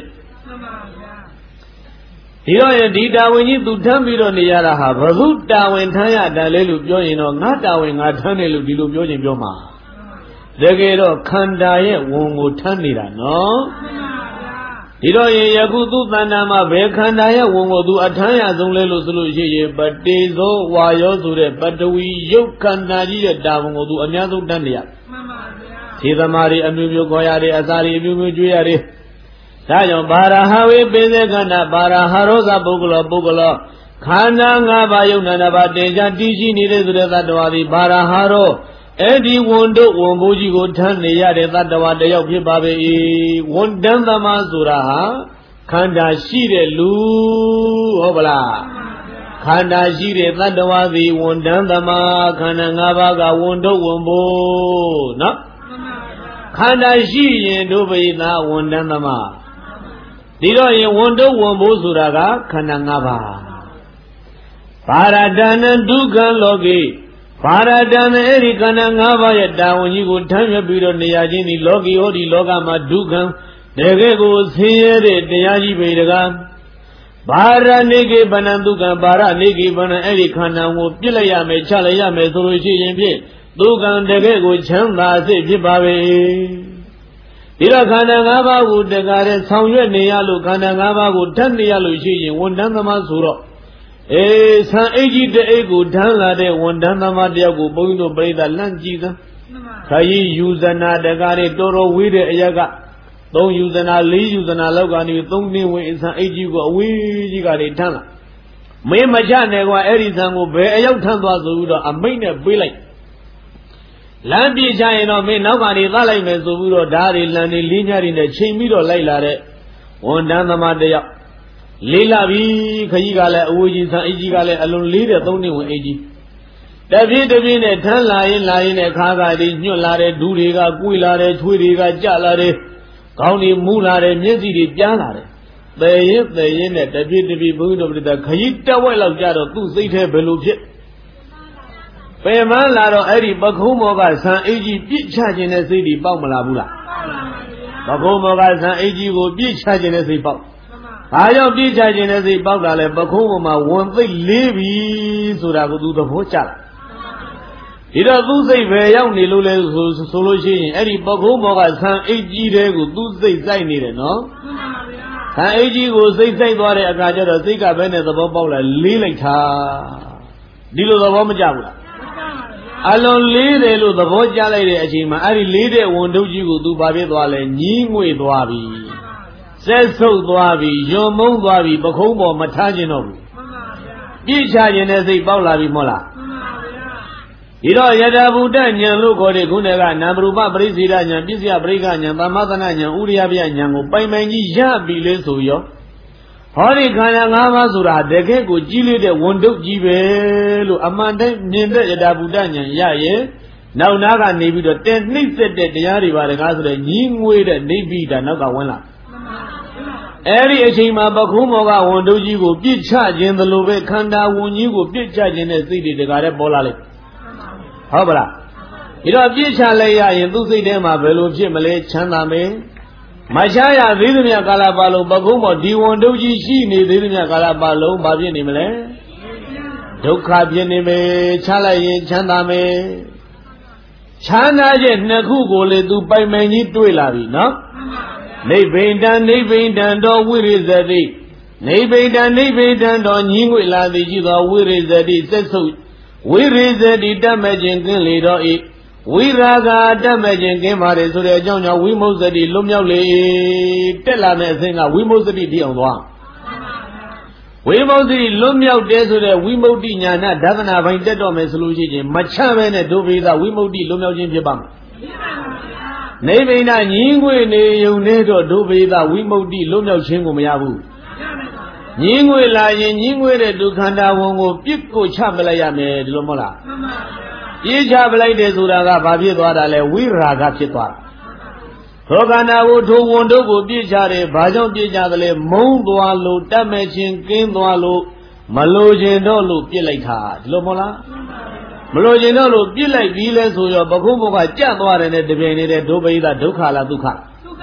ဒီတော့ရင်ဒီတာဝန်ကြီးသူထမ်းပြီးတော့နေရတာဟာဘုသူတာဝန်ထမ်းရတယ်လေလို့ပြောရင်တော့ငါတာဝန်ငါထမ်းတယ်လို့ဒီလိုပြောရင်ပြောမှာတကယ်တော့ခန္ဓာရဲ့ဝန်ကိုထမ်းနေတာနော်ဒီတော့ရင်ယခုသူတဏ္ဍာမှာဘယ်ခန္ဓာရဲ့ဝန်ကိုသူအထမ်းရဆုံးလဲလို့ဆိုလို့ရှိရင်ပတေဇောဝါယောဆိုတဲ့ပတဝီယုတ်ခန္ဓာကြီးရဲ့တာဝန်ကိုသူအများဆုံးတန်းနေရမှန်ပါဗျာခြေသမားတွေအမျိုးမျိုးခေါ်ရတယ်အစာတွေအမျိုးမျိုးကျွေးရတယ်ဒါကြောင့်ဘာရဟဝေပိစေခန္ဓာဘာရဟရောဇပုဂ္ဂလောပုဂ္ဂလောခန္ဓာ၅ပါးယုတ်နာနာပါတင်ကြတည်ရှိနေတဲ့ဆိုတဲ့သတ္တဝါသည်ဘာရဟရောအဲ့ဒီဝန်တို့ဝန်ဘိုးကြီးကိုထမ်းနေရတဲ့သတ္တဝါတယောက်ဖြစ်ပါပေ၏ဝန်တန်းသမားဆိုတာဟာခန္ဓာရှိတဲ့လူဟုတ်ပလားခန္ဓာရှိတဲ့သတ္တဝါသည်ဝန်တန်းသမားခန္ဓာ၅ပါးကဝန်တို့ဝန်ဘိုးနော်ခန္ဓာရှိရင်တို့ပိသဝန်တန်းသမားဒီတော့ရင်ဝန်တို့ဝန်ဘိုးဆိုတာကခန္ဓာ၅ပါးပါရဒဏဒုက္ခလောကေပါရဒံအဲ့ဒီခန္ဓာ၅ပါးရဲ့တာဝန်ကြီးကိုထမ်းရွက်ပြီးတော့နေရာချင်းဒီလောကီဟောဒီလောကမှာဒုက္ခတကယ်ကိုဆင်းရဲတဲ့တရားကြီးပဲတကားဘာရနေကေဗနံဒုက္ခဘာရနေကေဗနံအဲ့ဒီခန္ဓာကိုပြစ်လိုက်ရမယ်ချလိုက်ရမယ်ဆိုလို့ရှိရင်ဖြင့်ဒုက္ခတကယ်ကိုချမ်းသာစိတ်ဖြစ်ပါပဲဒီတော့ခန္ဓာ၅ပါးကိုတကားတဲ့ဆောင်ရွက်နေရလို့ခန္ဓာ၅ပါးကိုထမ်းနေရလို့ရှိရင်ဝန်တန်းသမားဆိုတော့အေးဆံအိတ်ကြီးတအိတ်ကိုထမ်းလာတဲ့ဝန်တန်းသမားတယောက်ကိုဘုန်းကြီးတို့ပြိဿလန့်ကြည့်သမ်းခရီးယူဇနာတကားတွေတော်တော်ဝေးတဲ့အရက်ကသုံးယူဇနာလေးယူဇနာလောက်ကနေသုံးနှင်းဝင်ဆံအိတ်ကြီးကိုအဝေးကြီးကနေထမ်းလာမင်းမချနဲ့ကွာအဲ့ဒီဆံကိုဘယ်အရောက်ထမ်းသွားဆိုပြီးတော့အမိတ်နဲ့ပေးလိုက်လမ်းပြေချရင်တော့မင်းနောက်ကနေသတ်လိုက်မယ်ဆိုပြီးတော့ဓာတ်တွေလမ်းတွေလေးညတွေနဲ့ချိန်ပြီးတော့လိုက်လာတဲ့ဝန်တန်းသမားတယောက်လေးလာပြီခကြီးကလည်းအဝေးကြီးဆံအိတ်ကြီးကလည်းအလွန်လေးတဲ့သုံးနှစ်ဝင်အိတ်ကြီးတပြည့်တပြည့်နဲ့ထမ်းလာရင်လာရင်နဲ့ခါခါတွေညွတ်လာတဲ့ဒူးတွေကကွေးလာတဲ့ချွေးတွေကကြလာတဲ့ခေါင်းတွေမူးလာတဲ့မျက်စိတွေပြားလာတယ်တည်ရင်တည်ရင်နဲ့တပြည့်တပြည့်ဘုန်းကြီးတို့ပြတဲ့ခကြီးတက်ဝက်လောက်ကြတော့သူ့စိတ်ထဲဘယ်လိုဖြစ်ပယ်မလာတော့အဲ့ဒီပခုံးမောကဆံအိတ်ကြီးပြစ်ချခြင်းနဲ့စိတ်တွေပေါက်မလာဘူးလားပခုံးမောကဆံအိတ်ကြီးကိုပြစ်ချခြင်းနဲ့စိတ်ပေါက်ဘာကြောင့်ပြစ်ချခြင်းနဲ့စိတ်ပေါက်တာလဲပခုံးပေါ်မှာဝန်သိပ်လေးပြီဆိုတာကိုသူသဘောကျလာဒီတော့သူစိတ်ပဲရောက်နေလို့လဲဆိုဆိုလို့ရှိရင်အဲ့ဒီပခုံးပေါ်ကဆံအိတ်ကြီးတဲ့ကိုသူစိတ်စိုက်နေတယ်နော်မှန်ပါဗျာဆံအိတ်ကြီးကိုစိတ်စိုက်သွားတဲ့အခါကျတော့စိတ်ကဘယ်နဲ့သဘောပေါက်လဲလေးလိုက်တာဒီလိုသဘောမကျဘူးလားအလုံးလေးတယ်လို့သဘောကျလိုက်တဲ့အချိန်မှာအဲ့ဒီလေးတဲ့ဝန်ထုတ်ကြီးကိုသူဘာဖြစ်သွားလဲညီးငွေ့သွားပြီဆက်ဆုပ်သွားပြီယွံမုန်းသွားပြီပခုံးပေါ်မထားခြင်းတော့ဘူးမှန်ပါဗျာပြည့်ချခြင်းနဲ့စိတ်ပေါက်လာပြီမဟုတ်လားမှန်ပါဗျာဒီတော့ယတဗုဒ္ဓဉာဏ်လို့ခေါ်တဲ့ခုနကနာမရူပပရိစ္ဆေဒဉာဏ်ပစ္စယပရိက္ခဉာဏ်သမသနာဉာဏ်ဥရိယပြဉာဏ်ကိုပိုင်ပိုင်ကြီးရပြီလေဆိုရောဟောဒီခန္ဓာ၅ပါးဆိုတာတကယ်ကိုကြီးလေးတဲ့ဝန်ထုတ်ကြီးပဲလို့အမှန်တိုင်းမြင်တဲ့ယတဗုဒ္ဓဉာဏ်ရရဲ့နောက်နာကနေပြီးတော့တဲ့နှိမ့်ဆက်တဲ့တရားတွေပါတကားဆိုတဲ့ညီးငွေတဲ့နေပြီးတာနောက်ကဝင်လာအဲ့ဒီအချိန်မှာပခုံးမောကဝန်တို့ကြီးကိုပြစ်ချခြင်းသလိုပဲခန္ဓာဝန်ကြီးကိုပြစ်ချခြင်းနဲ့စိတ်တွေတကားတဲ့ပေါ်လာလိုက်ဟုတ်ပါလားဒီတော့ပြစ်ချလိုက်ရရင်သူ့စိတ်ထဲမှာဘယ်လိုဖြစ်မလဲချမ်းသာမယ်မချရသေးသမျှကာလပါလုံးပခုံးမောဒီဝန်တို့ကြီးရှိနေသေးသမျှကာလပါလုံးဘာဖြစ်နေမလဲဒုက္ခဖြစ်နေမယ်ချလိုက်ရင်ချမ်းသာမယ်ချမ်းသာခြင်းနှစ်ခုကိုလေသူပိုင်ပိုင်ကြီးတွေ့လာပြီနော်နိဗ္ဗိန္ဒံနိဗ္ဗိန္ဒံတော်ဝိရိဇတိနိဗ္ဗိန္ဒံနိဗ္ဗိန္ဒံတော်ညီးငွေလာသည်ကြီးသောဝိရိဇတိသက်ဆုပ်ဝိရိဇတိတတ်မဲ့ခြင်းကင်းလေတော်ဤဝိရာဂတတ်မဲ့ခြင်းကင်းပါလေဆိုတဲ့အကြောင်းကြောင့်ဝိမု ക്തി လွတ်မြောက်လေတက်လာတဲ့အစဉ်ကဝိမု ക്തി တည်အောင်သွားဝိမု ക്തി လွတ်မြောက်တယ်ဆိုတဲ့ဝိမု ക്തി ညာဏဒသနာပိုင်းတက်တော့မယ်ဆိုလို့ရှိရင်မချပဲနဲ့ဒုဗေဒဝိမု ക്തി လွတ်မြောက်ခြင်းဖြစ်ပါမယ်နိဗ္ဗိန္ဒညီးငွေနေုံနဲ့တော့ဒုဗေဒဝိမု ക്തി လွတ်မြောက်ခြင်းကိုမရဘူးညီးငွေလာရင်ညီးငွေတဲ့ဒုက္ခန္တာဝန်ကိုပြစ်ကိုချပလိုက်ရမယ်ဒီလိုမဟုတ်လားမှန်ပါဗျာပြစ်ချပလိုက်တယ်ဆိုတာကဘာဖြစ်သွားတာလဲဝိရာဂဖြစ်သွားတာဒုက္ခန္တာကိုထိုဝန်တို့ကိုပြစ်ချတယ်ဘာကြောင့်ပြစ်ချတယ်လဲမုန်းသွားလို့တတ်မဲ့ခြင်းကင်းသွားလို့မလိုခြင်းတော့လို့ပြစ်လိုက်တာဒီလိုမဟုတ်လားမှန်ပါဗျာ Melogino lo be like Vilas or your Bakumoka Jamwa and the Benny Dobeda Dukala Duka.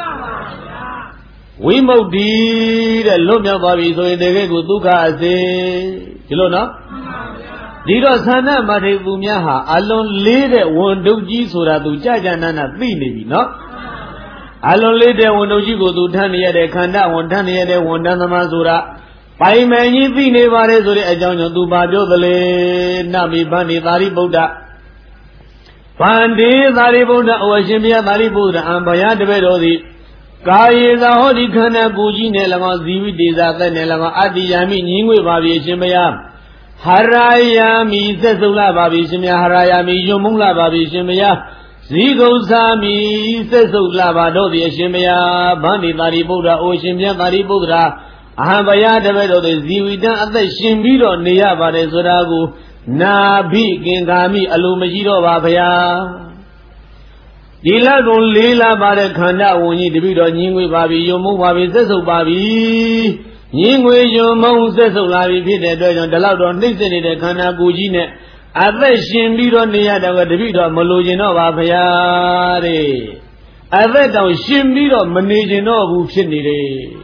We mo did a Lumia Babi so in the Rego Duka say Kilona. Diro Sana Mate Bumiaha alone later one doji sura to Jajanana Vini, no? Alone later one doji go to Tania de Kanda, one Tania de one Dana Mazura. By many Vini Vares or a John Dubajo the Le Nami Bani Dari Buddha. Pandi Dari Buddha or Shimia Dari Buddha and Bayad Vedodi. Kai is a holy Kana Buji Nelama Zivi Dizaka Nelama Adi Yami Ningwe Babi Shimaya. Harayami Sesula Babi Shimia Harayami Yumula Babi Shimia Zigo Sami Sesula Badodi Shimia Bani Dari Buddha O Shimia Dari Buddha Ahambaya Devedo the Ziwida at the Shimbiro Nia Bade Suragu Nabi Gingami Alumajiro Babaya Dila don't Lila Bade Kanda Wuni Devido Ningwe Babi Yumu Babi Sesu Babi Yingwe Yumu Sesu Labi Pite Dojon Deladon Nixon de Kana Gujine at the Shimbiro Nia Devido Malujino Babaya at the Shimbiro Manijino Buchinide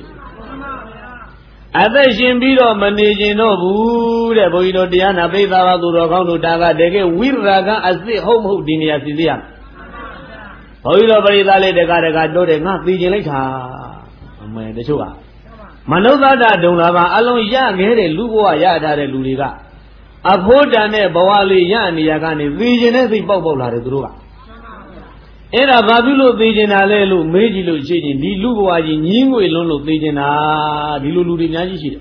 Ada Shimbiro managing no wood, a boy no Diana Beva to Rogan to Daga Dege, Wirraga as the home of Dinia Sidia. Oilo Baridale de Garaga do de not Vigilata. The Suga. Manova don't have alone young headed Lugo Yada de Luliga. A Podane Bawali Yan Yagani, Viginesi Bobola de Druga. Era Babulo Viginalelu, Mejilu Chini, Di Luguaji, Ningu Lulu Vigina, Di Lulu Naji.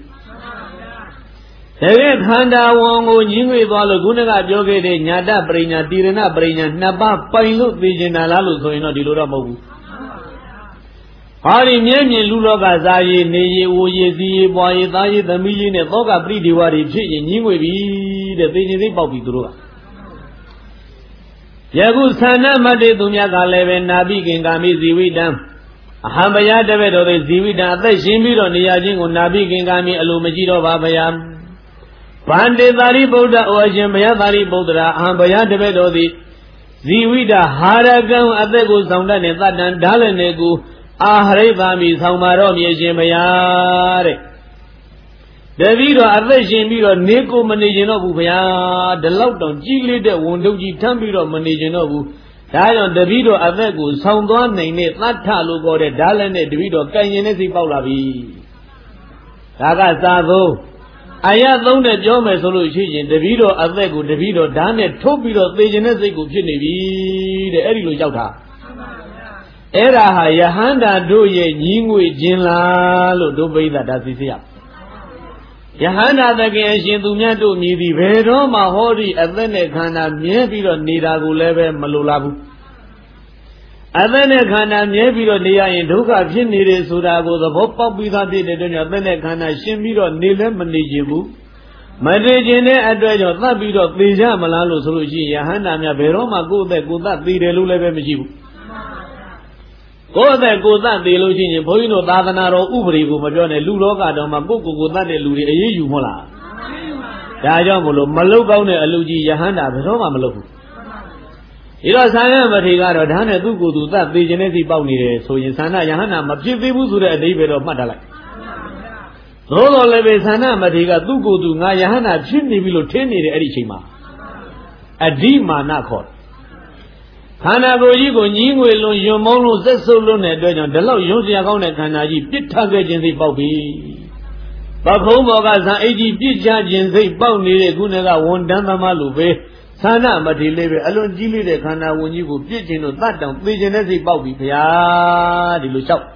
Tere Handa Wongo, Ningu Balaguna, Joge, Nada Brina, Tirena Brina, Naba, Pailu Viginalalu, so in a Dilura Mogu. Hari Miami Lula Gazayi, Neyi, Oye, Boy, the million of Boga Bridiwari, Ningu, the Vigini Bobby Dura. Yagu Sana Made Dumiaga Leven Nabi Gingami Ziwidam. Ahambaya Devedo Ziwida, the Shimbiro Niajing on Nabi Gingami Alumajiro Babayam. Pande Dari Buddha or Jimaya Dari Buddha, Ahambaya Devedo Ziwida, Haragam Adegu Soundan and Tadan Dalanegu, Aharebami Saumarom Yajimaya. Davido Ave Shimbiro Neko Managino Bubaya, the lockdown, Gigli de Wondoji Tambiro Managinobu, Dion Davido Avegu, Soundon, Nate, Natalu, or the Dalane, Davido, Kanyanesi Paulavi. Daga Savo. I have known the Jome solution, Davido Avegu, Davido, Dane, Topido, Pajanesi Gupini, the Erilu Jauta. Era Yahanda do ye, Yingwe, Jinla, Lodobe, that is here. Yahana the Gashin to Miato Midi, Vero, Mahori, Avenekana, Miebiro, Nidagu Leve, Malulabu. Avenekana, Miebiro, Nia, and Duka, Jinni, Sudago, the Bopa without the Avenekana, Shimbiro, Nilem, Manijibu. Madrejene, address of Nabido, Pija, Malalo, Soluji, Yahana, Veroma, go there, go that, the Luleve Mijibu. Go there, go that, the illusion, Poino, Davanaro, Ubri, Majone, Luloga, Domabuku, go that, Luri, a Yumola. Dajamulo, Malogone, Aluji, Yahana, Roma Maloku. It was Sana Matigaro, Dana Dugu, do that, the genetic bounty, so in Sana Yahana, Majibu, David of Madala. Rolo Leve Sana Matiga, Dugu, do Nayahana, Chimney below ten in Erichima. A Dima Nakot. Hanago Yigo Yingwe, Yomono, Zesolone, the law Yosia Kanaji, Pit Target in the Bobby. Bakomogas, eighty pit judge in the Bounty, Gunaga, one Dana Malube, Sana Matileve, Alon Gili de Kana, when you go pitching on that down, Pigeonesi Bobby, Pia, the Luchap.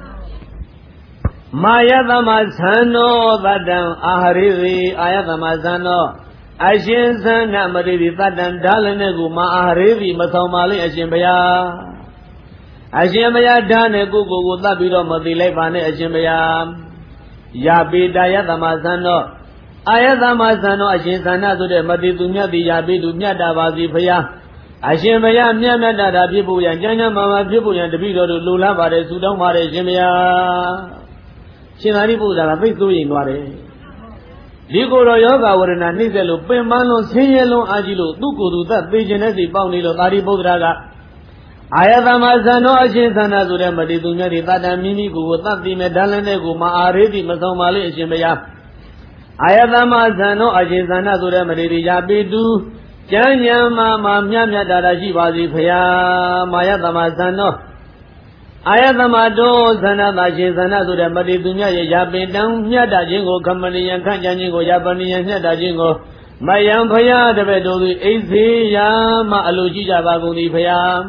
Mayadamazano, that down, Ahari, Ayadamazano. Ashen Sana Madidi Tadan Dalanegu Maharevi Masamali Ashimbaya Ashimbaya Danego Gutabido Madile Bane Ashimbaya Yabi Dayadamazano Ayadamazano Ashin Sana to the Madidunya the Yabi Dunya Davazi Paya Ashimbaya Nyana da people and Jana Mama people and the Bido Lula Vare Sudan Mare Shimaya Shinari Buddha, I think doing what Ligoro yoga warana nizelo pemano senyelo ajilo dukudu ta tejenesi paunilo tari bodraga ayathamazano ashinsana sure mati dunyari tata mimi ku tatti me dalane ku maaredi masomali ashimbaya ayathamazano ashinsana sure mati yapidu janya mama myamya daraji bazi phaya mayathamazano ayathamado sana ashinsana sure mati dunyari yapidang myada jingo kamaniyan kanja jingo yapaniyan myada jingo mayam phaya debedo eisi ya ma aluji jabaguni phaya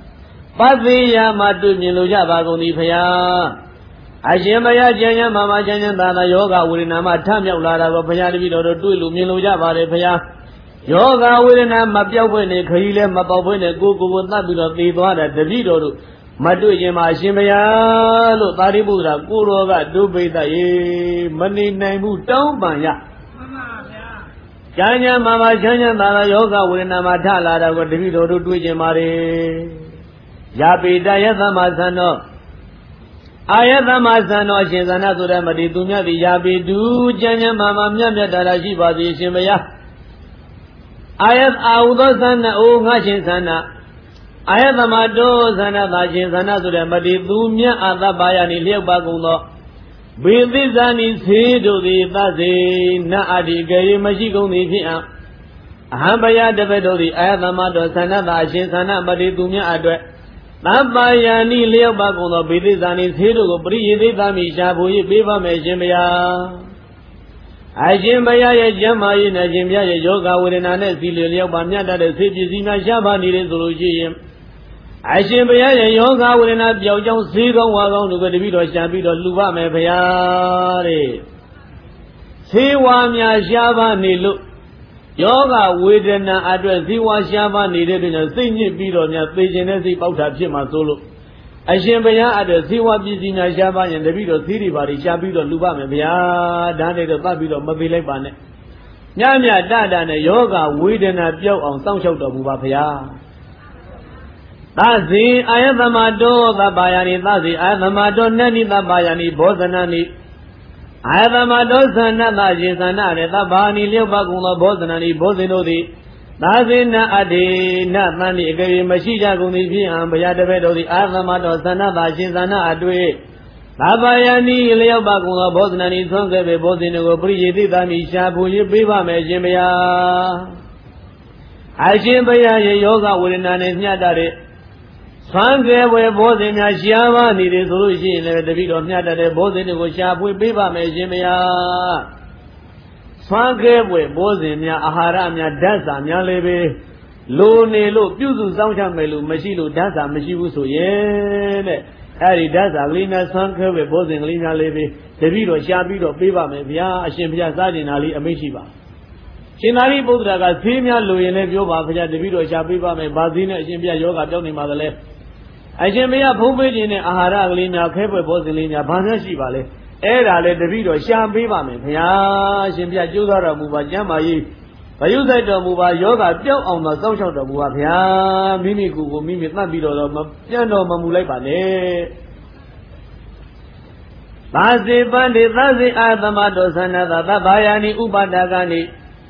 Pati matu milu jaba guni phaya Ashimaya janya mama janya dana yoga urinama tamya ulara go phaya dibido tuilu milu jaba re phaya Yoga urina mapyaw phwe ne khari le mapaw phwe ne ko ko ko tat bido thi twa da dibido du matu chin ma ashimaya lo Thariputta ko ro ga du peita ye mani nai mu taung pan ya Janya mama janya dana yoga urinama tha lara go dibido du twi chin ma re Yapida yathamasano Ayathamasano Ashinsana sura mati dunya di yapidu janya mama myamya daraji badi shimbaya Ayat audasana o ngashinsana Ayathamado sana dashinsana sura mati dunya athabayani liyabagundo Bindisani sidu di tasi na adigari mashikundi fi'a Ahambaya devedo di ayathamado sana dashinsana mati dunya adwe Tabayani liyabagundo bidisani sidu ko priyiditami shabuyi biba me shimbaya Ashimbaya ye jamayi na shimbaya ye yoga urina ne sili liyaba myata de sipisi mya shaba nire sulu shiyin Ashimbaya ye yoga urina pyaw chawng sikong wakong nuko dibido shabido luba me phaya re Siwa mya shaba nilu Yoga wedana adwe siwa shaba nire dina sinyi bido mya tejene si pauta phitma so lo Ashimbaya adwe siwa pisi mya shaba yin dibido siri bari shabido luba me phaya da ne do tat bido ma thi lai pa ne Nya mya dada ne yoga wedana pyaw aung saung chok tor mu ba phaya Tasi ayathamado tabayani tasi ayathamado nani tabayani bodhanani Ayathamado sana tashi sana re tabani liyabagundo bodhanani bodhinodi Tasi na adi na thani ikari mashija gundi phi'an baya debedodi ayathamado sana tashi sana adwe Tabayani liyabagundo bodhanani thongkebe bodhinogo priyiti thami shabuyi biba me shimbaya Ashimbaya ye yoga urinane myatare Sangre we boze mya shiyama nire sulu shi ne debido myata de boze ni ko sha pwe pe ba me shimbaya Sangre we boze mya ahara mya dasa mya le be lo ne lo pyu su saung cha me lo mashi lo dasa mashi bu so ye de Eri dasa kali nya sangre we boze kali nya le be debido sha pi do pe ba me bya ashin bya sa jin na li amit shi ba Shin Thariputta ka thi mya lo yin le pyo ba phya debido sha pe ba me ba thi ne ashin bya yoga pyaw ni ma da le Ashimbaya phumpe jin ne ahara kali nya khe pwe boze kali nya ba mya shi ba leအဲဒါလေတပည့်တော်ရှာပေးပါမယ်ခင်ဗျာရှင်ပြကျိုးသားတော်မူပါကျမ်းမာရေးဗယုစိုက်တော်မူပါယောဂပျောက်အောင်သောစောင့်ရှောက်တော်မူပါဗျာမိမိကိုယ်ကိုမိမိသတ်ပြီးတော့မပြန်တော်မမူလိုက်ပါနဲ့သာစေပန္တိသစေအာသမတောသနသသဗ္ဗာယနိဥပဒကနိ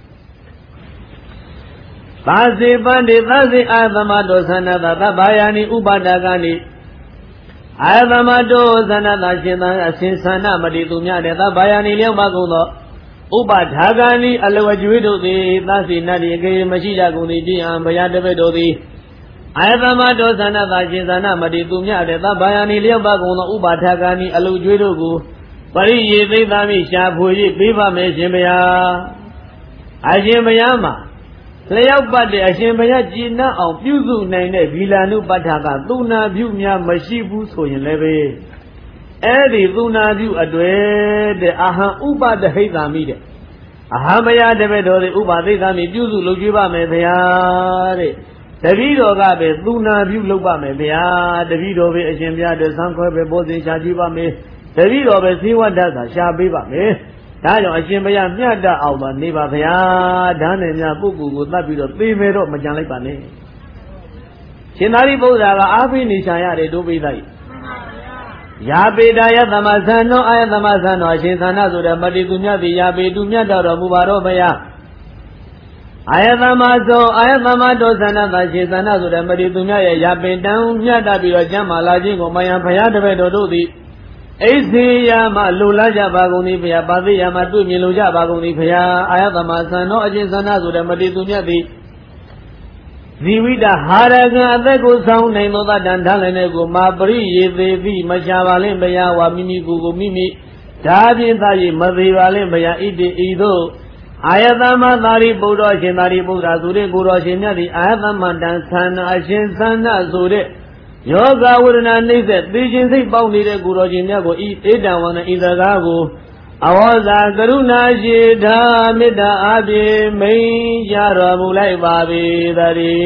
သာစေပန္တိသစေအာသမတောသနသသဗ္ဗာယနိဥပဒကနိAyathamado sanata shintan asinsana mati tumya de tabayani liyaw magundo Upadhagani alawajwido di tasi nadi ikari mashija gundi jiyan bayadabedo di Ayathamado sanata shinsana mati tumya de tabayani liyaw magundo Upadhagani alawajwido gu Pari ye thami shapuji biba me shimbaya Ashimbaya ma Layak pati ashimbaya jina au pyusu naine vilanu pataka tuna vyu mya mashibu soyin lebe Edi tuna vyu adwe de ahan upada haithami de Ahamaya debedo de upada haithami pyusu lojwe ba me bhaya de Dabido ka be tuna vyu lok ba me bhaya Dabido be ashimbaya de sankwe be bozin shaji ba me Dabido be siwa dasa shabi ba meဒါကြောင့်အရှင်ဘုရားမြတ်တအောင်ပါနေပါဗျာဒါနဲ့များပုဂ္ဂိုလ်ကိုသတ်ပြီးတော့သိမယ်တော့မကြံလိုက်ပါနဲ့ရှင်သာရိပုတ္တရာကအားပေးနေချာရတယ်တို့ပိသိုက် Ya beda ya tamasano aya tamasano ashin sana sura mati dunya di ya bedu nya daro mubaro baya aya tamaso aya tamato sana ashin sana sura mati dunya ya ya bedan nya da pi ro chamma la chin ko mayan phaya tabe do do di aise ya ma lula ja ba gung ni phaya pa thi ya ma twi myin lo ja ba gung ni phaya aya tamasano ashin sana sura mati dunya di Zivida haraga adeko sound nain thoa tan tha lai ne ko ma pari ye the thi ma sha ba lin baya wa mimi ko ko mimi da pyin tha ye ma the ba lin baya ite i tho ayatama thari buddha shin thari buddha so de ko ro shin myat thi ayatama tan san a shin san na so de yoga wedana nei set thi chin siat pauk nide ko ro shin myat ko i edan wan i saka ko Awaza karuna jidha mida abhi mai jara mulai babi dari.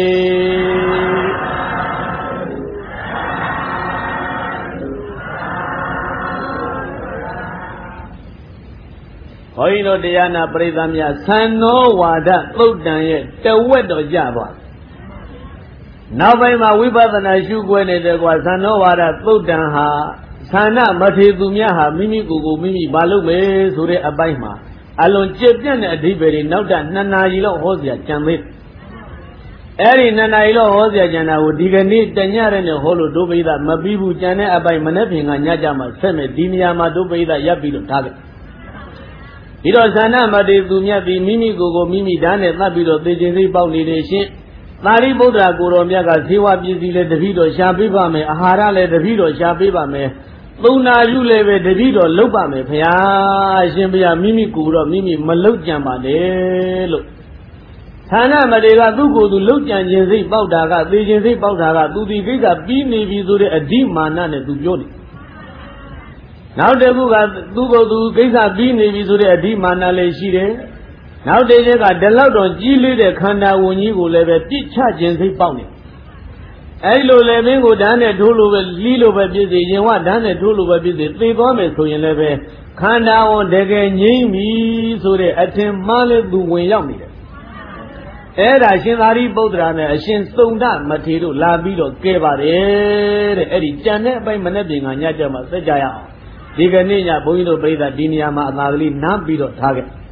Hoi no dhyana paridhamya sanno wada thudan ye tewet do jabwa. Now by ma vipassana shu kwe ne de kwa sanno wada thudan ha Sana mati dunya ha mimi gugu mimi balu me sure abai ma alon chepyan ne adhiperi nauta nanayi lo hosya chanme eri nanayi lo hosya chana ko di kani tanya re ne holo do paida ma pi bu chan ne abai mane phin ga nya ja ma set me di niya ma do paida yap pi lo tha ge di do sana mati dunya di mimi gugu mimi da ne tat pi lo the chin sei pauk ni de shin Thari Buddha ko ro myat ka sewa pisi le tapi do sha pi ba me ahara le tapi do sha pi ba meသုံးနာပြုလည်းပဲတတိတော်လောက်ပါမယ်ဖရာအရှင်ဘုရားမိမိကိုယ်တော့မိမိမလောက်ကြံပါနဲ့လို့ဌာနမတွေကသူ့ကိုယ်သူလောက်ကြံခြင်းစိတ်ပေါက်တာကသေခြင်းစိတ်ပေါက်တာကသူဒီကိစ္စပြီးနေပြီဆိုတဲ့အဓိမာနနဲ့သူပြောနေနောက်တစ်ခုကသူ့ကိုယ်သူကိစ္စပြီးနေပြီဆိုတဲ့အဓိမာနလည်းရှိတယ်နောက်တစ်ချက်ကဒီလောက်တော့ကြီးလေးတဲ့ခန္ဓာဝင်ကြီးကိုလည်းပဲပြစ်ချခြင်းစိတ်ပေါက်နေအဲ့လိုလေမင်းကိုဓာတ်နဲ့ထိုးလို့ပဲလီးလို့ပဲဖြစ်စေရင်ဝဓာတ်နဲ့ထိုးလို့ပဲဖြစ်စေသေသွားမယ်ဆိုရင်လည်းပဲခန္ဓာဝန်တကယ်ငြိမ့်ပြီဆိုတဲ့အထင်မှားလဲသူဝင်ရောက်နေတယ်အဲ့ဒါရှင်သာရိပုတ္တရာနဲ့အရှင်စုံဒမထေရတို့လာပြီးတော့ကဲပါတယ်တဲ့အဲ့ဒီကြံတဲ့အပိုင်းမနဲ့ပြင်ကညကြမှာစက်ကြရအောင်ဒီကနေ့ညဘုန်းကြီးတို့ပြိဿဒီနေရာမှာအသာကလေးနားပြီးတော့ထားခဲ့